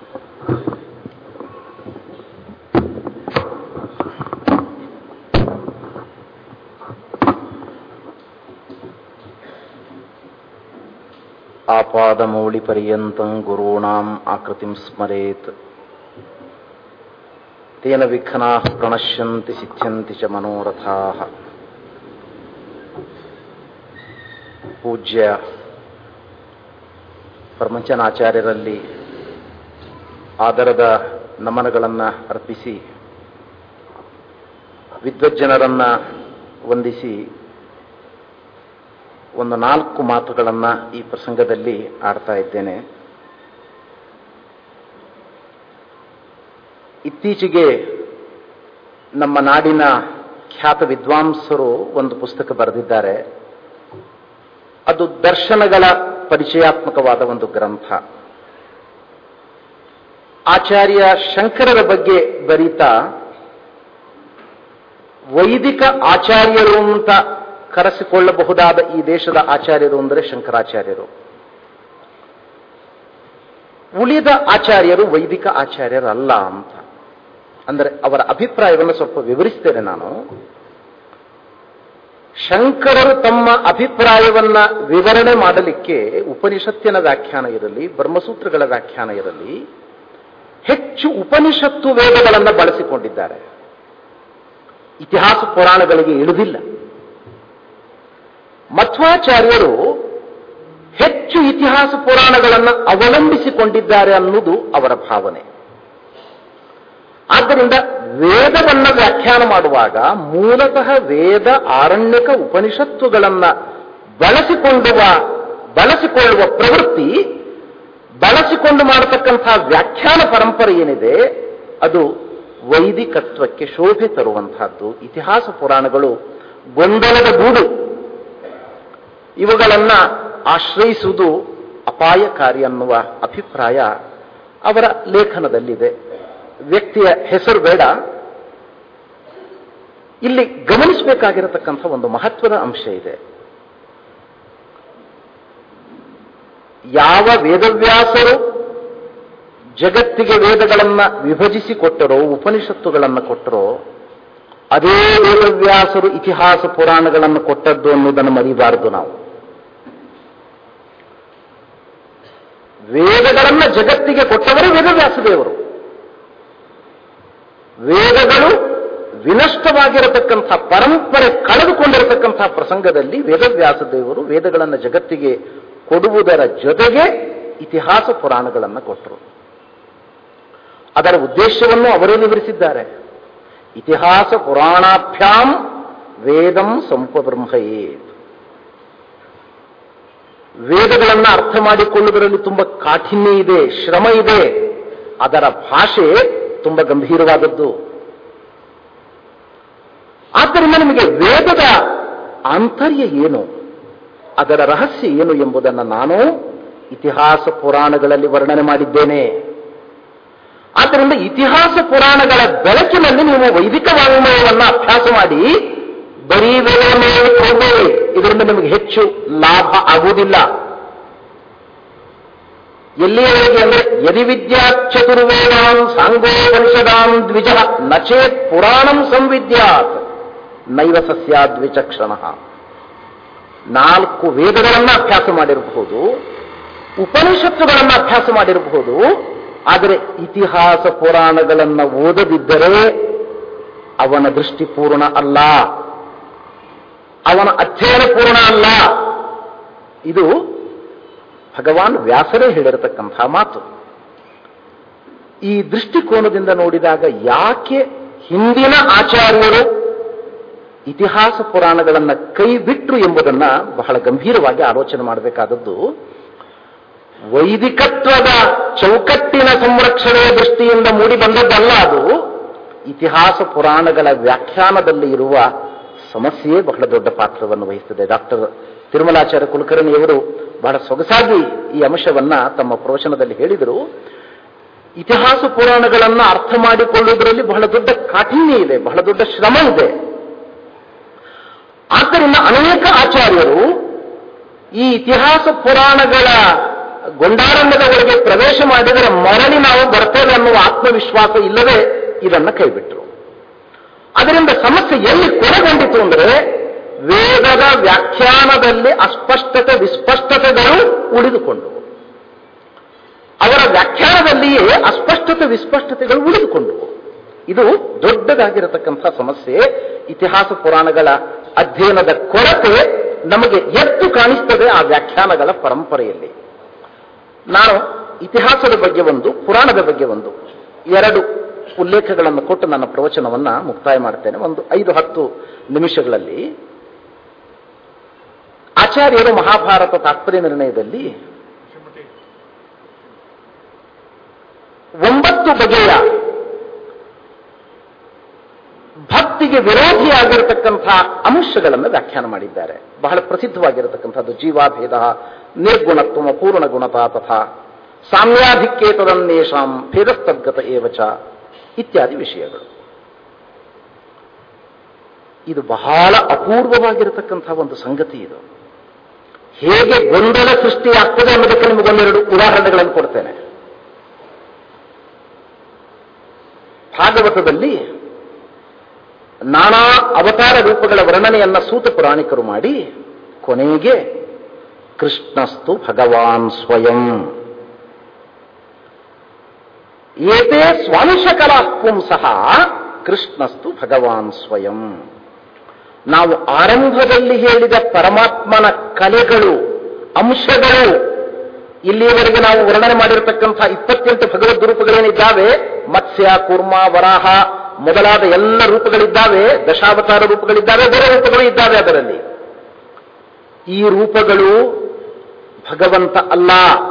ಆಪಾದಮೌಳಿ ಪರ್ಯಂತಂ ಗುರುಣಾಂ ಆಕೃತಿಂ ಸ್ಮರೇತ್ ತೇನ ವಿಘ್ನಾಃ ಪ್ರಣಶ್ಯಂತಿ ಸಿದ್ಧ್ಯಂತಿ ಚ ಮನೋರಥಾಃ. ಪೂಜ್ಯ ಪರಮಂಚನಾಚಾರ್ಯರಲ್ಲಿ ಆದರದ ನಮನಗಳನ್ನು ಅರ್ಪಿಸಿ ವಿದ್ವಜ್ಜನರನ್ನ ವಂದಿಸಿ ಒಂದು 4 ಮಾತುಗಳನ್ನು ಈ ಪ್ರಸಂಗದಲ್ಲಿ ಆಡ್ತಾ ಇದ್ದೇನೆ. ಇತ್ತೀಚೆಗೆ ನಮ್ಮ ನಾಡಿನ ಖ್ಯಾತ ವಿದ್ವಾಂಸರು ಒಂದು ಪುಸ್ತಕ ಬರೆದಿದ್ದಾರೆ. ಅದು ದರ್ಶನಗಳ ಪರಿಚಯಾತ್ಮಕವಾದ ಒಂದು ಗ್ರಂಥ. ಆಚಾರ್ಯ ಶಂಕರರ ಬಗ್ಗೆ ಬರೀತಾ ವೈದಿಕ ಆಚಾರ್ಯರು ಅಂತ ಕರೆಸಿಕೊಳ್ಳಬಹುದಾದ ಈ ದೇಶದ ಆಚಾರ್ಯರು ಅಂದರೆ ಶಂಕರಾಚಾರ್ಯರು. ಉಳಿದ ಆಚಾರ್ಯರು ವೈದಿಕ ಆಚಾರ್ಯರಲ್ಲ ಅಂತ. ಅಂದರೆ ಅವರ ಅಭಿಪ್ರಾಯವನ್ನು ಸ್ವಲ್ಪ ವಿವರಿಸ್ತೇನೆ ನಾನು. ಶಂಕರರು ತಮ್ಮ ಅಭಿಪ್ರಾಯವನ್ನ ವಿವರಣೆ ಮಾಡಲಿಕ್ಕೆ ಉಪನಿಷತ್ತಿನ ವ್ಯಾಖ್ಯಾನ ಇರಲಿ, ಬ್ರಹ್ಮಸೂತ್ರಗಳ ವ್ಯಾಖ್ಯಾನ ಇರಲಿ, ಹೆಚ್ಚು ಉಪನಿಷತ್ತು ವೇದಗಳನ್ನು ಬಳಸಿಕೊಂಡಿದ್ದಾರೆ. ಇತಿಹಾಸ ಪುರಾಣಗಳಿಗೆ ಇಳಿದಿಲ್ಲ. ಮಧ್ವಾಚಾರ್ಯರು ಹೆಚ್ಚು ಇತಿಹಾಸ ಪುರಾಣಗಳನ್ನು ಅವಲಂಬಿಸಿಕೊಂಡಿದ್ದಾರೆ ಅನ್ನುವುದು ಅವರ ಭಾವನೆ. ಆದ್ದರಿಂದ ವೇದವನ್ನು ವ್ಯಾಖ್ಯಾನ ಮಾಡುವಾಗ ಮೂಲತಃ ವೇದ ಆರಣ್ಯಕ ಉಪನಿಷತ್ತುಗಳನ್ನು ಬಳಸಿಕೊಳ್ಳುವ ಪ್ರವೃತ್ತಿ, ಬಳಸಿಕೊಂಡು ಮಾಡತಕ್ಕಂಥ ವ್ಯಾಖ್ಯಾನ ಪರಂಪರೆ ಏನಿದೆ ಅದು ವೈದಿಕತ್ವಕ್ಕೆ ಶೋಭೆ ತರುವಂತಹದ್ದು. ಇತಿಹಾಸ ಪುರಾಣಗಳು ಗೊಂದಲದ ಗೂಡು. ಇವುಗಳನ್ನ ಆಶ್ರಯಿಸುವುದು ಅಪಾಯಕಾರಿ ಅನ್ನುವ ಅಭಿಪ್ರಾಯ ಅವರ ಲೇಖನದಲ್ಲಿದೆ. ವ್ಯಕ್ತಿಯ ಹೆಸರು ಬೇಡ. ಇಲ್ಲಿ ಗಮನಿಸಬೇಕಾಗಿರತಕ್ಕಂಥ ಒಂದು ಮಹತ್ವದ ಅಂಶ ಇದೆ. ಯಾವ ವೇದವ್ಯಾಸರು ಜಗತ್ತಿಗೆ ವೇದಗಳನ್ನ ವಿಭಜಿಸಿಕೊಟ್ಟರೋ, ಉಪನಿಷತ್ತುಗಳನ್ನು ಕೊಟ್ಟರೋ, ಅದೇ ವೇದವ್ಯಾಸರು ಇತಿಹಾಸ ಪುರಾಣಗಳನ್ನು ಕೊಟ್ಟದ್ದು ಅನ್ನೋದನ್ನು ಮರಿಬಾರದು ನಾವು. ವೇದಗಳನ್ನ ಜಗತ್ತಿಗೆ ಕೊಟ್ಟವರು ವೇದವ್ಯಾಸದೇವರು. ವೇದಗಳು ವಿನಷ್ಟವಾಗಿರತಕ್ಕಂಥ ಪರಂಪರೆ ಕಳೆದುಕೊಂಡಿರತಕ್ಕಂಥ ಪ್ರಸಂಗದಲ್ಲಿ ವೇದವ್ಯಾಸ ದೇವರು ವೇದಗಳನ್ನು ಜಗತ್ತಿಗೆ ಕೊಡುವುದರ ಜೊತೆಗೆ ಇತಿಹಾಸ ಪುರಾಣಗಳನ್ನು ಕೊಟ್ಟರು. ಅದರ ಉದ್ದೇಶವನ್ನು ಅವರೇ ವಿವರಿಸಿದ್ದಾರೆ. ಇತಿಹಾಸ ಪುರಾಣಾಭ್ಯಾಂ ವೇದಂ ಸಂಪಬ್ರಹ್ಮಯೇತ್. ವೇದಗಳನ್ನು ಅರ್ಥ ಮಾಡಿಕೊಳ್ಳುವುದರಲ್ಲಿ ತುಂಬ ಕಾಠಿಣ್ಯ ಇದೆ, ಶ್ರಮ ಇದೆ. ಅದರ ಭಾಷೆ ತುಂಬ ಗಂಭೀರವಾದದ್ದು. ಆದ್ದರಿಂದ ನಿಮಗೆ ವೇದದ ಆಂತರ್ಯ ಏನು, ಅದರ ರಹಸ್ಯ ಏನು ಎಂಬುದನ್ನು ನಾನು ಇತಿಹಾಸ ಪುರಾಣಗಳಲ್ಲಿ ವರ್ಣನೆ ಮಾಡಿದ್ದೇನೆ. ಆದ್ದರಿಂದ ಇತಿಹಾಸ ಪುರಾಣಗಳ ಬೆಳಕಿನಲ್ಲಿ ನೀವು ವೈದಿಕ ವಾಂಗ್ಮಯವನ್ನು ಅಭ್ಯಾಸ ಮಾಡಿ ಬರೀ ವೇದವನ್ನು ಹೋಗಬೇಡಿ. ಇದರಿಂದ ನಿಮಗೆ ಹೆಚ್ಚು ಲಾಭ ಆಗುವುದಿಲ್ಲ. ಎಲ್ಲಿಯವರೆಗೆ ಅಂದರೆ ಯದಿ ವಿದ್ಯಾ ಚತುರ್ವೇದಾನ್ ಸಾಂಗೋಪನಿಷದಾನ್ ದ್ವಿಜ ನಚೇತ್ ಪುರಾಣಂ ಸಂವಿದ್ಯಾತ್ ನೈವ ಸಸ್ಯಾದ್ ವಿಚಕ್ಷಣ. 4 ವೇದಗಳನ್ನು ಅಭ್ಯಾಸ ಮಾಡಿರಬಹುದು, ಉಪನಿಷತ್ತುಗಳನ್ನು ಅಭ್ಯಾಸ ಮಾಡಿರಬಹುದು, ಆದರೆ ಇತಿಹಾಸ ಪುರಾಣಗಳನ್ನು ಓದದಿದ್ದರೆ ಅವನ ದೃಷ್ಟಿ ಪೂರ್ಣ ಅಲ್ಲ, ಅವನ ಅಧ್ಯಯನ ಪೂರ್ಣ ಅಲ್ಲ. ಇದು ಭಗವಾನ್ ವ್ಯಾಸರೇ ಹೇಳಿರತಕ್ಕಂಥ ಮಾತು. ಈ ದೃಷ್ಟಿಕೋನದಿಂದ ನೋಡಿದಾಗ ಯಾಕೆ ಹಿಂದಿನ ಆಚಾರ್ಯರು ಇತಿಹಾಸ ಪುರಾಣಗಳನ್ನು ಕೈ ಬಿಟ್ರು ಎಂಬುದನ್ನು ಬಹಳ ಗಂಭೀರವಾಗಿ ಆಲೋಚನೆ ಮಾಡಬೇಕಾದದ್ದು. ವೈದಿಕತ್ವದ ಚೌಕಟ್ಟಿನ ಸಂರಕ್ಷಣೆಯ ದೃಷ್ಟಿಯಿಂದ ಮೂಡಿ ಬಂದದ್ದಲ್ಲ, ಅದು ಇತಿಹಾಸ ಪುರಾಣಗಳ ವ್ಯಾಖ್ಯಾನದಲ್ಲಿ ಇರುವ ಸಮಸ್ಯೆಯೇ ಬಹಳ ದೊಡ್ಡ ಪಾತ್ರವನ್ನು ವಹಿಸುತ್ತದೆ. ಡಾಕ್ಟರ್ ತಿರುಮಲಾಚಾರ್ಯ ಕುಲಕರ್ಣಿಯವರು ಬಹಳ ಸೊಗಸಾಗಿ ಈ ಅಂಶವನ್ನ ತಮ್ಮ ಪ್ರವಚನದಲ್ಲಿ ಹೇಳಿದರು. ಇತಿಹಾಸ ಪುರಾಣಗಳನ್ನು ಅರ್ಥ ಮಾಡಿಕೊಳ್ಳುವುದರಲ್ಲಿ ಬಹಳ ದೊಡ್ಡ ಕಾಠಿಣ್ಯ ಇದೆ, ಬಹಳ ದೊಡ್ಡ ಶ್ರಮ ಇದೆ. ಆದ್ದರಿಂದ ಅನೇಕ ಆಚಾರ್ಯರು ಈ ಇತಿಹಾಸ ಪುರಾಣಗಳ ಗೊಂಡಾರಣ್ಯದ ಒಳಗೆ ಪ್ರವೇಶ ಮಾಡಿದರೆ ಮರಳಿ ನಾವು ಬರ್ತೇವೆ ಅನ್ನುವ ಆತ್ಮವಿಶ್ವಾಸ ಇಲ್ಲದೆ ಇದನ್ನು ಕೈಬಿಟ್ಟರು. ಅದರಿಂದ ಸಮಸ್ಯೆ ಎಲ್ಲಿ ಕೊನೆಗೊಂಡಿತು ಅಂದರೆ ವೇದದ ವ್ಯಾಖ್ಯಾನದಲ್ಲಿ ಅಸ್ಪಷ್ಟತೆ ವಿಸ್ಪಷ್ಟತೆಗಳು ಉಳಿದುಕೊಂಡವು. ಅವರ ವ್ಯಾಖ್ಯಾನದಲ್ಲಿಯೇ ಅಸ್ಪಷ್ಟತೆ ವಿಸ್ಪಷ್ಟತೆಗಳು ಉಳಿದುಕೊಂಡವು. ಇದು ದೊಡ್ಡದಾಗಿರತಕ್ಕಂಥ ಸಮಸ್ಯೆ. ಇತಿಹಾಸ ಪುರಾಣಗಳ ಅಧ್ಯಯನದ ಕೊರತೆ ನಮಗೆ ಎದ್ದು ಕಾಣಿಸ್ತದೆ ಆ ವ್ಯಾಖ್ಯಾನಗಳ ಪರಂಪರೆಯಲ್ಲಿ. ನಾನು ಇತಿಹಾಸದ ಬಗ್ಗೆ ಒಂದು, ಪುರಾಣದ ಬಗ್ಗೆ ಒಂದು 2 ಉಲ್ಲೇಖಗಳನ್ನು ಕೊಟ್ಟು ನನ್ನ ಪ್ರವಚನವನ್ನ ಮುಕ್ತಾಯ ಮಾಡ್ತೇನೆ. ಒಂದು 5-10 ನಿಮಿಷಗಳಲ್ಲಿ ಆಚಾರ್ಯರು ಮಹಾಭಾರತ ತಾತ್ಪರ್ಯ ನಿರ್ಣಯದಲ್ಲಿ 9 ಬಗೆಯ ಭಕ್ತಿಗೆ ವಿರೋಧಿಯಾಗಿರತಕ್ಕಂಥ ಅಂಶಗಳನ್ನು ವ್ಯಾಖ್ಯಾನ ಮಾಡಿದ್ದಾರೆ. ಬಹಳ ಪ್ರಸಿದ್ಧವಾಗಿರತಕ್ಕಂಥದ್ದು ಜೀವಾಭೇದ, ನಿರ್ಗುಣತ್ವ, ಪೂರ್ಣ ಗುಣತಾ ತಥಾ ಸಾಮ್ಯಾಧಿಕ್ಯೇತದನ್ನೇಷಾಂ ಭೇದಸ್ತದ್ಗತ ಏವಚ ಇತ್ಯಾದಿ ವಿಷಯಗಳು. ಇದು ಬಹಳ ಅಪೂರ್ವವಾಗಿರತಕ್ಕಂಥ ಒಂದು ಸಂಗತಿ. ಇದು ಹೇಗೆ ಗೊಂದಲ ಸೃಷ್ಟಿಯಾಗ್ತದೆ ಅನ್ನೋದಕ್ಕೆ ನಿಮಗೊಂದೆರಡು ಉದಾಹರಣೆಗಳನ್ನು ಕೊಡ್ತೇನೆ. ಭಾಗವತದಲ್ಲಿ ನಾನಾ ಅವತಾರ ರೂಪಗಳ ವರ್ಣನೆಯನ್ನ ಸೂತ ಪುರಾಣಿಕರು ಮಾಡಿ ಕೊನೆಗೆ ಕೃಷ್ಣಸ್ತು ಭಗವಾನ್ ಸ್ವಯಂ ಏತೇ ಸ್ವಾಂಶಕಲಾ ಪುಂಸಃ ಕೃಷ್ಣಸ್ತು ಭಗವಾನ್ ಸ್ವಯಂ. ನಾವು ಆರಂಭದಲ್ಲಿ ಹೇಳಿದ ಪರಮಾತ್ಮನ ಕಲೆಗಳು, ಅಂಶಗಳು, ಇಲ್ಲಿಯವರೆಗೆ ನಾವು ವರ್ಣನೆ ಮಾಡಿರತಕ್ಕಂಥ 28 ಭಗವದ್ ರೂಪಗಳೇನಿದ್ದಾವೆ, ಮತ್ಸ್ಯ, ಕೂರ್ಮ, ವರಾಹ ಮೊದಲಾದ ಎಲ್ಲ ರೂಪಗಳಿದ್ದಾವೆ, ದಶಾವತಾರ ರೂಪಗಳಿದ್ದಾವೆ, ಬೇರೆ ರೂಪಗಳು ಇದ್ದಾವೆ. ಅದರಲ್ಲಿ ಈ ರೂಪಗಳು ಭಗವಂತ ಅಲ್ಲ,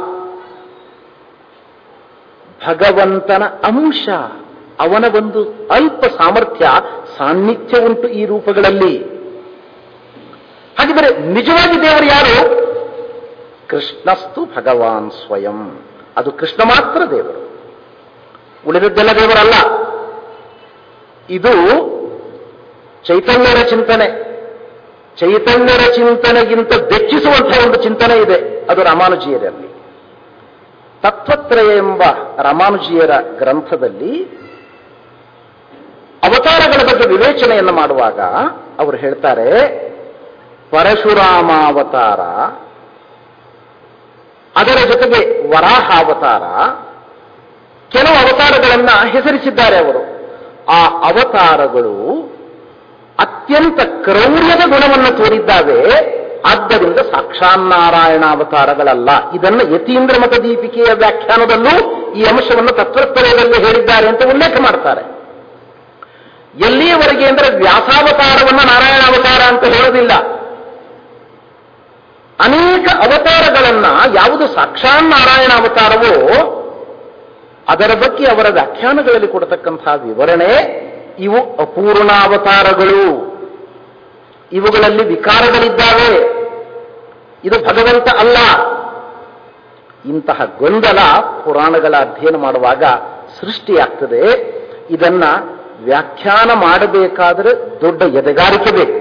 ಭಗವಂತನ ಅಂಶ. ಅವನ ಒಂದು ಅಲ್ಪ ಸಾಮರ್ಥ್ಯ, ಸಾನ್ನಿಧ್ಯ ಉಂಟು ಈ ರೂಪಗಳಲ್ಲಿ. ಹಾಗಿದ್ದರೆ ನಿಜವಾಗಿ ದೇವರು ಯಾರು? ಕೃಷ್ಣಸ್ತು ಭಗವಾನ್ ಸ್ವಯಂ. ಅದು ಕೃಷ್ಣ ಮಾತ್ರ ದೇವರು, ಉಳಿದದ್ದೆಲ್ಲ ದೇವರಲ್ಲ. ಇದು ಚೈತನ್ಯರ ಚಿಂತನೆ. ಚೈತನ್ಯರ ಚಿಂತನೆಗಿಂತ ಬೆಚ್ಚಿಸುವಂತಹ ಒಂದು ಚಿಂತನೆ ಇದೆ, ಅದು ರಾಮಾನುಜೀಯರಲ್ಲಿ. ತತ್ವತ್ರಯ ಎಂಬ ರಾಮಾನುಜೀಯರ ಗ್ರಂಥದಲ್ಲಿ ಅವತಾರಗಳ ಬಗ್ಗೆ ವಿವೇಚನೆಯನ್ನು ಮಾಡುವಾಗ ಅವರು ಹೇಳ್ತಾರೆ, ಪರಶುರಾಮಾವತಾರ, ಅದರ ಜೊತೆಗೆ ವರಾಹಾವತಾರ, ಕೆಲವು ಅವತಾರಗಳನ್ನ ಹೆಸರಿಸಿದ್ದಾರೆ ಅವರು. ಆ ಅವತಾರಗಳು ಅತ್ಯಂತ ಕ್ರೌರ್ಯದ ಗುಣವನ್ನು ತೋರಿದ್ದಾವೆ, ಆದ್ದರಿಂದ ಸಾಕ್ಷಾನ್ನಾರಾಯಣ ಅವತಾರಗಳಲ್ಲ. ಇದನ್ನು ಯತೀಂದ್ರ ಮತ ದೀಪಿಕೆಯ ವ್ಯಾಖ್ಯಾನದಲ್ಲೂ ಈ ಅಂಶವನ್ನು ತತ್ವತ್ರಯದಲ್ಲಿ ಹೇಳಿದ್ದಾರೆ ಅಂತ ಉಲ್ಲೇಖ ಮಾಡ್ತಾರೆ. ಎಲ್ಲಿಯವರೆಗೆ ಅಂದರೆ ವ್ಯಾಸಾವತಾರವನ್ನ ನಾರಾಯಣಾವತಾರ ಅಂತ ಹೇಳೋದಿಲ್ಲ. ಅನೇಕ ಅವತಾರಗಳನ್ನ ಯಾವುದು ಸಾಕ್ಷಾತ್ ನಾರಾಯಣಾವತಾರವೋ ಅದರ ಬಗ್ಗೆ ಅವರ ವ್ಯಾಖ್ಯಾನಗಳಲ್ಲಿ ಕೊಡತಕ್ಕಂತಹ ವಿವರಣೆ ಇವು ಅಪೂರ್ಣಾವತಾರಗಳು, ಇವುಗಳಲ್ಲಿ ವಿಕಾರಗಳಿದ್ದಾವೆ, ಇದು ಭಗವಂತ ಅಲ್ಲ. ಇಂತಹ ಗೊಂದಲ ಪುರಾಣಗಳ ಅಧ್ಯಯನ ಮಾಡುವಾಗ ಸೃಷ್ಟಿಯಾಗ್ತದೆ. ಇದನ್ನ ವ್ಯಾಖ್ಯಾನ ಮಾಡಬೇಕಾದರೆ ದೊಡ್ಡ ಎದೆಗಾರಿಕೆ ಬೇಕು.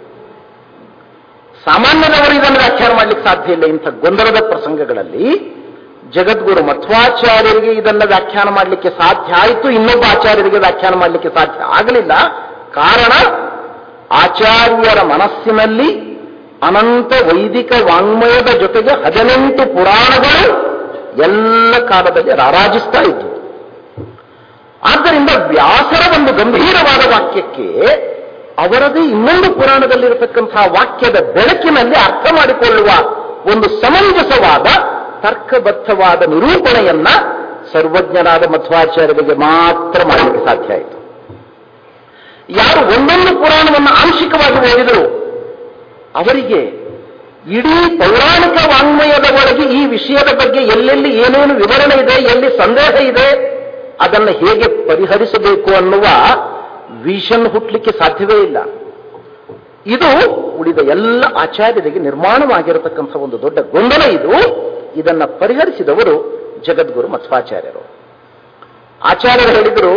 ಸಾಮಾನ್ಯದವರು ಇದನ್ನು ವ್ಯಾಖ್ಯಾನ ಮಾಡಲಿಕ್ಕೆ ಸಾಧ್ಯ ಇಲ್ಲ. ಇಂಥ ಗೊಂದಲದ ಪ್ರಸಂಗಗಳಲ್ಲಿ ಜಗದ್ಗುರು ಮಧ್ವಾಚಾರ್ಯರಿಗೆ ಇದನ್ನು ವ್ಯಾಖ್ಯಾನ ಮಾಡಲಿಕ್ಕೆ ಸಾಧ್ಯ ಆಯಿತು, ಇನ್ನೊಬ್ಬ ಆಚಾರ್ಯರಿಗೆ ವ್ಯಾಖ್ಯಾನ ಮಾಡಲಿಕ್ಕೆ ಸಾಧ್ಯ ಆಗಲಿಲ್ಲ. ಕಾರಣ ಆಚಾರ್ಯರ ಮನಸ್ಸಿನಲ್ಲಿ ಅನಂತ ವೈದಿಕ ವಾಂಗ್ಮಯದ ಜೊತೆಗೆ 18 ಪುರಾಣಗಳು ಎಲ್ಲ ಕಾಲದಲ್ಲಿ ರಾರಾಜಿಸ್ತಾ ಇದ್ದವು. ಆದ್ದರಿಂದ ವ್ಯಾಸರ ಒಂದು ಗಂಭೀರವಾದ ವಾಕ್ಯಕ್ಕೆ ಅವರದೇ ಇನ್ನೊಂದು ಪುರಾಣದಲ್ಲಿರತಕ್ಕಂತಹ ವಾಕ್ಯದ ಬೆಳಕಿನಲ್ಲಿ ಅರ್ಥ ಮಾಡಿಕೊಳ್ಳುವ ಒಂದು ಸಮಂಜಸವಾದ ತರ್ಕಬದ್ಧವಾದ ನಿರೂಪಣೆಯನ್ನ ಸರ್ವಜ್ಞರಾದ ಮಧ್ವಾಚಾರ್ಯರಿಗೆ ಮಾತ್ರ ಮಾಡಲಿಕ್ಕೆ ಸಾಧ್ಯ ಆಯಿತು. ಯಾರು ಒಂದೊಂದು ಪುರಾಣವನ್ನು ಆಂಶಿಕವಾಗಿ ಓದಿದರು ಅವರಿಗೆ ಇಡೀ ಪೌರಾಣಿಕ ವಾಂಗ್ಮಯದ ಒಳಗೆ ಈ ವಿಷಯದ ಬಗ್ಗೆ ಎಲ್ಲೆಲ್ಲಿ ಏನೇನು ವಿವರಣೆ ಇದೆ, ಎಲ್ಲಿ ಸಂದೇಹ ಇದೆ, ಅದನ್ನು ಹೇಗೆ ಪರಿಹರಿಸಬೇಕು ಅನ್ನುವ ವಿಷನ್ ಹುಟ್ಟಲಿಕ್ಕೆ ಸಾಧ್ಯವೇ ಇಲ್ಲ. ಇದು ಉಳಿದ ಎಲ್ಲ ಆಚಾರ್ಯರಿಗೆ ನಿರ್ಮಾಣವಾಗಿರತಕ್ಕಂಥ ಒಂದು ದೊಡ್ಡ ಗೊಂದಲ. ಇದನ್ನ ಪರಿಹರಿಸಿದವರು ಜಗದ್ಗುರು ಮಧ್ವಾಚಾರ್ಯರು. ಆಚಾರ್ಯರು ಹೇಳಿದರು,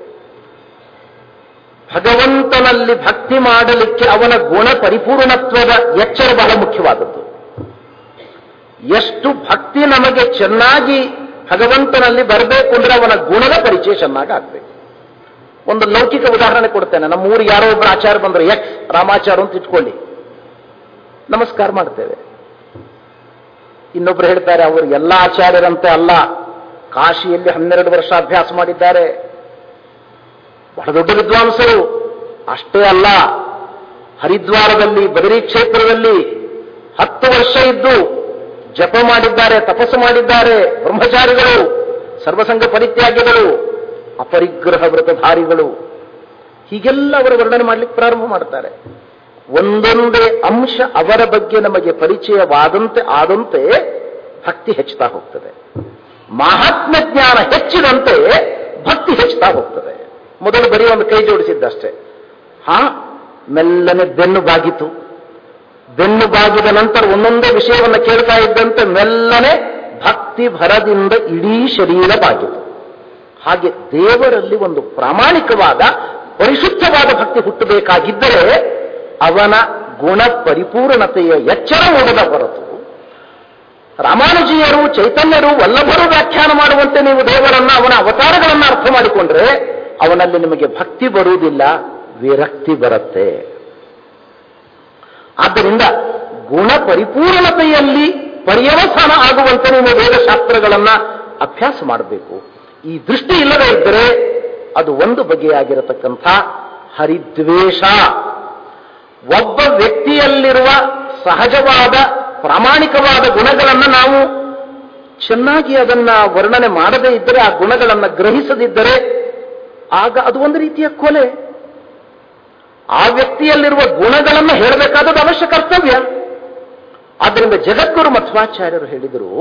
ಭಗವಂತನಲ್ಲಿ ಭಕ್ತಿ ಮಾಡಲಿಕ್ಕೆ ಅವನ ಗುಣ ಪರಿಪೂರ್ಣತ್ವದ ಎಚ್ಚರ ಬಹಳ ಮುಖ್ಯವಾದದ್ದು. ಎಷ್ಟು ಭಕ್ತಿ ನಮಗೆ ಚೆನ್ನಾಗಿ ಭಗವಂತನಲ್ಲಿ ಬರಬೇಕು ಅಂದ್ರೆ ಅವನ ಗುಣದ ಪರಿಚಯ ಚೆನ್ನಾಗಿ ಆಗ್ಬೇಕು. ಒಂದು ಲೌಕಿಕ ಉದಾಹರಣೆ ಕೊಡ್ತೇನೆ. ನಮ್ಮ ಊರಿಗೆ ಯಾರೋ ಒಬ್ಬರು ಆಚಾರ್ಯ ಬಂದರು, ಎಕ್ಸ್ ರಾಮಾಚಾರ್ಯ ಅಂತ ಇಟ್ಕೊಳ್ಳಿ, ನಮಸ್ಕಾರ ಮಾಡ್ತೇವೆ. ಇನ್ನೊಬ್ರು ಹೇಳ್ತಾರೆ, ಅವರು ಎಲ್ಲ ಆಚಾರ್ಯರಂತೆ ಅಲ್ಲ, ಕಾಶಿಯಲ್ಲಿ 12 ವರ್ಷ ಅಭ್ಯಾಸ ಮಾಡಿದ್ದಾರೆ, ಬಹಳ ದೊಡ್ಡ ವಿದ್ವಾಂಸರು. ಅಷ್ಟೇ ಅಲ್ಲ, ಹರಿದ್ವಾರದಲ್ಲಿ ಬದರಿ ಕ್ಷೇತ್ರದಲ್ಲಿ 10 ವರ್ಷ ಇದ್ದು ಜಪ ಮಾಡಿದ್ದಾರೆ, ತಪಸ್ಸು ಮಾಡಿದ್ದಾರೆ, ಬ್ರಹ್ಮಚಾರಿಗಳು, ಸರ್ವಸಂಗ ಪರಿತ್ಯಾಗಿಗಳು, ಅಪರಿಗ್ರಹ ವ್ರತಧಾರಿಗಳು. ಹೀಗೆಲ್ಲ ಅವರು ವರ್ಣನೆ ಮಾಡಲಿಕ್ಕೆ ಪ್ರಾರಂಭ ಮಾಡ್ತಾರೆ. ಒಂದೊಂದೇ ಅಂಶ ಅವರ ಬಗ್ಗೆ ನಮಗೆ ಪರಿಚಯವಾದಂತೆ ಆದಂತೆ ಭಕ್ತಿ ಹೆಚ್ಚುತ್ತಾ ಹೋಗ್ತದೆ. ಮಹಾತ್ಮ ಜ್ಞಾನ ಹೆಚ್ಚಿದಂತೆ ಭಕ್ತಿ ಹೆಚ್ಚುತ್ತಾ ಹೋಗ್ತದೆ. ಮೊದಲು ಬರೀ ಒಂದು ಕೈ ಜೋಡಿಸಿದ್ದಷ್ಟೇ. ಮೆಲ್ಲನೆ ಬೆನ್ನು ಬಾಗಿತು. ಬೆನ್ನು ಬಾಗಿದ ನಂತರ ಒಂದೊಂದೇ ವಿಷಯವನ್ನು ಕೇಳ್ತಾ ಇದ್ದಂತೆ ಮೆಲ್ಲನೆ ಭಕ್ತಿ ಭರದಿಂದ ಇಡೀ ಶರೀರ ಬಾಗಿತು. ಹಾಗೆ ದೇವರಲ್ಲಿ ಒಂದು ಪ್ರಾಮಾಣಿಕವಾದ ಪರಿಶುದ್ಧವಾದ ಭಕ್ತಿ ಹುಟ್ಟಬೇಕಾಗಿದ್ದರೆ ಅವನ ಗುಣ ಪರಿಪೂರ್ಣತೆಯ ಎಚ್ಚರ ಮೂಡದ ಹೊರತು ರಾಮಾನುಜಿಯರು, ಚೈತನ್ಯರು, ವಲ್ಲಭರು ವ್ಯಾಖ್ಯಾನ ಮಾಡುವಂತೆ ನೀವು ದೇವರನ್ನ, ಅವನ ಅವತಾರಗಳನ್ನು ಅರ್ಥ ಮಾಡಿಕೊಂಡ್ರೆ ಅವನಲ್ಲಿ ನಿಮಗೆ ಭಕ್ತಿ ಬರುವುದಿಲ್ಲ, ವಿರಕ್ತಿ ಬರುತ್ತೆ. ಆದ್ದರಿಂದ ಗುಣ ಪರಿಪೂರ್ಣತೆಯಲ್ಲಿ ಪರ್ಯವಸಾನ ಆಗುವಂತೆ ನೀವು ವೇದಶಾಸ್ತ್ರಗಳನ್ನ ಅಭ್ಯಾಸ ಮಾಡಬೇಕು. ಈ ದೃಷ್ಟಿ ಇಲ್ಲದೇ ಇದ್ದರೆ ಅದು ಒಂದು ಬಗೆಯಾಗಿರತಕ್ಕಂಥ ಹರಿದ್ವೇಷ. ಒಬ್ಬ ವ್ಯಕ್ತಿಯಲ್ಲಿರುವ ಸಹಜವಾದ ಪ್ರಾಮಾಣಿಕವಾದ ಗುಣಗಳನ್ನು ನಾವು ಚೆನ್ನಾಗಿ ಅದನ್ನ ವರ್ಣನೆ ಮಾಡದೇ ಇದ್ದರೆ, ಆ ಗುಣಗಳನ್ನು ಗ್ರಹಿಸದಿದ್ದರೆ ಆಗ ಅದು ಒಂದು ರೀತಿಯ ಕೊಲೆ. ಆ ವ್ಯಕ್ತಿಯಲ್ಲಿರುವ ಗುಣಗಳನ್ನು ಹೇಳಬೇಕಾದದ್ದು ಅವಶ್ಯ ಕರ್ತವ್ಯ. ಆದ್ದರಿಂದ ಜಗದ್ಗುರು ಮಧ್ವಾಚಾರ್ಯರು ಹೇಳಿದರು,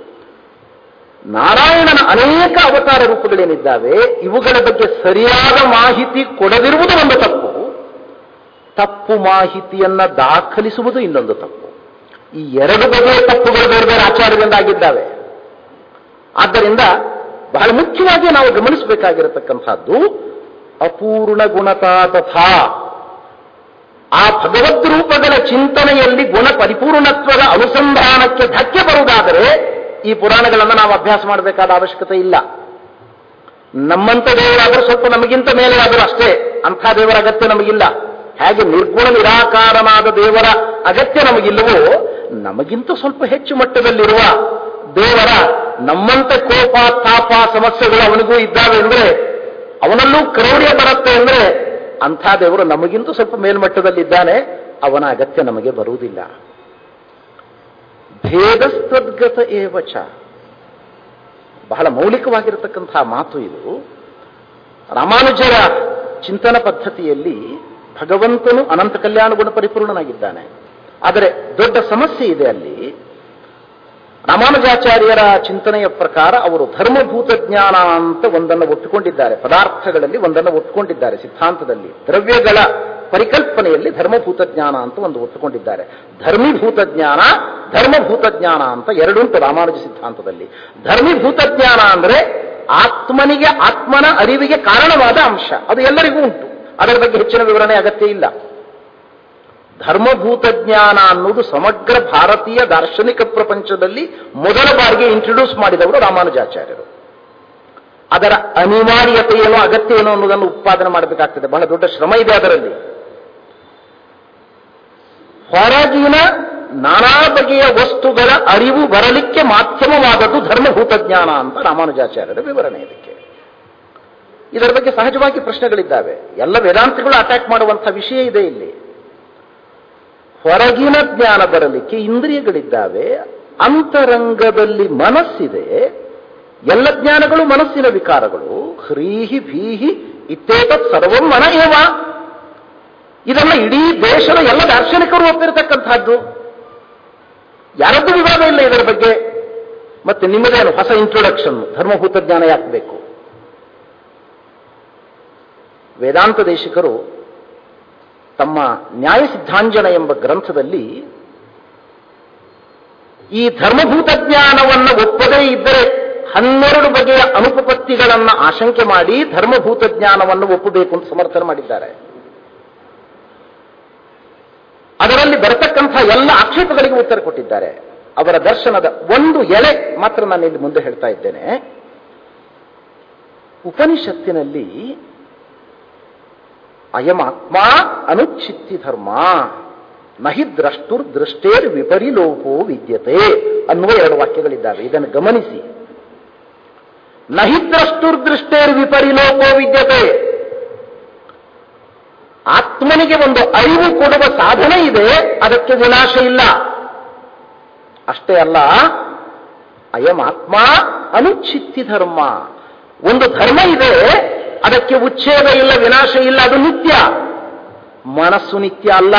ನಾರಾಯಣನ ಅನೇಕ ಅವತಾರ ರೂಪಗಳೇನಿದ್ದಾವೆ ಇವುಗಳ ಬಗ್ಗೆ ಸರಿಯಾದ ಮಾಹಿತಿ ಕೊಡದಿರುವುದು ಒಂದು ತಪ್ಪು, ತಪ್ಪು ಮಾಹಿತಿಯನ್ನ ದಾಖಲಿಸುವುದು ಇನ್ನೊಂದು ತಪ್ಪು. ಈ ಎರಡು ಬಗೆಯ ತಪ್ಪುಗಳು ಬೇರೆ ಬೇರೆ ಆಚಾರ್ಯರಿಂದ ಆಗಿದ್ದಾವೆ. ಆದ್ದರಿಂದ ಬಹಳ ಮುಖ್ಯವಾಗಿ ನಾವು ಗಮನಿಸಬೇಕಾಗಿರತಕ್ಕಂಥದ್ದು ಅಪೂರ್ಣ ಗುಣತಾ ತಥಾ. ಆ ಭಗವದ್ ರೂಪಗಳ ಚಿಂತನೆಯಲ್ಲಿ ಗುಣ ಪರಿಪೂರ್ಣತ್ವದ ಅನುಸಂಧಾನಕ್ಕೆ ಧಕ್ಕೆ ಬರುವುದಾದರೆ ಈ ಪುರಾಣಗಳನ್ನು ನಾವು ಅಭ್ಯಾಸ ಮಾಡಬೇಕಾದ ಅವಶ್ಯಕತೆ ಇಲ್ಲ. ನಮ್ಮಂತ ದೇವರಾದರೂ ಸ್ವಲ್ಪ ನಮಗಿಂತ ಮೇಲೆ ಆದರೂ ಅಷ್ಟೇ, ಅಂಥ ದೇವರ ಅಗತ್ಯ ನಮಗಿಲ್ಲ. ಹೇಗೆ ನಿರ್ಗುಣ ನಿರಾಕಾರನಾದ ದೇವರ ಅಗತ್ಯ ನಮಗಿಲ್ಲವೋ, ನಮಗಿಂತ ಸ್ವಲ್ಪ ಹೆಚ್ಚು ಮಟ್ಟದಲ್ಲಿರುವ ದೇವರ ನಮ್ಮಂತೆ ಕೋಪ, ತಾಪ, ಸಮಸ್ಯೆಗಳು ಅವನಿಗೂ ಇದ್ದಾವೆ ಅಂದ್ರೆ, ಅವನಲ್ಲೂ ಕ್ರೌರ್ಯ ಬರುತ್ತೆ ಅಂದ್ರೆ, ಅಂಥ ದೇವರು ನಮಗಿಂತ ಸ್ವಲ್ಪ ಮೇಲ್ಮಟ್ಟದಲ್ಲಿದ್ದಾನೆ, ಅವನ ಅಗತ್ಯ ನಮಗೆ ಬರುವುದಿಲ್ಲ. ಭೇದಸ್ತದ್ಗತ ಏವಚ, ಬಹಳ ಮೌಲಿಕವಾಗಿರತಕ್ಕಂತಹ ಮಾತು ಇದು. ರಾಮಾನುಜರ ಚಿಂತನ ಪದ್ಧತಿಯಲ್ಲಿ ಭಗವಂತನು ಅನಂತ ಕಲ್ಯಾಣ ಗುಣ ಪರಿಪೂರ್ಣನಾಗಿದ್ದಾನೆ. ಆದರೆ ದೊಡ್ಡ ಸಮಸ್ಯೆ ಇದೆ ಅಲ್ಲಿ. ರಾಮಾನುಜಾಚಾರ್ಯರ ಚಿಂತನೆಯ ಪ್ರಕಾರ ಅವರು ಧರ್ಮಭೂತ ಜ್ಞಾನ ಅಂತ ಒಂದನ್ನು ಒಪ್ಪಿಕೊಂಡಿದ್ದಾರೆ, ಪದಾರ್ಥಗಳಲ್ಲಿ ಒಂದನ್ನು ಒಪ್ಪಿಕೊಂಡಿದ್ದಾರೆ. ಸಿದ್ಧಾಂತದಲ್ಲಿ ದ್ರವ್ಯಗಳ ಪರಿಕಲ್ಪನೆಯಲ್ಲಿ ಧರ್ಮಭೂತ ಜ್ಞಾನ ಅಂತ ಒಂದು ಒಪ್ಪಿಕೊಂಡಿದ್ದಾರೆ. ಧರ್ಮೀಭೂತ ಜ್ಞಾನ, ಧರ್ಮಭೂತ ಜ್ಞಾನ ಅಂತ ಎರಡುಂಟು ರಾಮಾನುಜ ಸಿದ್ಧಾಂತದಲ್ಲಿ. ಧರ್ಮೀಭೂತ ಜ್ಞಾನ ಅಂದ್ರೆ ಆತ್ಮನಿಗೆ, ಆತ್ಮನ ಅರಿವಿಗೆ ಕಾರಣವಾದ ಅಂಶ, ಅದು ಎಲ್ಲರಿಗೂ ಉಂಟು. ಅದರ ಬಗ್ಗೆ ಹೆಚ್ಚಿನ ವಿವರಣೆ ಅಗತ್ಯ ಇಲ್ಲ. ಧರ್ಮಭೂತ ಜ್ಞಾನ ಅನ್ನೋದು ಸಮಗ್ರ ಭಾರತೀಯ ದಾರ್ಶನಿಕ ಪ್ರಪಂಚದಲ್ಲಿ ಮೊದಲ ಬಾರಿಗೆ ಇಂಟ್ರೊಡ್ಯೂಸ್ ಮಾಡಿದವರು ರಾಮಾನುಜಾಚಾರ್ಯರು. ಅದರ ಅನಿವಾರ್ಯತೆ ಏನೋ ಅಗತ್ಯ ಏನೋ ಅನ್ನೋದನ್ನು ಉತ್ಪಾದನೆ ಮಾಡಬೇಕಾಗ್ತದೆ. ಬಹಳ ದೊಡ್ಡ ಶ್ರಮ ಇದೆ ಅದರಲ್ಲಿ. ಹೊರಗಿನ ನಾನಾ ಬಗೆಯ ವಸ್ತುಗಳ ಅರಿವು ಬರಲಿಕ್ಕೆ ಮಾಧ್ಯಮವಾದದ್ದು ಧರ್ಮಭೂತ ಜ್ಞಾನ ಅಂತ ರಾಮಾನುಜಾಚಾರ್ಯರ ವಿವರಣೆ. ಇದರ ಬಗ್ಗೆ ಸಹಜವಾಗಿ ಪ್ರಶ್ನೆಗಳಿದ್ದಾವೆ. ಎಲ್ಲ ವೇದಾಂತಗಳು ಅಟ್ಯಾಕ್ ಮಾಡುವಂತಹ ವಿಷಯ ಇದೆ ಇಲ್ಲಿ. ಹೊರಗಿನ ಜ್ಞಾನ ಬರಲಿಕ್ಕೆ ಇಂದ್ರಿಯಗಳಿದ್ದಾವೆ, ಅಂತರಂಗದಲ್ಲಿ ಮನಸ್ಸಿದೆ. ಎಲ್ಲ ಜ್ಞಾನಗಳು ಮನಸ್ಸಿನ ವಿಕಾರಗಳು. ಹ್ರೀಹಿ ಭೀಹಿ ಇತ್ಯೇತತ್ ಸರ್ವಂ ಮನ ಏವ. ಇದನ್ನ ಇಡೀ ದೇಶದ ಎಲ್ಲ ದಾರ್ಶನಿಕರು ಒಪ್ಪಿರತಕ್ಕಂಥದ್ದು. ಯಾರದ್ದು ವಿವಾದ ಇಲ್ಲ ಇದರ ಬಗ್ಗೆ. ಮತ್ತೆ ನಿಮ್ಮದೇನು ಹೊಸ ಇಂಟ್ರೊಡಕ್ಷನ್, ಧರ್ಮಭೂತ ಜ್ಞಾನ ಯಾಕೆ ಬೇಕು? ವೇದಾಂತ ದೇಶಿಕರು ತಮ್ಮ ನ್ಯಾಯ ಸಿದ್ಧಾಂಜನ ಎಂಬ ಗ್ರಂಥದಲ್ಲಿ ಈ ಧರ್ಮಭೂತ ಜ್ಞಾನವನ್ನು ಒಪ್ಪದೇ ಇದ್ದರೆ 12 ಬಗೆಯ ಅನುಪಪತ್ತಿಗಳನ್ನು ಆಶಂಕೆ ಮಾಡಿ ಧರ್ಮಭೂತ ಜ್ಞಾನವನ್ನು ಒಪ್ಪಬೇಕು ಅಂತ ಸಮರ್ಥನೆ ಮಾಡಿದ್ದಾರೆ. ಅದರಲ್ಲಿ ಬರತಕ್ಕಂಥ ಎಲ್ಲ ಆಕ್ಷೇಪಗಳಿಗೆ ಉತ್ತರ ಕೊಟ್ಟಿದ್ದಾರೆ. ಅವರ ದರ್ಶನದ ಒಂದು ಎಳೆ ಮಾತ್ರ ನಾನು ಇಲ್ಲಿ ಮುಂದೆ ಹೇಳ್ತಾ ಇದ್ದೇನೆ. ಉಪನಿಷತ್ತಿನಲ್ಲಿ ಅಯಮಾತ್ಮ ಅನುಚ್ಛಿತ್ತಿ ಧರ್ಮ ನಹಿ ದ್ರಷ್ಟುರ್ ದೃಷ್ಟೇರ್ ವಿಪರಿಲೋಪೋ ವಿದ್ಯತೆ ಅನ್ನುವ 2 ವಾಕ್ಯಗಳಿದ್ದಾವೆ. ಇದನ್ನು ಗಮನಿಸಿ. ನಹಿ ದ್ರಷ್ಟುರ್ ದೃಷ್ಟೇರ್ ವಿಪರಿಲೋಪೋ ವಿದ್ಯತೆ. ಆತ್ಮನಿಗೆ ಒಂದು ಅರಿವು ಕೊಡುವ ಸಾಧನೆ ಇದೆ, ಅದಕ್ಕೆ ವಿನಾಶ ಇಲ್ಲ. ಅಷ್ಟೇ ಅಲ್ಲ, ಅಯಮಾತ್ಮ ಅನುಚ್ಛಿತ್ತಿ ಧರ್ಮ. ಒಂದು ಧರ್ಮ ಇದೆ, ಅದಕ್ಕೆ ಉಚ್ಛೇದ ಇಲ್ಲ, ವಿನಾಶ ಇಲ್ಲ, ಅದು ನಿತ್ಯ. ಮನಸ್ಸು ನಿತ್ಯ ಅಲ್ಲ.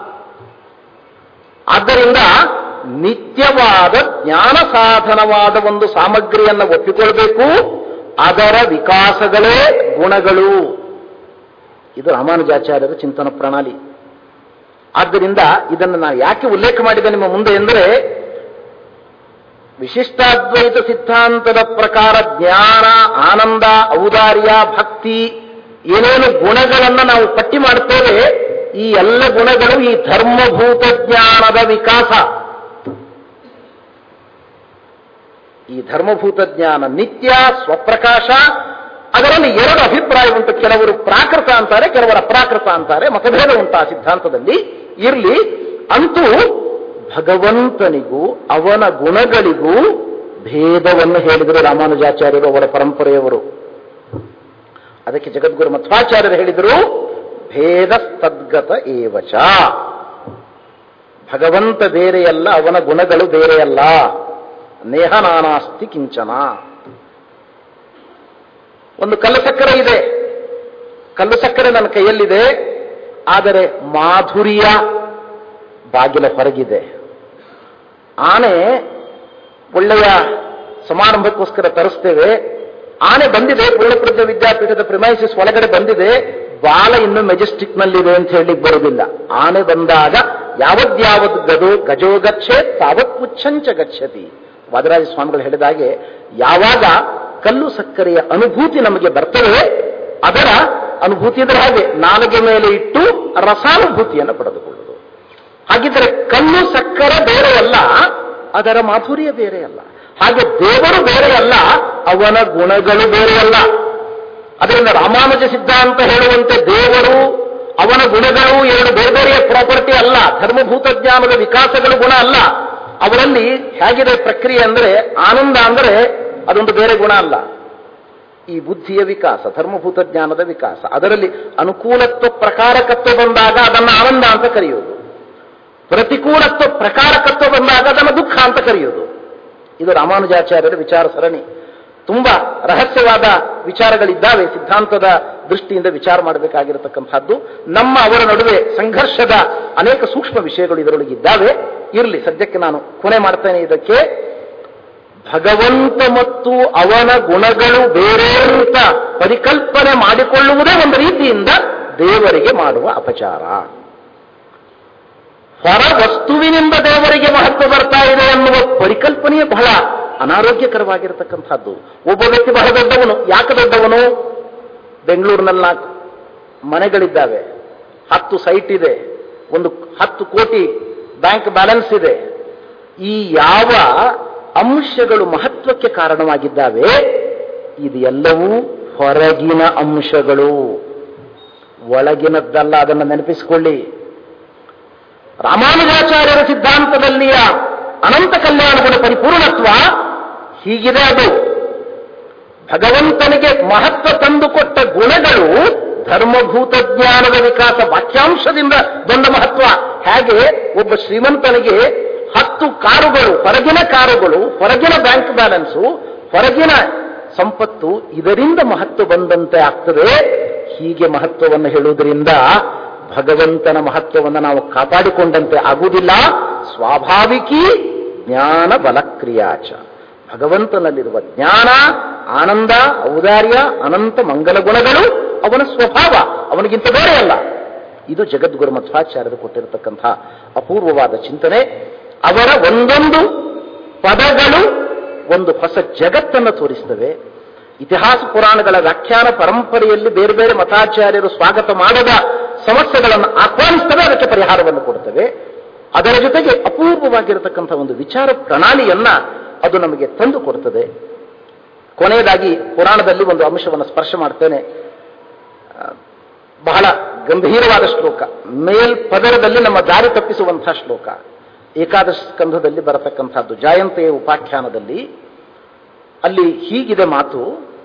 ಆದ್ದರಿಂದ ನಿತ್ಯವಾದ ಜ್ಞಾನ ಸಾಧನವಾದ ಒಂದು ಸಾಮಗ್ರಿಯನ್ನು ಒಪ್ಪಿಕೊಳ್ಬೇಕು. ಅದರ ವಿಕಾಸಗಳೇ ಗುಣಗಳು. ಇದು ರಾಮಾನುಜಾಚಾರ್ಯರ ಚಿಂತನ ಪ್ರಣಾಳಿ. ಆದ್ದರಿಂದ ಇದನ್ನು ನಾನು ಯಾಕೆ ಉಲ್ಲೇಖ ಮಾಡಿದೆ ನಿಮ್ಮ ಮುಂದೆ ಎಂದರೆ, ವಿಶಿಷ್ಟಾದ್ವೈತ ಸಿದ್ಧಾಂತದ ಪ್ರಕಾರ ಜ್ಞಾನ, ಆನಂದ, ಔದಾರ್ಯ, ಭಕ್ತಿ ಏನೇನು ಗುಣಗಳನ್ನು ನಾವು ಪಟ್ಟಿ ಮಾಡ್ತೇವೆ, ಈ ಎಲ್ಲ ಗುಣಗಳು ಈ ಧರ್ಮಭೂತ ಜ್ಞಾನದ ವಿಕಾಸ. ಈ ಧರ್ಮಭೂತ ಜ್ಞಾನ ನಿತ್ಯ, ಸ್ವಪ್ರಕಾಶ. ಅದರಲ್ಲಿ 2 ಅಭಿಪ್ರಾಯ ಉಂಟು. ಕೆಲವರು ಪ್ರಾಕೃತ ಅಂತಾರೆ, ಕೆಲವರು ಅಪ್ರಾಕೃತ ಅಂತಾರೆ. ಮತಭೇದ ಉಂಟು ಆ ಸಿದ್ಧಾಂತದಲ್ಲಿ. ಇರಲಿ, ಅಂತೂ ಭಗವಂತನಿಗೂ ಅವನ ಗುಣಗಳಿಗೂ ಭೇದವನ್ನು ಹೇಳಿದರು ರಾಮಾನುಜಾಚಾರ್ಯರು, ಅವರ ಪರಂಪರೆಯವರು. ಅದಕ್ಕೆ ಜಗದ್ಗುರು ಮಧ್ವಾಚಾರ್ಯರು ಹೇಳಿದರು, ಭೇದ ತದ್ಗತ ಏವಚ. ಭಗವಂತ ಬೇರೆಯಲ್ಲ, ಅವನ ಗುಣಗಳು ಬೇರೆಯಲ್ಲ. ನೇಹ ನಾನಾಸ್ತಿ ಕಿಂಚನ. ಒಂದು ಕಲ್ಲು ಸಕ್ಕರೆ ಇದೆ, ಕಲ್ಲು ಸಕ್ಕರೆ ನನ್ನ ಕೈಯಲ್ಲಿದೆ, ಆದರೆ ಮಾಧುರ್ಯ ಬಾಗಿಲ ಹೊರಗಿದೆ. ಆನೆ ಒಳ್ಳೆಯ ಸಮಾರಂಭಕ್ಕೋಸ್ಕರ ತರಿಸ್ತೇವೆ. ಆನೆ ಬಂದಿದೆ, ಪೂರ್ಣಪ್ರಜ್ಞ ವಿದ್ಯಾಪೀಠದ ಪ್ರಿಮೈಸಿಸ್ ಒಳಗಡೆ ಬಂದಿದೆ, ಬಾಲ ಇನ್ನು ಮೆಜೆಸ್ಟಿಕ್ನಲ್ಲಿದೆ ಅಂತ ಹೇಳಲಿಕ್ಕೆ ಬರುವುದಿಲ್ಲ. ಆನೆ ಬಂದಾಗ ಯಾವದ್ಯಾವದ್ ಗಜೋ ಗಚ್ಚೆ ತಾವತ್ ಪುಚ್ಛಂಚ ಗಚ್ಚತಿ. ವಾದರಾಜ ಸ್ವಾಮಿಗಳು ಹೇಳಿದ ಹಾಗೆ, ಯಾವಾಗ ಕಲ್ಲು ಸಕ್ಕರೆಯ ಅನುಭೂತಿ ನಮಗೆ ಬರ್ತದೆ, ಅದರ ಅನುಭೂತಿ ಅಂದರೆ ಹಾಗೆ ನಾಲಿಗೆ ಮೇಲೆ ಇಟ್ಟು ರಸಾನುಭೂತಿಯನ್ನು ಪಡೆದುಕೊಳ್ಳುವುದು. ಹಾಗಿದ್ದರೆ ಕಲ್ಲು ಸಕ್ಕರೆ ಬೇರೆಯಲ್ಲ, ಅದರ ಮಾಧುರ್ಯ ಬೇರೆಯಲ್ಲ. ಹಾಗೆ ದೇವರು ಬೇರೆಯಲ್ಲ, ಅವನ ಗುಣಗಳು ಬೇರೆಯಲ್ಲ. ಅದರಿಂದ ರಾಮಾನುಜ ಸಿದ್ಧಾಂತ ಹೇಳುವಂತೆ ದೇವರು, ಅವನ ಗುಣಗಳು 2 ಬೇರೆ ಬೇರೆಯ ಪ್ರಾಪರ್ಟಿ ಅಲ್ಲ. ಧರ್ಮಭೂತ ಜ್ಞಾನದ ವಿಕಾಸಗಳು ಗುಣ ಅಲ್ಲ. ಅವರಲ್ಲಿ ಹೇಗಿದೆ ಪ್ರಕ್ರಿಯೆ ಅಂದರೆ, ಆನಂದ ಅಂದರೆ ಅದೊಂದು ಬೇರೆ ಗುಣ ಅಲ್ಲ. ಈ ಬುದ್ಧಿಯ ವಿಕಾಸ, ಧರ್ಮಭೂತ ಜ್ಞಾನದ ವಿಕಾಸ. ಅದರಲ್ಲಿ ಅನುಕೂಲತ್ವ ಪ್ರಕಾರಕತ್ವ ಬಂದಾಗ ಅದನ್ನು ಆನಂದ ಅಂತ ಕರೆಯುವುದು, ಪ್ರತಿಕೂಲತ್ವ ಪ್ರಕಾರಕತ್ವ ಬಂದಾಗ ಅದನ್ನು ದುಃಖ ಅಂತ ಕರೆಯುವುದು. ಇದು ರಾಮಾನುಜಾಚಾರ್ಯರ ವಿಚಾರ ಸರಣಿ. ತುಂಬಾ ರಹಸ್ಯವಾದ ವಿಚಾರಗಳಿದ್ದಾವೆ ಸಿದ್ಧಾಂತದ ದೃಷ್ಟಿಯಿಂದ ವಿಚಾರ ಮಾಡಬೇಕಾಗಿರತಕ್ಕಂಥದ್ದು. ನಮ್ಮ ಅವರ ನಡುವೆ ಸಂಘರ್ಷದ ಅನೇಕ ಸೂಕ್ಷ್ಮ ವಿಷಯಗಳು ಇದರೊಳಗಿದ್ದಾವೆ. ಇರಲಿ, ಸದ್ಯಕ್ಕೆ ನಾನು ಕೊನೆ ಮಾಡ್ತೇನೆ. ಇದಕ್ಕೆ ಭಗವಂತ ಮತ್ತು ಅವನ ಗುಣಗಳು ಬೇರೆ ಅಂತ ಪರಿಕಲ್ಪನೆ ಮಾಡಿಕೊಳ್ಳುವುದೇ ಒಂದು ರೀತಿಯಿಂದ ದೇವರಿಗೆ ಮಾಡುವ ಅಪಚಾರ. ಹೊರ ವಸ್ತುವಿನಿಂದ ದೇವರಿಗೆ ಮಹತ್ವ ಬರ್ತಾ ಇದೆ ಎನ್ನುವ ಪರಿಕಲ್ಪನೆಯೇ ಬಹಳ ಅನಾರೋಗ್ಯಕರವಾಗಿರತಕ್ಕಂಥದ್ದು. ಒಬ್ಬ ವ್ಯಕ್ತಿ ಬಹಳ ದೊಡ್ಡವನು. ಯಾಕೆ ದೊಡ್ಡವನು? ಬೆಂಗಳೂರಿನಲ್ಲಿ 4 ಮನೆಗಳಿದ್ದಾವೆ, 10 ಸೈಟ್ ಇದೆ, 10 ಕೋಟಿ ಬ್ಯಾಂಕ್ ಬ್ಯಾಲೆನ್ಸ್ ಇದೆ. ಈ ಯಾವ ಅಂಶಗಳು ಮಹತ್ವಕ್ಕೆ ಕಾರಣವಾಗಿದ್ದಾವೆ, ಇದು ಎಲ್ಲವೂ ಹೊರಗಿನ ಅಂಶಗಳು, ಒಳಗಿನದ್ದಲ್ಲ. ಅದನ್ನು ನೆನಪಿಸಿಕೊಳ್ಳಿ. ರಾಮಾನುಜಾಚಾರ್ಯರ ಸಿದ್ಧಾಂತದಲ್ಲಿಯ ಅನಂತ ಕಲ್ಯಾಣಗಳ ಪರಿಪೂರ್ಣತ್ವ ಹೀಗಿದೆ. ಅದು ಭಗವಂತನಿಗೆ ಮಹತ್ವ ತಂದುಕೊಟ್ಟ ಗುಣಗಳು ಧರ್ಮಭೂತ ಜ್ಞಾನದ ವಿಕಾಸ ವಾಕ್ಯಾಂಶದಿಂದ ಬಂದ ಮಹತ್ವ. ಹೇಗೆ ಒಬ್ಬ ಶ್ರೀಮಂತನಿಗೆ 10 ಕಾರುಗಳು, ಹೊರಗಿನ ಕಾರುಗಳು, ಹೊರಗಿನ ಬ್ಯಾಂಕ್ ಬ್ಯಾಲೆನ್ಸು, ಹೊರಗಿನ ಸಂಪತ್ತು, ಇದರಿಂದ ಮಹತ್ವ ಬಂದಂತೆ ಆಗ್ತದೆ. ಹೀಗೆ ಮಹತ್ವವನ್ನು ಹೇಳುವುದರಿಂದ ಭಗವಂತನ ಮಹತ್ವವನ್ನು ನಾವು ಕಾಪಾಡಿಕೊಂಡಂತೆ ಆಗುವುದಿಲ್ಲ. ಸ್ವಾಭಾವಿಕಿ ಜ್ಞಾನ ಬಲಕ್ರಿಯಾಚ. ಭಗವಂತನಲ್ಲಿರುವ ಜ್ಞಾನ, ಆನಂದ, ಔದಾರ್ಯ, ಅನಂತ ಮಂಗಲ ಗುಣಗಳು ಅವನ ಸ್ವಭಾವ, ಅವನಿಗಿಂತ ಬೇರೆ ಅಲ್ಲ. ಇದು ಜಗದ್ಗುರು ಮಧ್ವಾಚಾರ್ಯರು ಕೊಟ್ಟಿರತಕ್ಕಂಥ ಅಪೂರ್ವವಾದ ಚಿಂತನೆ. ಅವರ ಒಂದೊಂದು ಪದಗಳು ಒಂದು ಹೊಸ ಜಗತ್ತನ್ನು ತೋರಿಸ್ತವೆ. ಇತಿಹಾಸ ಪುರಾಣಗಳ ವ್ಯಾಖ್ಯಾನ ಪರಂಪರೆಯಲ್ಲಿ ಬೇರೆ ಬೇರೆ ಮತಾಚಾರ್ಯರು ಸ್ವಾಗತ ಮಾಡದ ಸಮಸ್ಯೆಗಳನ್ನು ಆಹ್ವಾನಿಸ್ತವೆ, ಅದಕ್ಕೆ ಪರಿಹಾರವನ್ನು ಕೊಡುತ್ತವೆ. ಅದರ ಜೊತೆಗೆ ಅಪೂರ್ವವಾಗಿರತಕ್ಕಂಥ ಒಂದು ವಿಚಾರ ಪ್ರಣಾಳಿಯನ್ನ ಅದು ನಮಗೆ ತಂದು ಕೊಡುತ್ತದೆ. ಕೊನೆಯದಾಗಿ ಪುರಾಣದಲ್ಲಿ ಒಂದು ಅಂಶವನ್ನು ಸ್ಪರ್ಶ ಮಾಡ್ತೇನೆ. ಬಹಳ ಗಂಭೀರವಾದ ಶ್ಲೋಕ, ಮೇಲ್ಪದರದಲ್ಲಿ ನಮ್ಮ ದಾರಿ ತಪ್ಪಿಸುವಂತಹ ಶ್ಲೋಕ. ಏಕಾದಶ ಸ್ಕಂಧದಲ್ಲಿ ಬರತಕ್ಕಂಥದ್ದು, ಜಾಯಂತೆಯ ಉಪಾಖ್ಯಾನದಲ್ಲಿ. ಅಲ್ಲಿ ಹೀಗಿದೆ ಮಾತು: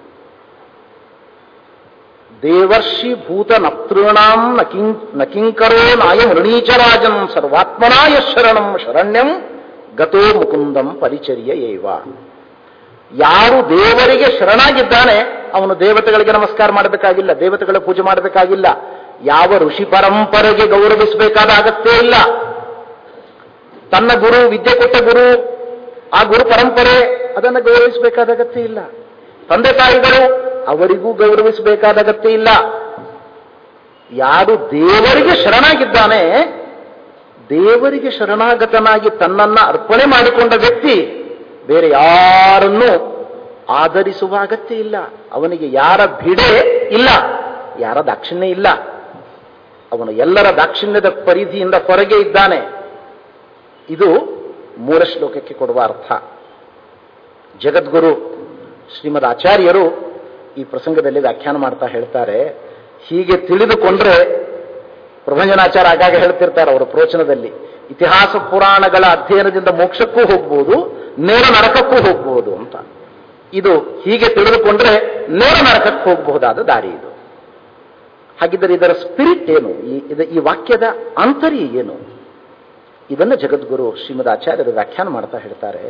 ದೇವರ್ಷಿ ಭೂತ ನಪ್ತೃಣಾಂ ನಕಿಂಕರೋ ನಾಯ ಮೃಣೀಚರಾಜಂ ಸರ್ವಾತ್ಮನಾಯ ಶರಣಂ ಶರಣ್ಯಂ ಗತೋ ಮುಕುಂದಂ ಪರಿಚರ್ಯ ಏವ. ಯಾರು ದೇವರಿಗೆ ಶರಣಾಗಿದ್ದಾನೆ ಅವನು ದೇವತೆಗಳಿಗೆ ನಮಸ್ಕಾರ ಮಾಡಬೇಕಾಗಿಲ್ಲ, ದೇವತೆಗಳ ಪೂಜೆ ಮಾಡಬೇಕಾಗಿಲ್ಲ, ಯಾವ ಋಷಿ ಪರಂಪರೆಗೆ ಗೌರವಿಸಬೇಕಾದ ಅಗತ್ಯ ಇಲ್ಲ. ತನ್ನ ಗುರು, ವಿದ್ಯೆ ಕೊಟ್ಟ ಗುರು, ಆ ಗುರು ಪರಂಪರೆ, ಅದನ್ನು ಗೌರವಿಸಬೇಕಾದ ಅಗತ್ಯ ಇಲ್ಲ. ತಂದೆ ತಾಯಿಗಳು, ಅವರಿಗೂ ಗೌರವಿಸಬೇಕಾದ ಅಗತ್ಯ ಇಲ್ಲ. ಯಾರು ದೇವರಿಗೆ ಶರಣಾಗಿದ್ದಾನೆ, ದೇವರಿಗೆ ಶರಣಾಗತನಾಗಿ ತನ್ನನ್ನ ಅರ್ಪಣೆ ಮಾಡಿಕೊಂಡ ವ್ಯಕ್ತಿ ಬೇರೆ ಯಾರನ್ನೂ ಆಧರಿಸುವ ಅಗತ್ಯ ಇಲ್ಲ. ಅವನಿಗೆ ಯಾರ ಭಿಡೆ ಇಲ್ಲ, ಯಾರ ದಾಕ್ಷಿಣ್ಯ ಇಲ್ಲ. ಅವನು ಎಲ್ಲರ ದಾಕ್ಷಿಣ್ಯದ ಪರಿಧಿಯಿಂದ ಹೊರಗೆ ಇದ್ದಾನೆ. ಇದು 3 ಶ್ಲೋಕಕ್ಕೆ ಕೊಡುವ ಅರ್ಥ. ಜಗದ್ಗುರು ಶ್ರೀಮದ್ ಆಚಾರ್ಯರು ಈ ಪ್ರಸಂಗದಲ್ಲಿ ವ್ಯಾಖ್ಯಾನ ಮಾಡ್ತಾ ಹೇಳ್ತಾರೆ, ಹೀಗೆ ತಿಳಿದುಕೊಂಡ್ರೆ, ಪ್ರಭಂಜನಾಚಾರ ಆಗಾಗ ಹೇಳ್ತಿರ್ತಾರೆ ಅವರ ಪ್ರವಚನದಲ್ಲಿ, ಇತಿಹಾಸ ಪುರಾಣಗಳ ಅಧ್ಯಯನದಿಂದ ಮೋಕ್ಷಕ್ಕೂ ಹೋಗ್ಬೋದು, ನೇರ ನರಕಕ್ಕೂ ಹೋಗ್ಬೋದು ಅಂತ. ಇದು ಹೀಗೆ ತಿಳಿದುಕೊಂಡ್ರೆ ನೇರ ನರಕಕ್ಕೆ ಹೋಗಬಹುದಾದ ದಾರಿ ಇದು. ಹಾಗಿದ್ದರೆ ಇದರ ಸ್ಪಿರಿಟ್ ಏನು, ಈ ವಾಕ್ಯದ ಆಂತರ್ಯ ಏನು? ಇದನ್ನು ಜಗದ್ಗುರು ಶ್ರೀಮದ್ ಆಚಾರ್ಯರು ವ್ಯಾಖ್ಯಾನ ಮಾಡ್ತಾ ಹೇಳ್ತಾರೆ.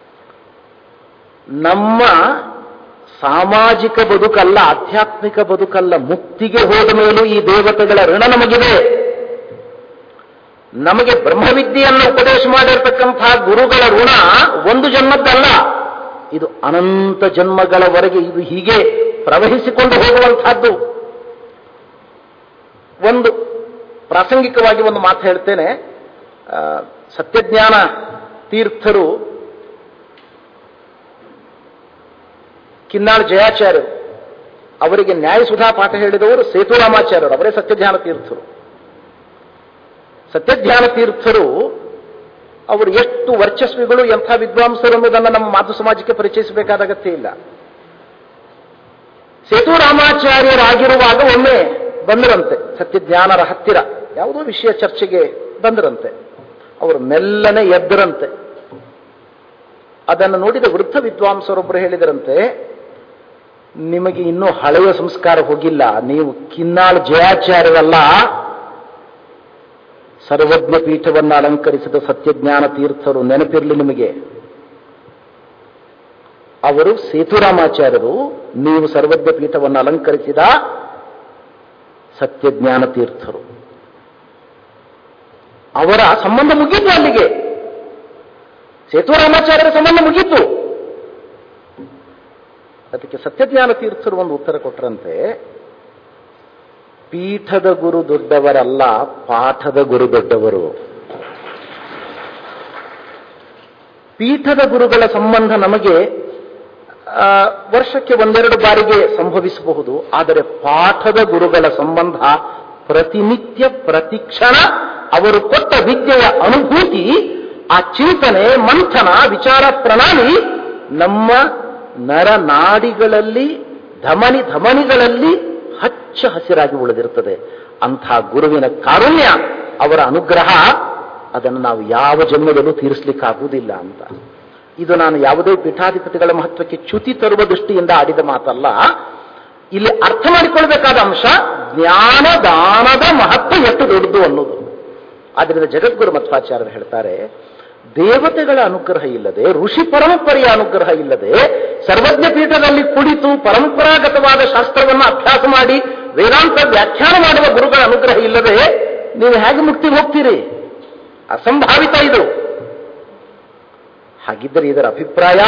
ನಮ್ಮ ಸಾಮಾಜಿಕ ಬದುಕಲ್ಲ, ಆಧ್ಯಾತ್ಮಿಕ ಬದುಕಲ್ಲ, ಮುಕ್ತಿಗೆ ಹೋದ ಮೇಲೂ ಈ ದೇವತೆಗಳ ಋಣ ನಮಗಿದೆ. ನಮಗೆ ಬ್ರಹ್ಮವಿದ್ಯೆಯನ್ನು ಉಪದೇಶ ಮಾಡಿರ್ತಕ್ಕಂತಹ ಗುರುಗಳ ಋಣ ಒಂದು ಜನ್ಮದ್ದಲ್ಲ, ಇದು ಅನಂತ ಜನ್ಮಗಳವರೆಗೆ ಇದು ಹೀಗೆ ಪ್ರವಹಿಸಿಕೊಂಡು ಹೋಗುವಂತಹದ್ದು. ಒಂದು ಪ್ರಾಸಂಗಿಕವಾಗಿ ಒಂದು ಮಾತು ಹೇಳ್ತೇನೆ. ಸತ್ಯಜ್ಞಾನ ತೀರ್ಥರು, ಕಿನ್ನಾಳ ಜಯಾಚಾರ್ಯರು, ಅವರಿಗೆ ನ್ಯಾಯಸುಧಾ ಪಾಠ ಹೇಳಿದವರು ಸೇತುರಾಮಾಚಾರ್ಯರು, ಅವರೇ ಸತ್ಯಜ್ಞಾನ ತೀರ್ಥರು. ಸತ್ಯಜ್ಞಾನ ತೀರ್ಥರು ಅವರು ಎಷ್ಟು ವರ್ಚಸ್ವಿಗಳು, ಎಂಥ ವಿದ್ವಾಂಸರು ಅನ್ನೋದನ್ನು ನಮ್ಮ ಮಾತು ಸಮಾಜಕ್ಕೆ ಪರಿಚಯಿಸಬೇಕಾದ ಅಗತ್ಯ ಇಲ್ಲ. ಸೇತುರಾಮಾಚಾರ್ಯರಾಗಿರುವಾಗ ಒಮ್ಮೆ ಬಂದರಂತೆ ಸತ್ಯಜ್ಞಾನರ ಹತ್ತಿರ, ಯಾವುದೋ ವಿಷಯ ಚರ್ಚೆಗೆ ಬಂದರಂತೆ. ಅವರು ಮೆಲ್ಲನೆ ಎದ್ದರಂತೆ. ಅದನ್ನು ನೋಡಿದ ವೃದ್ಧ ವಿದ್ವಾಂಸರೊಬ್ಬರು ಹೇಳಿದರಂತೆ, ನಿಮಗೆ ಇನ್ನೂ ಹಳೆಯ ಸಂಸ್ಕಾರ ಹೋಗಿಲ್ಲ, ನೀವು ಕಿನ್ನಾಳ್ ಜಯಾಚಾರ್ಯರಲ್ಲ, ಸರ್ವಜ್ಞ ಪೀಠವನ್ನು ಅಲಂಕರಿಸಿದ ಸತ್ಯಜ್ಞಾನ ತೀರ್ಥರು, ನೆನಪಿರಲಿ ನಿಮಗೆ. ಅವರು ಸೇತುರಾಮಾಚಾರ್ಯರು, ನೀವು ಸರ್ವಜ್ಞ ಪೀಠವನ್ನು ಅಲಂಕರಿಸಿದ ಸತ್ಯಜ್ಞಾನ ತೀರ್ಥರು. ಅವರ ಸಂಬಂಧ ಮುಗೀತು ಅಲ್ಲಿಗೆ. ಸೇತುರಾಮಾಚಾರ್ಯರ ಸಂಬಂಧ ಮುಗೀತು. ಅದಕ್ಕೆ ಸತ್ಯಜ್ಞಾನ ತೀರ್ಥರು ಒಂದು ಉತ್ತರ ಕೊಟ್ಟರಂತೆ, ಪೀಠದ ಗುರು ದೊಡ್ಡವರಲ್ಲ, ಪಾಠದ ಗುರು ದೊಡ್ಡವರು. ಪೀಠದ ಗುರುಗಳ ಸಂಬಂಧ ನಮಗೆ ವರ್ಷಕ್ಕೆ ಒಂದೆರಡು ಬಾರಿಗೆ ಸಂಭವಿಸಬಹುದು. ಆದರೆ ಪಾಠದ ಗುರುಗಳ ಸಂಬಂಧ ಪ್ರತಿನಿತ್ಯ ಪ್ರತಿಕ್ಷಣ ಅವರು ಕೊಟ್ಟ ವಿದ್ಯೆಯ ಅನುಭೂತಿ, ಆ ಚಿಂತನೆ, ಮಂಥನ, ವಿಚಾರ ಪ್ರಣಾಳಿ ನಮ್ಮ ನರನಾಡಿಗಳಲ್ಲಿ, ಧಮನಿಗಳಲ್ಲಿ ಹಚ್ಚ ಹಸಿರಾಗಿ ಉಳಿದಿರುತ್ತದೆ. ಅಂಥ ಗುರುವಿನ ಕಾರುಣ್ಯ, ಅವರ ಅನುಗ್ರಹ, ಅದನ್ನು ನಾವು ಯಾವ ಜನ್ಮದಲ್ಲೂ ತೀರಿಸಲಿಕ್ಕಾಗುವುದಿಲ್ಲ ಅಂತ. ಇದು ನಾನು ಯಾವುದೇ ಪೀಠಾಧಿಪತಿಗಳ ಮಹತ್ವಕ್ಕೆ ಚ್ಯುತಿ ತರುವ ದೃಷ್ಟಿಯಿಂದ ಆಡಿದ ಮಾತಲ್ಲ. ಇಲ್ಲಿ ಅರ್ಥ ಮಾಡಿಕೊಳ್ಬೇಕಾದ ಅಂಶ ಜ್ಞಾನದಾನದ ಮಹತ್ವ ಎಷ್ಟು ದೊಡ್ಡದು ಅನ್ನೋದು. ಆದ್ದರಿಂದ ಜಗದ್ಗುರು ಮಧ್ವಾಚಾರ್ಯರು ಹೇಳ್ತಾರೆ, ದೇವತೆಗಳ ಅನುಗ್ರಹ ಇಲ್ಲದೆ, ಋಷಿ ಪರಂಪರೆಯ ಅನುಗ್ರಹ ಇಲ್ಲದೆ, ಸರ್ವಜ್ಞ ಪೀಠದಲ್ಲಿ ಕುಳಿತು ಪರಂಪರಾಗತವಾದ ಶಾಸ್ತ್ರವನ್ನು ಅಭ್ಯಾಸ ಮಾಡಿ ವೇದಾಂತ ವ್ಯಾಖ್ಯಾನ ಮಾಡುವ ಗುರುಗಳ ಅನುಗ್ರಹ ಇಲ್ಲದೆ ನೀವು ಹೇಗೆ ಮುಕ್ತಿಗೆ ಹೋಗ್ತೀರಿ? ಅಸಂಭಾವಿತ ಇದು. ಹಾಗಿದ್ದರೆ ಇದರ ಅಭಿಪ್ರಾಯ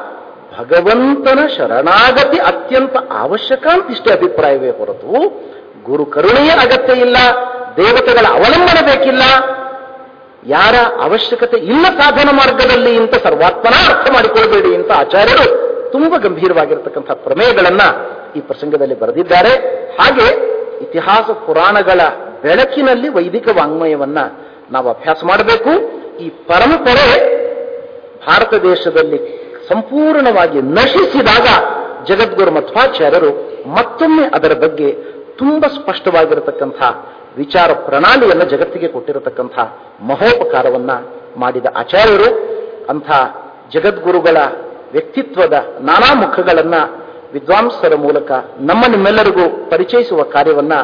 ಭಗವಂತನ ಶರಣಾಗತಿ ಅತ್ಯಂತ ಅವಶ್ಯಕ ಅಂತ ಇಷ್ಟೇ ಅಭಿಪ್ರಾಯವೇ ಹೊರತು ಗುರು ಕರುಣೆಯ ಅಗತ್ಯ ಇಲ್ಲ, ದೇವತೆಗಳ ಅವಲಂಬನೆ ಬೇಕಿಲ್ಲ, ಯಾರ ಅವಶ್ಯಕತೆ ಇಲ್ಲ ಸಾಧನ ಮಾರ್ಗದಲ್ಲಿ ಅಂತ ಸರ್ವಾತ್ಮನ ಅರ್ಥ ಮಾಡಿಕೊಳ್ಬೇಡಿ ಅಂತ ಆಚಾರ್ಯರು ತುಂಬಾ ಗಂಭೀರವಾಗಿರತಕ್ಕಂಥ ಪ್ರಮೇಯಗಳನ್ನ ಈ ಪ್ರಸಂಗದಲ್ಲಿ ಬರೆದಿದ್ದಾರೆ. ಹಾಗೆ ಇತಿಹಾಸ ಪುರಾಣಗಳ ಬೆಳಕಿನಲ್ಲಿ ವೈದಿಕ ವಾಂಗ್ಮಯವನ್ನ ನಾವು ಅಭ್ಯಾಸ ಮಾಡಬೇಕು. ಈ ಪರಂಪರೆ ಭಾರತ ದೇಶದಲ್ಲಿ ಸಂಪೂರ್ಣವಾಗಿ ನಶಿಸಿದಾಗ ಜಗದ್ಗುರು ಮಧ್ವಾಚಾರ್ಯರು ಮತ್ತೊಮ್ಮೆ ಅದರ ಬಗ್ಗೆ ತುಂಬಾ ಸ್ಪಷ್ಟವಾಗಿರತಕ್ಕಂಥ ವಿಚಾರ ಪ್ರಣಾಳಿಯನ್ನು ಜಗತ್ತಿಗೆ ಕೊಟ್ಟಿರತಕ್ಕಂಥ ಮಹೋಪಕಾರವನ್ನ ಮಾಡಿದ ಆಚಾರ್ಯರು. ಅಂಥ ಜಗದ್ಗುರುಗಳ ವ್ಯಕ್ತಿತ್ವದ ನಾನಾ ಮುಖಗಳನ್ನ ವಿದ್ವಾಂಸರ ಮೂಲಕ ನಿಮ್ಮೆಲ್ಲರಿಗೂ ಪರಿಚಯಿಸುವ ಕಾರ್ಯವನ್ನ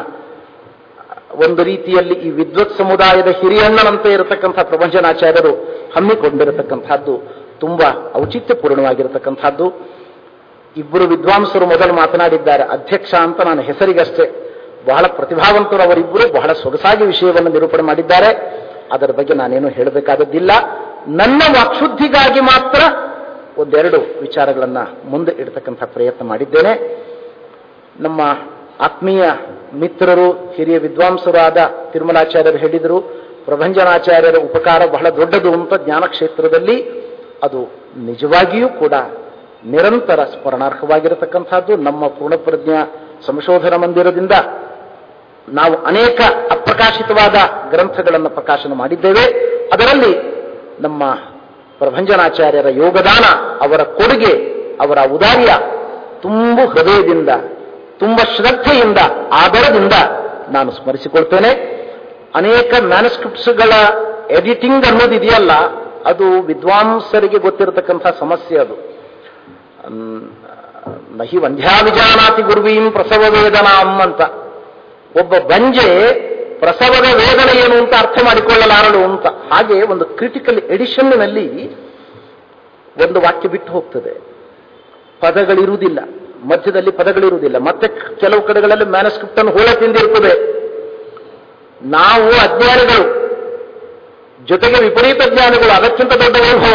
ಒಂದು ರೀತಿಯಲ್ಲಿ ಈ ವಿದ್ವತ್ ಸಮುದಾಯದ ಹಿರಿಯಣ್ಣನಂತೆ ಇರತಕ್ಕಂಥ ಪ್ರಭಂಜನಾಚಾರ್ಯರು ಹಮ್ಮಿಕೊಂಡಿರತಕ್ಕಂಥದ್ದು ತುಂಬಾ ಔಚಿತ್ಯಪೂರ್ಣವಾಗಿರತಕ್ಕಂಥದ್ದು. ಇಬ್ಬರು ವಿದ್ವಾಂಸರು ಮೊದಲು ಮಾತನಾಡಿದ್ದಾರೆ, ಅಧ್ಯಕ್ಷ ಅಂತ ನಾನು ಹೆಸರಿಗಷ್ಟೇ. ಬಹಳ ಪ್ರತಿಭಾವಂತರು ಅವರಿಬ್ಬರು, ಬಹಳ ಸೊಗಸಾಗಿ ವಿಷಯವನ್ನು ನಿರೂಪಣೆ ಮಾಡಿದ್ದಾರೆ. ಅದರ ಬಗ್ಗೆ ನಾನೇನು ಹೇಳಬೇಕಾದದ್ದಿಲ್ಲ. ನನ್ನ ವಾಕ್ಶುದ್ಧಿಗಾಗಿ ಮಾತ್ರ ಒಂದೆರಡು ವಿಚಾರಗಳನ್ನ ಮುಂದೆ ಇಡತಕ್ಕಂಥ ಪ್ರಯತ್ನ ಮಾಡಿದ್ದೇನೆ. ನಮ್ಮ ಆತ್ಮೀಯ ಮಿತ್ರರು, ಹಿರಿಯ ವಿದ್ವಾಂಸರಾದ ತಿರುಮಲಾಚಾರ್ಯರು ಹೇಳಿದರು, ಪ್ರಭಂಜನಾಚಾರ್ಯರ ಉಪಕಾರ ಬಹಳ ದೊಡ್ಡದು ಅಂತ ಜ್ಞಾನ ಕ್ಷೇತ್ರದಲ್ಲಿ. ಅದು ನಿಜವಾಗಿಯೂ ಕೂಡ ನಿರಂತರ ಸ್ಮರಣಾರ್ಹವಾಗಿರತಕ್ಕಂಥದ್ದು. ನಮ್ಮ ಪೂರ್ಣಪ್ರಜ್ಞಾ ಸಂಶೋಧನಾ ಮಂದಿರದಿಂದ ನಾವು ಅನೇಕ ಅಪ್ರಕಾಶಿತವಾದ ಗ್ರಂಥಗಳನ್ನು ಪ್ರಕಾಶನ ಮಾಡಿದ್ದೇವೆ. ಅದರಲ್ಲಿ ನಮ್ಮ ಪ್ರಭಂಜನಾಚಾರ್ಯರ ಯೋಗದಾನ, ಅವರ ಕೊಡುಗೆ, ಅವರ ಔದಾರ್ಯ ತುಂಬು ಹೃದಯದಿಂದ, ತುಂಬ ಶ್ರದ್ಧೆಯಿಂದ, ಆದರದಿಂದ ನಾನು ಸ್ಮರಿಸಿಕೊಳ್ತೇನೆ. ಅನೇಕ ಮ್ಯಾನುಸ್ಕ್ರಿಪ್ಟ್ಸ್ಗಳ ಎಡಿಟಿಂಗ್ ಅನ್ನೋದಿದೆಯಲ್ಲ, ಅದು ವಿದ್ವಾಂಸರಿಗೆ ಗೊತ್ತಿರತಕ್ಕಂಥ ಸಮಸ್ಯೆ. ಅದು ನಹಿ ವಂದ್ಯಾ ವಿಜಾನಾತಿ ಗುರುವೀಂ ಪ್ರಸವ ವೇದನಾಂ ಅಂತ. ಒಬ್ಬ ಬಂಜೆ ಪ್ರಸವದ ವೇದನೆ ಏನು ಅಂತ ಅರ್ಥ ಮಾಡಿಕೊಳ್ಳಲಾರಳು ಅಂತ. ಹಾಗೆ ಒಂದು ಕ್ರಿಟಿಕಲ್ ಎಡಿಷನ್ನಲ್ಲಿ ಒಂದು ವಾಕ್ಯ ಬಿಟ್ಟು ಹೋಗ್ತದೆ, ಪದಗಳಿರುವುದಿಲ್ಲ, ಮಧ್ಯದಲ್ಲಿ ಪದಗಳಿರುವುದಿಲ್ಲ. ಮತ್ತೆ ಕೆಲವು ಕಡೆಗಳಲ್ಲಿ ಮ್ಯಾನುಸ್ಕ್ರಿಪ್ಟ್ ಅನ್ನು ಹೋಳ ತಿಂದಿರುತ್ತದೆ. ನಾವು ಅಜ್ಞಾನಿಗಳು, ಜೊತೆಗೆ ವಿಪರೀತ ಜ್ಞಾನಿಗಳು, ಅದಕ್ಕಿಂತ ದೊಡ್ಡ ವೈಭವ.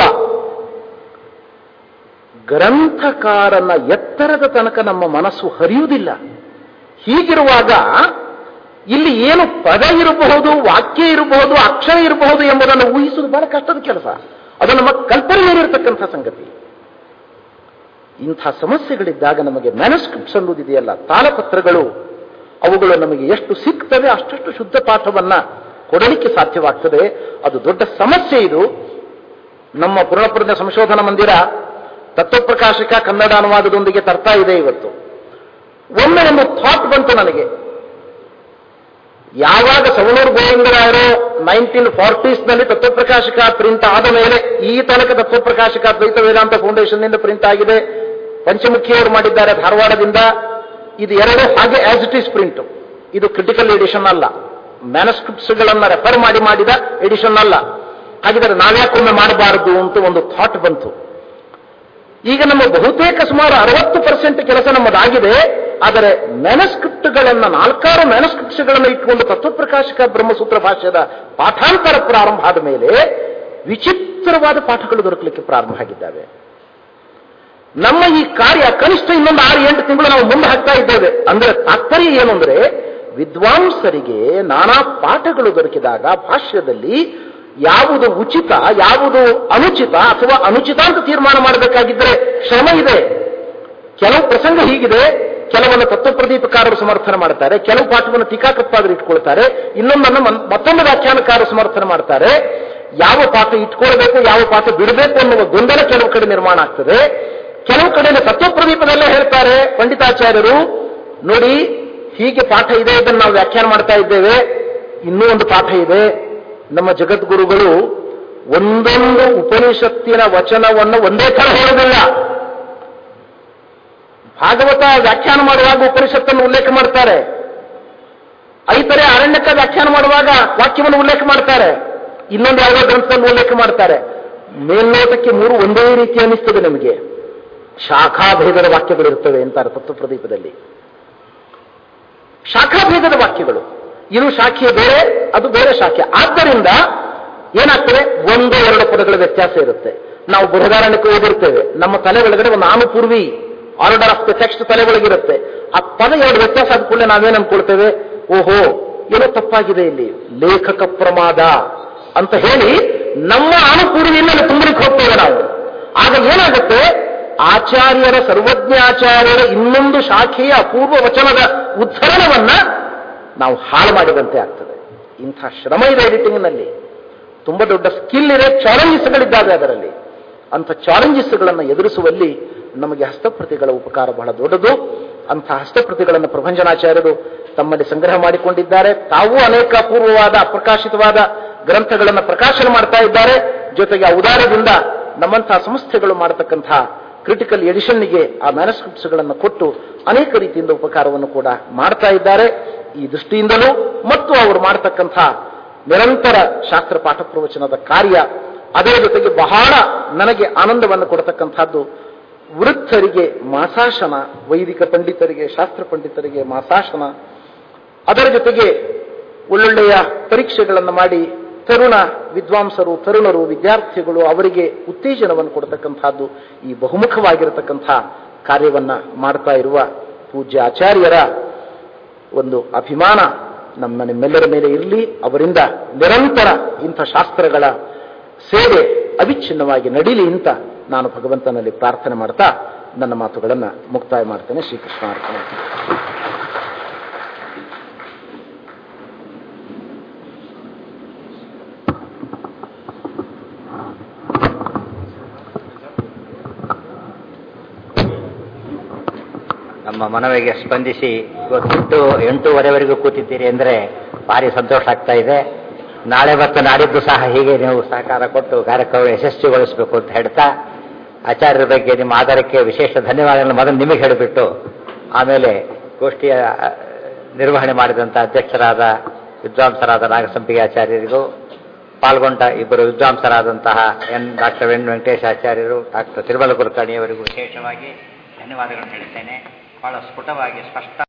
ಗ್ರಂಥಕಾರನ ಎತ್ತರದ ತನಕ ನಮ್ಮ ಮನಸ್ಸು ಹರಿಯುವುದಿಲ್ಲ. ಹೀಗಿರುವಾಗ ಇಲ್ಲಿ ಏನು ಪದ ಇರಬಹುದು, ವಾಕ್ಯ ಇರಬಹುದು, ಅಕ್ಷರ ಇರಬಹುದು ಎಂಬುದನ್ನು ಊಹಿಸುವುದು ಬಹಳ ಕಷ್ಟದ ಕೆಲಸ. ಅದು ನಮ್ಮ ಕಲ್ಪನೆ ಮೀರಿರ್ತಕ್ಕಂಥ ಸಂಗತಿ. ಇಂಥ ಸಮಸ್ಯೆಗಳಿದ್ದಾಗ ನಮಗೆ ಮ್ಯಾನುಸ್ಕ್ರಿಪ್ಟ್ಸ್ ಅನ್ನೋದಿದೆಯಲ್ಲ, ತಾಳಪತ್ರಗಳು, ಅವುಗಳು ನಮಗೆ ಎಷ್ಟು ಸಿಗ್ತವೆ ಅಷ್ಟು ಶುದ್ಧ ಪಾಠವನ್ನ ಕೊಡಲಿಕ್ಕೆ ಸಾಧ್ಯವಾಗ್ತದೆ. ಅದು ದೊಡ್ಡ ಸಮಸ್ಯೆ. ಇದು ನಮ್ಮ ಪೂರ್ಣಪ್ರಜ್ಞ ಸಂಶೋಧನಾ ಮಂದಿರ ತತ್ವಪ್ರಕಾಶಕ ಕನ್ನಡ ಅನುವಾದದೊಂದಿಗೆ ತರ್ತಾ ಇದೆ ಇವತ್ತು. ಒಮ್ಮೆ ಒಂದು ಥಾಟ್ ಬಂತು ನನಗೆ. ಯಾವಾಗ ಸವಣೂರು ಗೋವಿಂದರಾಯರು 1940s ತತ್ವಪ್ರಕಾಶಕ ಪ್ರಿಂಟ್ ಆದ ಮೇಲೆ ಈ ತನಕ ತತ್ವಪ್ರಕಾಶಕ ದ್ವೈತ ವೇದಾಂತ ಫೌಂಡೇಶನ್ ನಿಂದ ಪ್ರಿಂಟ್ ಆಗಿದೆ. ಪಂಚಮುಖಿಯವರು ಮಾಡಿದ್ದಾರೆ ಧಾರವಾಡದಿಂದ. ಇದು ಎರಡು ಹಾಗೆ ಆಸ್ ಇಟ್ ಈಸ್ ಪ್ರಿಂಟ್. ಇದು ಕ್ರಿಟಿಕಲ್ ಎಡಿಷನ್ ಅಲ್ಲ, ಮ್ಯಾನುಸ್ಕ್ರಿಪ್ಟ್ಸ್ಗಳನ್ನು ರೆಫರ್ ಮಾಡಿದ ಎಡಿಷನ್ ಅಲ್ಲ. ಹಾಗಿದ್ರೆ ನಾವ್ಯಾಕೊಮ್ಮೆ ಮಾಡಬಾರದು ಅಂತ ಒಂದು ಥಾಟ್ ಬಂತು. ಈಗ ನಮ್ಮ ಬಹುತೇಕ ಸುಮಾರು 60% ಕೆಲಸ ನಮ್ಮದಾಗಿದೆ. ಆದರೆ ಮ್ಯಾನಸ್ಕ್ರಿಪ್ಟ್ಗಳನ್ನು 4 ಮ್ಯಾನಸ್ಕ್ರಿಪ್ಟ್ಸ್ಗಳನ್ನು ಇಟ್ಕೊಂಡು ತತ್ವಪ್ರಕಾಶಕ ಬ್ರಹ್ಮಸೂತ್ರ ಭಾಷ್ಯದ ಪಾಠಾಂತರ ಪ್ರಾರಂಭ ಆದ ಮೇಲೆ ವಿಚಿತ್ರವಾದ ಪಾಠಗಳು ದೊರಕಲಿಕ್ಕೆ ಪ್ರಾರಂಭ ಆಗಿದ್ದಾವೆ. ನಮ್ಮ ಈ ಕಾರ್ಯ ಕನಿಷ್ಠ ಇನ್ನೊಂದು 6-8 ತಿಂಗಳು ನಾವು ಮುಂದೆ ಹಾಕ್ತಾ ಇದ್ದೇವೆ. ಅಂದ್ರೆ ತಾತ್ಪರ್ಯ ಏನು ಅಂದ್ರೆ, ವಿದ್ವಾಂಸರಿಗೆ ನಾನಾ ಪಾಠಗಳು ದೊರಕಿದಾಗ ಭಾಷ್ಯದಲ್ಲಿ ಯಾವುದು ಉಚಿತ ಯಾವುದು ಅನುಚಿತ ಅಥವಾ ಅನುಚಿತ ಅಂತ ತೀರ್ಮಾನ ಮಾಡಬೇಕಾಗಿದ್ದರೆ ಶ್ರಮ ಇದೆ. ಕೆಲವು ಪ್ರಸಂಗ ಹೀಗಿದೆ, ಕೆಲವನ್ನು ತತ್ವಪ್ರದೀಪಕಾರರು ಸಮರ್ಥನೆ ಮಾಡ್ತಾರೆ, ಕೆಲವು ಪಾಠವನ್ನು ಟೀಕಾಕೃತ್ಪಾದರು ಇಟ್ಕೊಳ್ತಾರೆ, ಇನ್ನೊಂದನ್ನು ಮತ್ತೊಂದು ವ್ಯಾಖ್ಯಾನಕಾರರು ಸಮರ್ಥನೆ ಮಾಡ್ತಾರೆ. ಯಾವ ಪಾಠ ಇಟ್ಕೊಳ್ಬೇಕು ಯಾವ ಪಾಠ ಬಿಡಬೇಕು ಅನ್ನುವ ಗೊಂದಲ ಕೆಲವು ಕಡೆ ನಿರ್ಮಾಣ ಆಗ್ತದೆ. ಕೆಲವು ಕಡೆ ತತ್ವಪ್ರದೀಪದಲ್ಲೇ ಹೇಳ್ತಾರೆ ಪಂಡಿತಾಚಾರ್ಯರು, ನೋಡಿ ಹೀಗೆ ಪಾಠ ಇದೆ, ಇದನ್ನು ನಾವು ವ್ಯಾಖ್ಯಾನ ಮಾಡ್ತಾ ಇದ್ದೇವೆ. ಇನ್ನೂ ಒಂದು ಪಾಠ ಇದೆ, ನಮ್ಮ ಜಗದ್ಗುರುಗಳು ಒಂದೊಂದು ಉಪನಿಷತ್ತಿನ ವಚನವನ್ನು ಒಂದೇ ಥರ ಹೇಳುವುದಿಲ್ಲ. ಭಾಗವತ ವ್ಯಾಖ್ಯಾನ ಮಾಡುವಾಗ ಉಪನಿಷತ್ತನ್ನು ಉಲ್ಲೇಖ ಮಾಡ್ತಾರೆ, ಐತರೆ ಅರಣ್ಯಕ ವ್ಯಾಖ್ಯಾನ ಮಾಡುವಾಗ ವಾಕ್ಯವನ್ನು ಉಲ್ಲೇಖ ಮಾಡ್ತಾರೆ, ಇನ್ನೊಂದು ಯಾವುದೋ ಗ್ರಂಥದಲ್ಲಿ ಉಲ್ಲೇಖ ಮಾಡ್ತಾರೆ. ಮೇಲ್ನೋಟಕ್ಕೆ 3 ಒಂದೇ ರೀತಿ ಅನ್ನಿಸ್ತದೆ ನಮಗೆ. ಶಾಖಾಭೇದದ ವಾಕ್ಯಗಳಿರ್ತವೆ ಅಂತಾರೆ ತತ್ವಪ್ರದೀಪದಲ್ಲಿ. ಶಾಖಾಭೇದದ ವಾಕ್ಯಗಳು, ಇದು ಶಾಖೆ ಬೇರೆ ಅದು ಬೇರೆ ಶಾಖೆ. ಆದ್ದರಿಂದ ಏನಾಗ್ತದೆ, 1-2 ಪದಗಳ ವ್ಯತ್ಯಾಸ ಇರುತ್ತೆ. ನಾವು ಬೃಹದಾರಣ್ಯಕ್ಕೆ ಓದಿರ್ತೇವೆ, ನಮ್ಮ ತಲೆ ಒಳಗಡೆ ಒಂದು ಆನುಪೂರ್ವಿ ಆರ್ಡರ್ ಆಫ್ ದ ಟೆಕ್ಸ್ಟ್ ತಲೆ ಒಳಗಿರುತ್ತೆ. ಆ ಪದ 2 ವ್ಯತ್ಯಾಸ ಆದ ಕೂಡಲೇ ನಾವೇನು ಅನ್ಕೊಳ್ತೇವೆ, ಓಹೋ ಏನೋ ತಪ್ಪಾಗಿದೆ ಇಲ್ಲಿ, ಲೇಖಕ ಪ್ರಮಾದ ಅಂತ ಹೇಳಿ ನಮ್ಮ ಆನುಪೂರ್ವಿಯನ್ನು ತುಂಬಲಿಕ್ಕೆ ಹೋಗ್ತೇವೆ ನಾವು. ಆಗ ಏನಾಗುತ್ತೆ, ಆಚಾರ್ಯರ ಸರ್ವಜ್ಞಾಚಾರ್ಯರ ಇನ್ನೊಂದು ಶಾಖೆಯ ಅಪೂರ್ವ ವಚನದ ಉದ್ಧರಣವನ್ನ ನಾವು ಹಾಳು ಮಾಡಿದಂತೆ ಆಗ್ತದೆ. ಇಂಥ ಶ್ರಮ ಇದೆ ಎಡಿಟಿಂಗ್ನಲ್ಲಿ, ತುಂಬಾ ದೊಡ್ಡ ಸ್ಕಿಲ್ ಇದೆ, ಚಾಲೆಂಜಸ್ಗಳಿದ್ದಾವೆ ಅದರಲ್ಲಿ. ಅಂಥ ಚಾಲೆಂಜಸ್ಗಳನ್ನು ಎದುರಿಸುವಲ್ಲಿ ನಮಗೆ ಹಸ್ತಪ್ರತಿಗಳ ಉಪಕಾರ ಬಹಳ ದೊಡ್ಡದು. ಅಂಥ ಹಸ್ತಪ್ರತಿಗಳನ್ನು ಪ್ರಭಂಜನಾಚಾರ್ಯರು ತಮ್ಮಲ್ಲಿ ಸಂಗ್ರಹ ಮಾಡಿಕೊಂಡಿದ್ದಾರೆ. ತಾವೂ ಅನೇಕ ಅಪೂರ್ವವಾದ ಅಪ್ರಕಾಶಿತವಾದ ಗ್ರಂಥಗಳನ್ನು ಪ್ರಕಾಶನ ಮಾಡ್ತಾ ಇದ್ದಾರೆ. ಜೊತೆಗೆ ಆ ಉದಾರದಿಂದ ನಮ್ಮಂತಹ ಸಂಸ್ಥೆಗಳು ಮಾಡತಕ್ಕಂತಹ ಕ್ರಿಟಿಕಲ್ ಎಡಿಷನ್ನಿಗೆ ಆ ಮ್ಯಾನಸ್ಕ್ರಿಪ್ಟ್ಸ್ಗಳನ್ನು ಕೊಟ್ಟು ಅನೇಕ ರೀತಿಯಿಂದ ಉಪಕಾರವನ್ನು ಕೂಡ ಮಾಡ್ತಾ ಇದ್ದಾರೆ. ಈ ದೃಷ್ಟಿಯಿಂದಲೂ ಮತ್ತು ಅವರು ಮಾಡತಕ್ಕಂಥ ನಿರಂತರ ಶಾಸ್ತ್ರ ಪಾಠ ಪ್ರವಚನದ ಕಾರ್ಯ, ಅದರ ಜೊತೆಗೆ ಬಹಳ ನನಗೆ ಆನಂದವನ್ನು ಕೊಡತಕ್ಕಂಥದ್ದು ವೃದ್ಧರಿಗೆ ಮಾಸಾಶನ, ವೈದಿಕ ಪಂಡಿತರಿಗೆ ಶಾಸ್ತ್ರ ಪಂಡಿತರಿಗೆ ಮಾಸಾಶನ, ಅದರ ಜೊತೆಗೆ ಒಳ್ಳೊಳ್ಳೆಯ ಪರೀಕ್ಷೆಗಳನ್ನು ಮಾಡಿ ತರುಣ ವಿದ್ವಾಂಸರು ತರುಣರು ವಿದ್ಯಾರ್ಥಿಗಳು ಅವರಿಗೆ ಉತ್ತೇಜನವನ್ನು ಕೊಡತಕ್ಕಂಥದ್ದು ಈ ಬಹುಮುಖವಾಗಿರತಕ್ಕಂಥ ಕಾರ್ಯವನ್ನ ಮಾಡ್ತಾ ಇರುವ ಪೂಜ್ಯ ಆಚಾರ್ಯರ ಒಂದು ಅಭಿಮಾನ ನಿಮ್ಮೆಲ್ಲರ ಮೇಲೆ ಇರಲಿ. ಅವರಿಂದ ನಿರಂತರ ಇಂಥ ಶಾಸ್ತ್ರಗಳ ಸೇವೆ ಅವಿಚ್ಛಿನ್ನವಾಗಿ ನಡೀಲಿ ಅಂತ ನಾನು ಭಗವಂತನಲ್ಲಿ ಪ್ರಾರ್ಥನೆ ಮಾಡ್ತಾ ನನ್ನ ಮಾತುಗಳನ್ನು ಮುಕ್ತಾಯ ಮಾಡ್ತೇನೆ. ಶ್ರೀಕೃಷ್ಣ ಅರ್ಪಣೆ. ನಮ್ಮ ಮನವಿಗೆ ಸ್ಪಂದಿಸಿ ಇವತ್ತು 8:30ವರೆಗೂ ಕೂತಿದ್ದೀರಿ ಅಂದರೆ ಭಾರಿ ಸಂತೋಷ ಆಗ್ತಾ ಇದೆ. ನಾಳೆ ಮತ್ತು ನಾಡಿದ್ದು ಸಹ ಹೀಗೆ ನೀವು ಸಹಕಾರ ಕೊಟ್ಟು ಕಾರ್ಯಕ್ರಮ ಯಶಸ್ವಿಗೊಳಿಸಬೇಕು ಅಂತ ಹೇಳ್ತಾ, ಆಚಾರ್ಯರ ಬಗ್ಗೆ ನಿಮ್ಮ ಆಧಾರಕ್ಕೆ ವಿಶೇಷ ಧನ್ಯವಾದಗಳನ್ನು ಮೊದಲು ನಿಮಗೆ ಹೇಳಿಬಿಟ್ಟು ಆಮೇಲೆ ಗೋಷ್ಠಿಯ ನಿರ್ವಹಣೆ ಮಾಡಿದಂಥ ಅಧ್ಯಕ್ಷರಾದ ವಿದ್ವಾಂಸರಾದ ನಾಗಸಂಪಿಗೆ ಆಚಾರ್ಯರಿಗೂ, ಪಾಲ್ಗೊಂಡ ಇಬ್ಬರು ವಿದ್ವಾಂಸರಾದಂತಹ ಡಾಕ್ಟರ್ ಎನ್ ವೆಂಕಟೇಶಾಚಾರ್ಯರು, ಡಾಕ್ಟರ್ ತಿರುಮಲ ಕುಲಕರ್ಣಿಯವರಿಗೂ ವಿಶೇಷವಾಗಿ ಧನ್ಯವಾದಗಳನ್ನು ಹೇಳ್ತೇನೆ. ಬಹಳ ಸ್ಫುಟವಾಗಿ ಸ್ಪಷ್ಟ